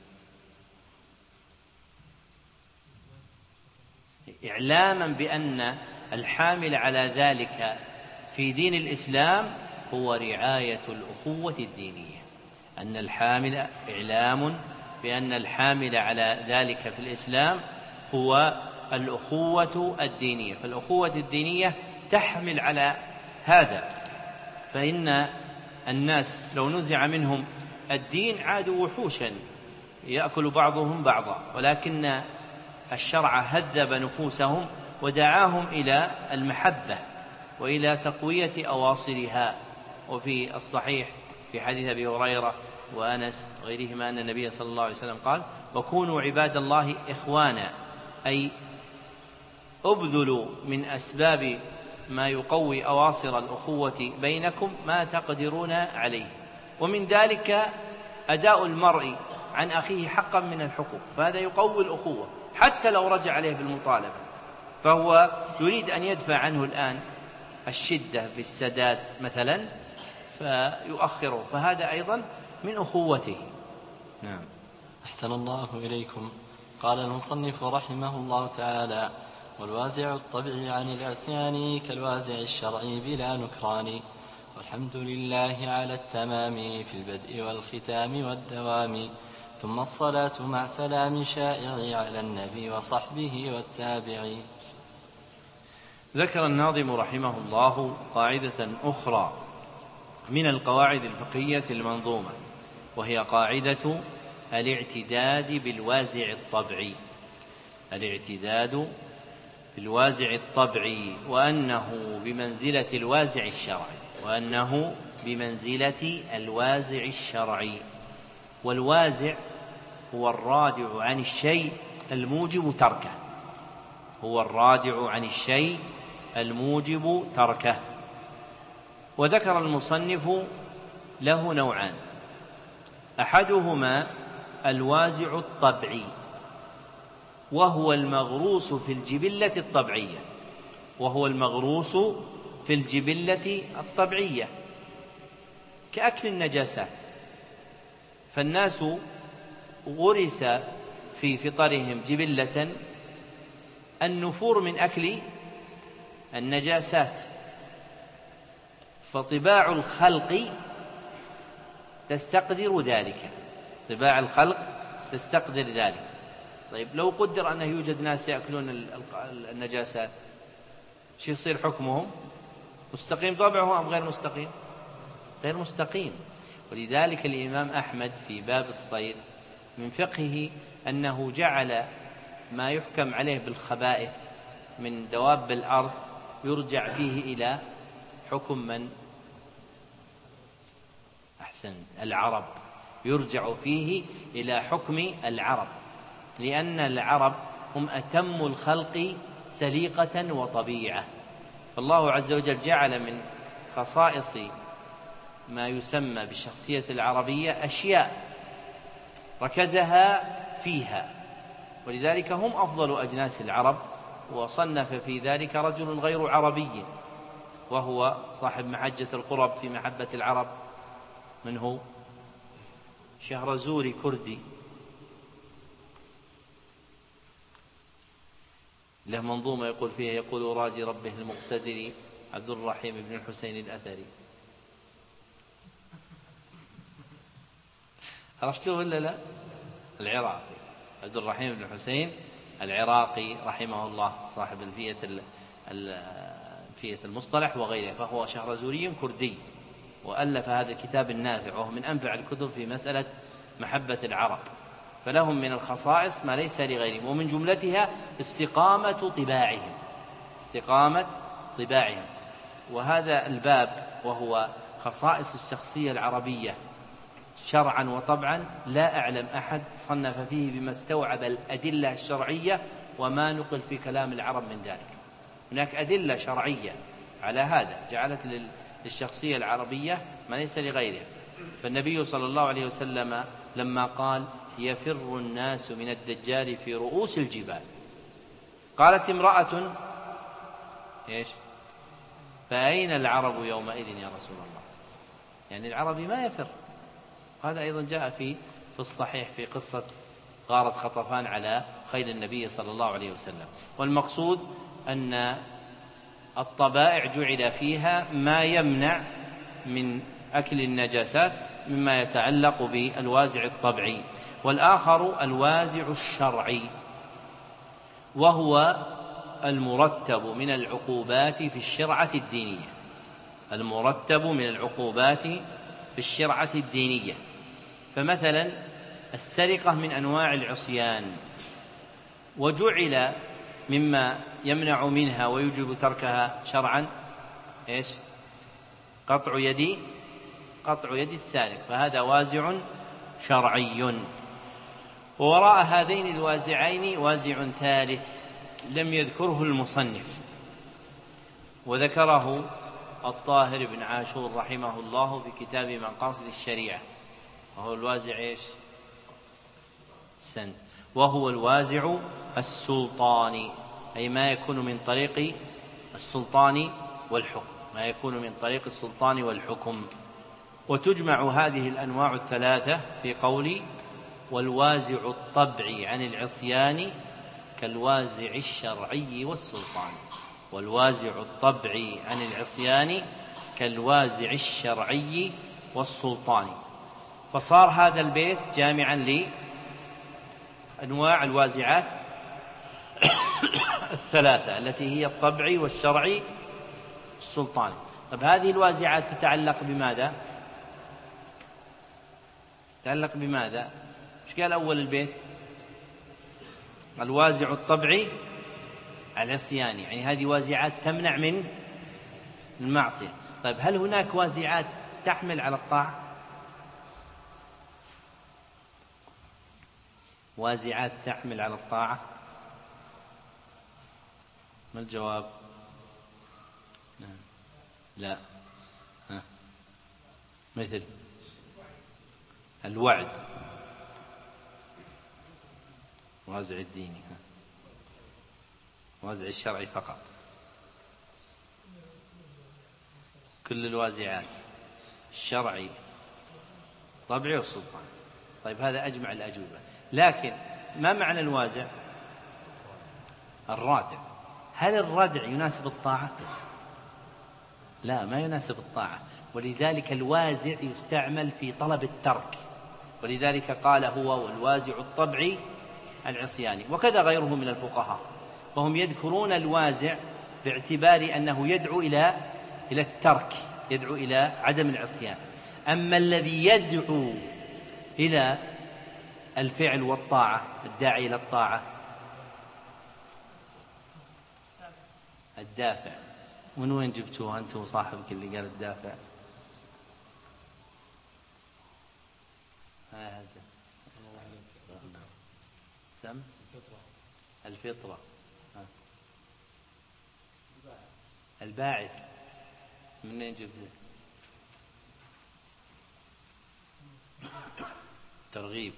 إعلاما بأن الحامل على ذلك في دين الإسلام هو رعاية الأخوة الدينية، أن الحامل إعلام بأن الحامل على ذلك في الإسلام هو الأخوة الدينية، فالأخوة الدينية تحمل على هذا، فإن الناس لو نزع منهم الدين عادوا وحوشا يأكل بعضهم بعضا، ولكن الشرع هذب نفوسهم ودعاهم إلى المحبة وإلى تقوية أواصرها. وفي الصحيح في حديث أبي هريرة وأنس وغيرهما أن النبي صلى الله عليه وسلم قال وكونوا عباد الله إخوانا، أي أبذلوا من أسباب ما يقوي أواصر الأخوة بينكم ما تقدرون عليه، ومن ذلك أداء المرء عن أخيه حقا من الحقوق، فهذا يقوي الأخوة حتى لو رجع عليه بالمطالبة، فهو يريد أن يدفع عنه الآن الشدة بالسداد مثلا فيؤخره، فهذا أيضا من أخوته. نعم. أحسن الله إليكم. قال المصنف رحمه الله تعالى والوازع الطبعي عن العصيان كالوازع الشرعي بلا نكران، والحمد لله على التمام في البدء والختام والدوام، ثم الصلاة مع سلام شائع على النبي وصحبه والتابعين. ذكر الناظم رحمه الله قاعدة أخرى من القواعد الفقهية المنظومة، وهي قاعدة الاعتداد بالوازع الطبعي، الاعتداد بالوازع الطبعي، وأنه بمنزلة الوازع الشرعي، وأنه بمنزلة الوازع الشرعي. والوازع هو الرادع عن الشيء الموجب تركه، هو الرادع عن الشيء الموجب تركه. وذكر المصنف له نوعان، أحدهما الوازع الطبعي وهو المغروس في الجبلة الطبيعية، وهو المغروس في الجبلة الطبيعية كأكل النجاسات، فالناس غرس في فطرهم جبلة النفور من أكل النجاسات، فطباع الخلق تستقدر ذلك، طباع الخلق تستقدر ذلك. طيب لو قدر أنه يوجد ناس يأكلون النجاسات، شو يصير حكمهم؟ مستقيم طبعه أم غير مستقيم؟ غير مستقيم. ولذلك الإمام أحمد في باب الصيد من فقهه أنه جعل ما يحكم عليه بالخبائث من دواب الأرض يرجع فيه إلى حكم من؟ أحسن، العرب، يرجع فيه إلى حكم العرب، لأن العرب هم أتم الخلق سليقة وطبيعة، فالله عز وجل جعل من خصائص ما يسمى بالشخصية العربية أشياء ركزها فيها، ولذلك هم أفضل أجناس العرب. وصنف في ذلك رجل غير عربي وهو صاحب محجة القرب في محبة العرب، من هو؟ شهرزوري كردي، له منظومة يقول فيها يقول راجي ربه المقتدر عبد الرحيم بن الحسين الأثري. عرفتوه ولا لا؟ العراقي عبد الرحيم بن الحسين العراقي رحمه الله، صاحب ألفية المصطلح وغيره، فهو شهرزوري كردي وألف هذا الكتاب النافع، وهو من أنفع الكتب في مسألة محبة العرب، فلهم من الخصائص ما ليس لغيرهم، ومن جملتها استقامة طباعهم. وهذا الباب وهو خصائص الشخصية العربية شرعا وطبعا لا أعلم أحد صنف فيه بما استوعب الأدلة الشرعية وما نقل في كلام العرب من ذلك. هناك أدلة شرعية على هذا جعلت للشخصية العربية ما ليس لغيرها. فالنبي صلى الله عليه وسلم لما قال يفر الناس من الدجال في رؤوس الجبال، قالت امرأة إيش؟ فأين العرب يومئذ يا رسول الله؟ يعني العربي ما يفر. هذا أيضا جاء في الصحيح في قصة غارة خطفان على خيل النبي صلى الله عليه وسلم. والمقصود أن الطبائع جعل فيها ما يمنع من أكل النجاسات مما يتعلق بالوازع الطبعي. والآخر الوازع الشرعي، وهو المرتب من العقوبات في الشرعة الدينية. فمثلا السرقة من أنواع العصيان، وجعل مما يمنع منها ويجب تركها شرعا إيش؟ قطع يد السارق، فهذا وازع شرعي. ووراء هذين الوازعين وازع ثالث لم يذكره المصنف، وذكره الطاهر بن عاشور رحمه الله في كتاب مقاصد الشريعة، وهو الوازع إيش؟ وهو الوازع السلطاني، أي ما يكون من طريق السلطان والحكم، وتجمع هذه الأنواع الثلاثة في قول والوازع الطبعي عن العصيان كالوازع الشرعي والسلطان. فصار هذا البيت جامعا لأنواع الوازعات الثلاثة التي هي الطبعي والشرعي والسلطاني. طب هذه الوازعات تتعلق بماذا؟ ايش قال أول البيت؟ الوازع الطبعي العصيان، يعني هذه وازعات تمنع من المعصية. طيب هل هناك وازعات تحمل على الطاعة؟ وازعات تحمل على الطاعة؟ ما الجواب؟ لا. مثل الوعد، وازع الديني، وازع الشرعي فقط. كل الوازعات الشرعي طبعي والسلطان. طيب هذا أجمع الأجوبة، لكن ما معنى الوازع؟ الرادع. هل الردع يناسب الطاعة؟ لا، ما يناسب الطاعة، ولذلك الوازع يستعمل في طلب الترك، ولذلك قال هو والوازع الطبعي العصياني. وكذا غيره من الفقهاء، وهم يذكرون الوازع باعتبار أنه يدعو إلى الترك، يدعو إلى عدم العصيان. أما الذي يدعو إلى الفعل والطاعة، الداعي إلى الطاعة، الدافع. من وين جبتوه أنت وصاحبك اللي قال الدافع؟ هذا سم الفطرة، الباعث. من وين جبته؟ ترغيب.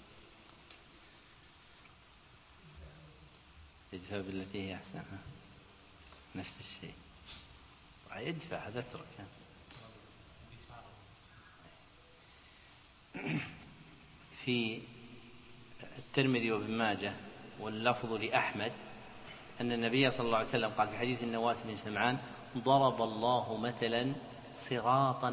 ادفع بالتي هي أحسن، نفس الشيء. ادفع، هذا اترك. في الترمذي وابن ماجه واللفظ لأحمد أن النبي صلى الله عليه وسلم قال في حديث النواس بن سمعان: ضرب الله مثلا صراطا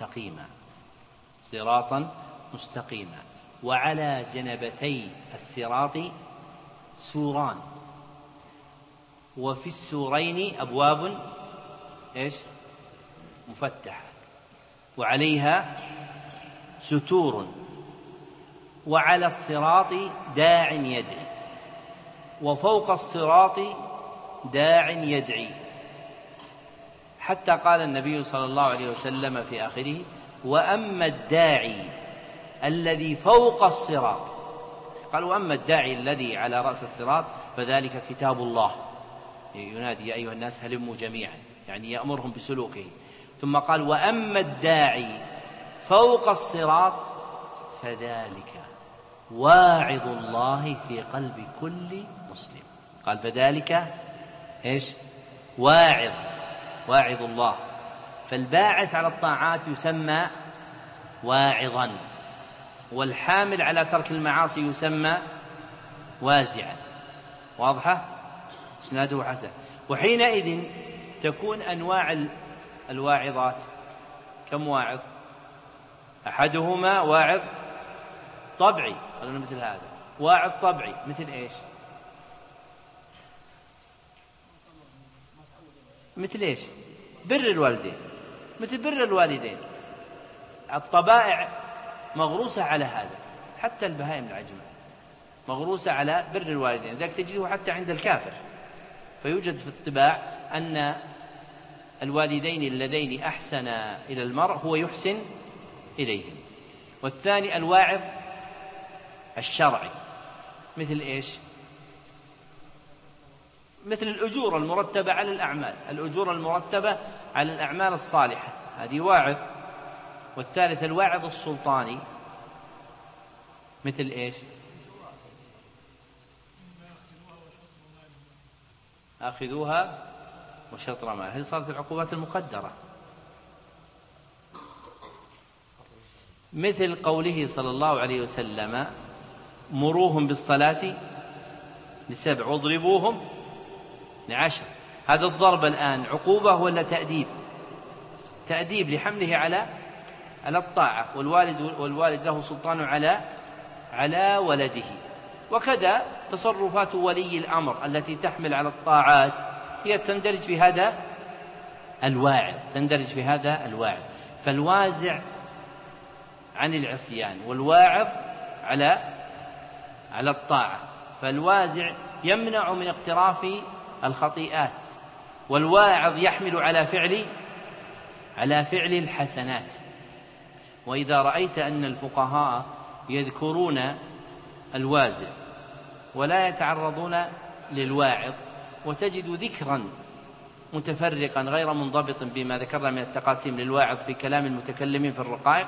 مستقيما وعلى جنبتي الصراط سوران، وفي السورين أبواب إيش؟ مفتحة، وعليها ستور، وعلى الصراط داع يدعي، وفوق الصراط داع يدعي، حتى قال النبي صلى الله عليه وسلم في آخره: وأما الداعي الذي فوق الصراط، قال: وأما الداعي الذي على رأس الصراط فذلك كتاب الله ينادي: يا أيها الناس هلموا جميعا، يعني يأمرهم بسلوكه. ثم قال: وأما الداعي فوق الصراط فذلك واعظ الله في قلب كل مسلم. قال: فذلك إيش؟ واعظ الله. فالباعث على الطاعات يسمى واعظا، والحامل على ترك المعاصي يسمى وازعا. واضحة؟ اسناده حسن. وحينئذ تكون أنواع الواعظات كم واعظ؟ أحدهما واعظ طبعي، قالوا مثل هذا. واعظ طبعي مثل إيش؟ مثل إيش؟ بر الوالدين، مثل بر الوالدين. الطبائع مغروسة على هذا، حتى البهائم العجمة مغروسة على بر الوالدين، ذلك تجده حتى عند الكافر. فيوجد في الطباع أن الوالدين اللذين أحسنا إلى المرء هو يحسن إليهم. والثاني الواعظ الشرعي، مثل إيش؟ مثل الأجور المرتبة على الأعمال، الأجور المرتبة على الأعمال الصالحة، هذه واعظ. والثالث الواعظ السلطاني، مثل إيش؟ آخذوها وشطر مال، هذه صارت العقوبات المقدرة. مثل قوله صلى الله عليه وسلم: مروهم بالصلاة ل7 واضربوهم ل10. هذا الضرب الآن عقوبة ولا تأديب؟ تأديب لحمله على الطاعة، والوالد له سلطان على ولده. وكذا تصرفات ولي الأمر التي تحمل على الطاعات هي تندرج في هذا الواعظ. فالوازع عن العصيان، والواعظ على الطاعة. فالوازع يمنع من اقتراف الخطيئات، والواعظ يحمل على فعل الحسنات. وإذا رأيت أن الفقهاء يذكرون الوازع ولا يتعرضون للواعظ، وتجد ذكرا متفرقا غير منضبط بما ذكرنا من التقاسيم للواعظ في كلام المتكلمين في الرقائق،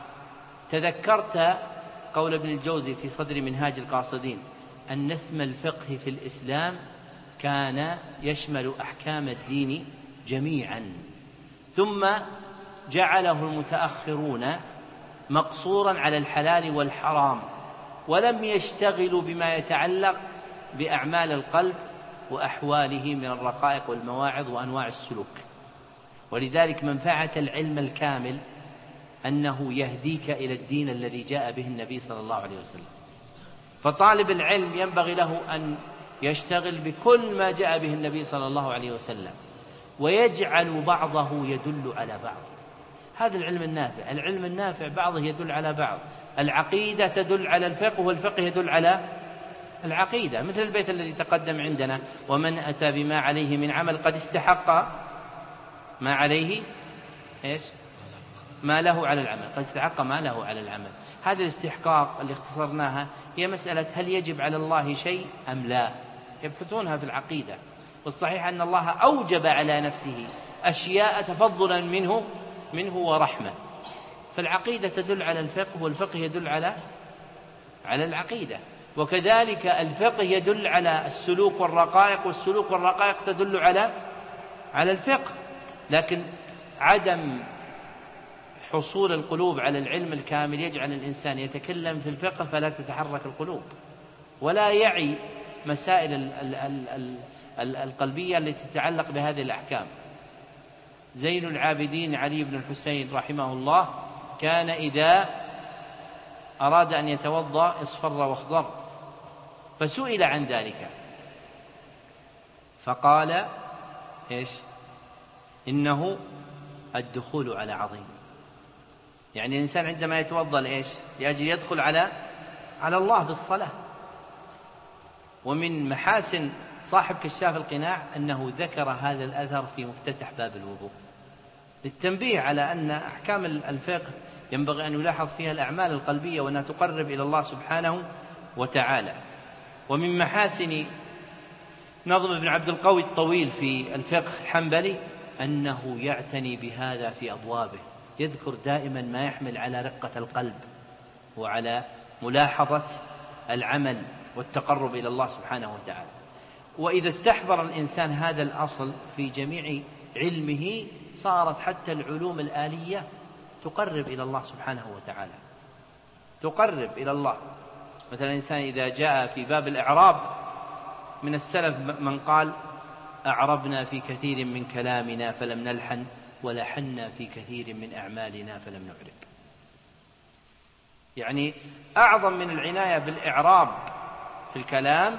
تذكرت قول ابن الجوزي في صدر منهاج القاصدين أن اسم الفقه في الإسلام كان يشمل أحكام الدين جميعا، ثم جعله المتأخرون مقصورا على الحلال والحرام، ولم يشتغلوا بما يتعلق بأعمال القلب وأحواله من الرقائق والمواعظ وأنواع السلوك. ولذلك منفعة العلم الكامل أنه يهديك إلى الدين الذي جاء به النبي صلى الله عليه وسلم. فطالب العلم ينبغي له أن يشتغل بكل ما جاء به النبي صلى الله عليه وسلم، ويجعل بعضه يدل على بعض. هذا العلم النافع بعضه يدل على بعض. العقيدة تدل على الفقه، والفقه يدل على العقيدة. مثل البيت الذي تقدم عندنا: ومن أتى بما عليه من عمل قد استحق ما عليه إيش؟ ما له على العمل، قد استحق ما له على العمل. هذا الاستحقاق اللي اختصرناها هي مسألة هل يجب على الله شيء أم لا، يبحثونها في العقيدة. والصحيح أن الله أوجب على نفسه أشياء تفضلا منه ورحمة. فالعقيدة تدل على الفقه، والفقه يدل على العقيدة. وكذلك الفقه يدل على السلوك والرقائق، والسلوك والرقائق تدل على الفقه. لكن عدم حصول القلوب على العلم الكامل يجعل الإنسان يتكلم في الفقه فلا تتحرك القلوب، ولا يعي مسائل القلبية التي تتعلق بهذه الأحكام. زين العابدين علي بن الحسين رحمه الله كان إذا أراد أن يتوضأ اصفر واخضر، فسئل عن ذلك فقال إيش؟ إنه الدخول على عظيم. يعني الإنسان عندما يتوضأ لإيش؟ لأجل يدخل على الله بالصلاة. ومن محاسن صاحب كشاف القناع أنه ذكر هذا الأثر في مفتتح باب الوضوء للتنبيه على أن أحكام الفقه ينبغي أن يلاحظ فيها الأعمال القلبية وأنها تقرب إلى الله سبحانه وتعالى. ومن محاسن نظم بن عبد القوي الطويل في الفقه الحنبلي أنه يعتني بهذا في أبوابه، يذكر دائما ما يحمل على رقة القلب وعلى ملاحظة العمل والتقرب إلى الله سبحانه وتعالى. وإذا استحضر الإنسان هذا الأصل في جميع علمه صارت حتى العلوم الآلية تقرب إلى الله سبحانه وتعالى، تقرب إلى الله. مثلا الإنسان إذا جاء في باب الإعراب من السلف من قال: أعربنا في كثير من كلامنا فلم نلحن، ولحنا في كثير من أعمالنا فلم نعرب. يعني أعظم من العناية بالإعراب في الكلام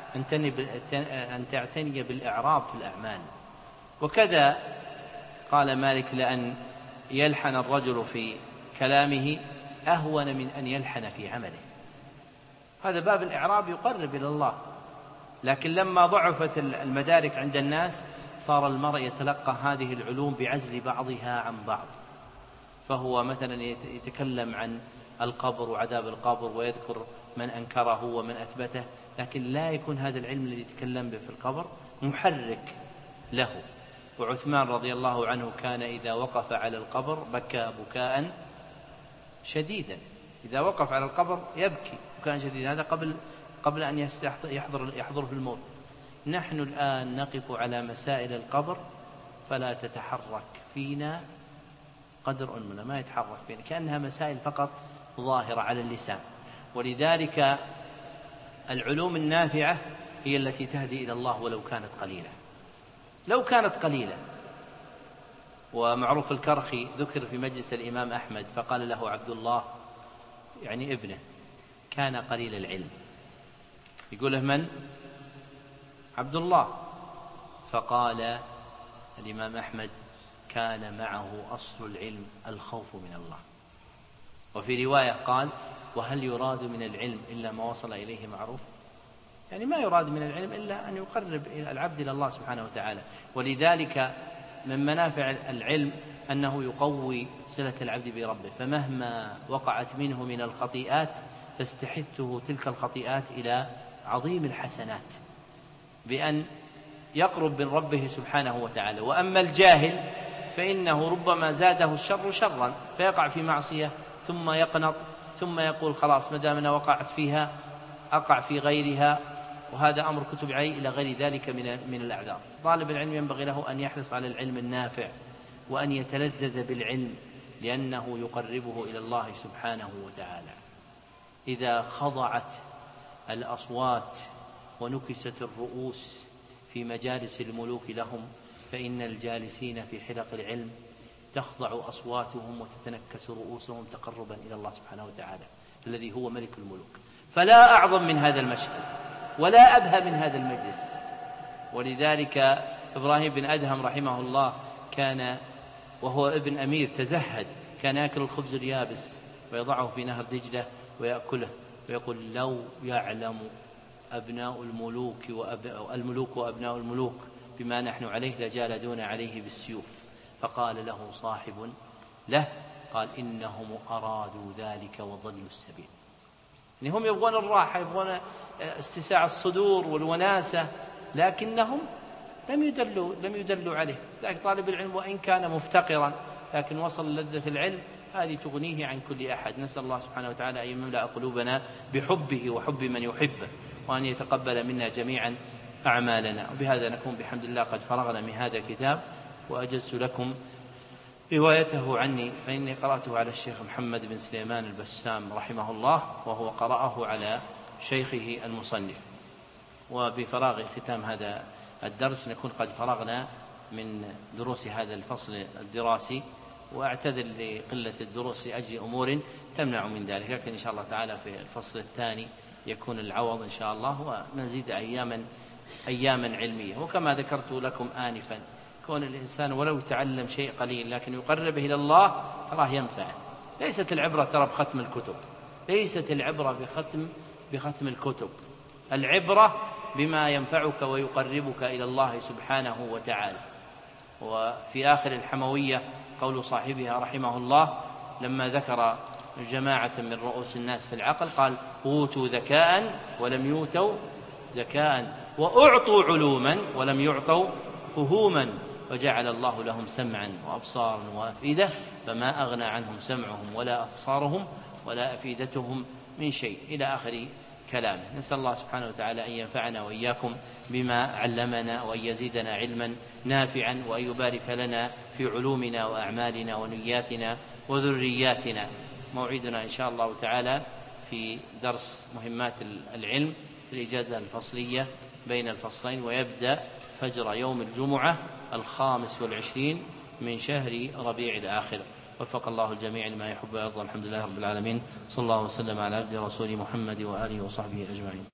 أن تعتني بالإعراب في الأعمال. وكذا قال مالك: لأن يلحن الرجل في كلامه أهون من أن يلحن في عمله. هذا باب الإعراب يقرب إلى الله. لكن لما ضعفت المدارك عند الناس صار المرء يتلقى هذه العلوم بعزل بعضها عن بعض، فهو مثلا يتكلم عن القبر وعذاب القبر ويذكر من أنكره ومن أثبته، لكن لا يكون هذا العلم الذي يتكلم به في القبر محرك له. وعثمان رضي الله عنه كان إذا وقف على القبر بكى بكاء شديدا، إذا وقف على القبر يبكي بكاء شديدا، هذا قبل أن يحضره الموت. نحن الآن نقف على مسائل القبر فلا تتحرك فينا قدر أننا، ما يتحرك فينا، كأنها مسائل فقط ظاهرة على اللسان. ولذلك العلوم النافعة هي التي تهدي إلى الله ولو كانت قليلة، لو كانت قليلة. ومعروف الكرخي ذكر في مجلس الإمام أحمد فقال له عبد الله، يعني ابنه، كان قليل العلم. يقول له: من؟ عبد الله. فقال الإمام أحمد: كان معه أصل العلم الخوف من الله. وفي رواية قال: وهل يراد من العلم إلا ما وصل إليه معروف؟ يعني ما يراد من العلم إلا أن يقرب العبد إلى الله سبحانه وتعالى. ولذلك من منافع العلم أنه يقوي صلة العبد بربه، فمهما وقعت منه من الخطيئات تستحثه تلك الخطيئات إلى عظيم الحسنات بأن يقرب من ربه سبحانه وتعالى. وأما الجاهل فإنه ربما زاده الشر شرا فيقع في معصية ثم يقنط ثم يقول: خلاص ما دام أنا وقعت فيها أقع في غيرها، وهذا أمر كتب عليه إلى غير ذلك من الأعذار. طالب العلم ينبغي له أن يحرص على العلم النافع وأن يتلذذ بالعلم لأنه يقربه إلى الله سبحانه وتعالى. إذا خضعت الأصوات ونكست الرؤوس في مجالس الملوك لهم فإن الجالسين في حلق العلم تخضع أصواتهم وتتنكس رؤوسهم تقربا إلى الله سبحانه وتعالى الذي هو ملك الملوك. فلا أعظم من هذا المشهد ولا أبهى من هذا المجلس. ولذلك إبراهيم بن أدهم رحمه الله كان وهو ابن أمير تزهد، كان يأكل الخبز اليابس ويضعه في نهر دجلة ويأكله ويقول: لو يعلم أبناء الملوك وأبناء الملوك بما نحن عليه لجالدون عليه بالسيوف. فقال له صاحب له، قال: إنهم أرادوا ذلك وضلوا السبيل. يعني هم يبغون الراحة، يبغون استساع الصدور والوناسة، لكنهم لم يدلوا عليه. لكن طالب العلم وإن كان مفتقرا لكن وصل لذة العلم هذه تغنيه عن كل أحد. نسأل الله سبحانه وتعالى أن يملأ قلوبنا بحبه وحب من يحبه، وأن يتقبل منا جميعا أعمالنا. وبهذا نكون بحمد الله قد فرغنا من هذا الكتاب، وأجزت لكم روايته عني، فإني قرأته على الشيخ محمد بن سليمان البسام رحمه الله، وهو قرأه على شيخه المصنف. وبفراغ ختام هذا الدرس نكون قد فرغنا من دروس هذا الفصل الدراسي، وأعتذر لقلة الدروس لأجل أمور تمنع من ذلك، لكن إن شاء الله تعالى في الفصل الثاني يكون العوض إن شاء الله، ونزيد أياما علمية. وكما ذكرت لكم آنفا كون الإنسان ولو يتعلم شيء قليل لكن يقربه إلى الله تراه ينفعه. ليست العبرة ترى بختم الكتب، ليست العبرة بختم الكتب، العبرة بما ينفعك ويقربك إلى الله سبحانه وتعالى. وفي آخر الحموية قول صاحبها رحمه الله لما ذكر جماعة من رؤوس الناس في العقل قال: أوتوا ذكاء ولم يؤتوا ذكاء، وأعطوا علوما ولم يعطوا فهوما، وجعل الله لهم سمعا وأبصارا وأفئدة فما أغنى عنهم سمعهم ولا أبصارهم ولا أفئدتهم من شيء، إلى آخر كلامه. نسأل الله سبحانه وتعالى أن ينفعنا وإياكم بما علمنا، وأن يزيدنا علما نافعا، وأن يبارك لنا في علومنا وأعمالنا ونياتنا وذرياتنا. موعدنا إن شاء الله تعالى في درس مهمات العلم في الإجازة الفصلية بين الفصلين، ويبدأ فجر يوم الجمعة 25 من شهر ربيع الآخر. وفق الله الجميع لما يحب ويرضى. الحمد لله رب العالمين، صلى الله وسلم على عبده ورسوله محمد وآله وصحبه أجمعين.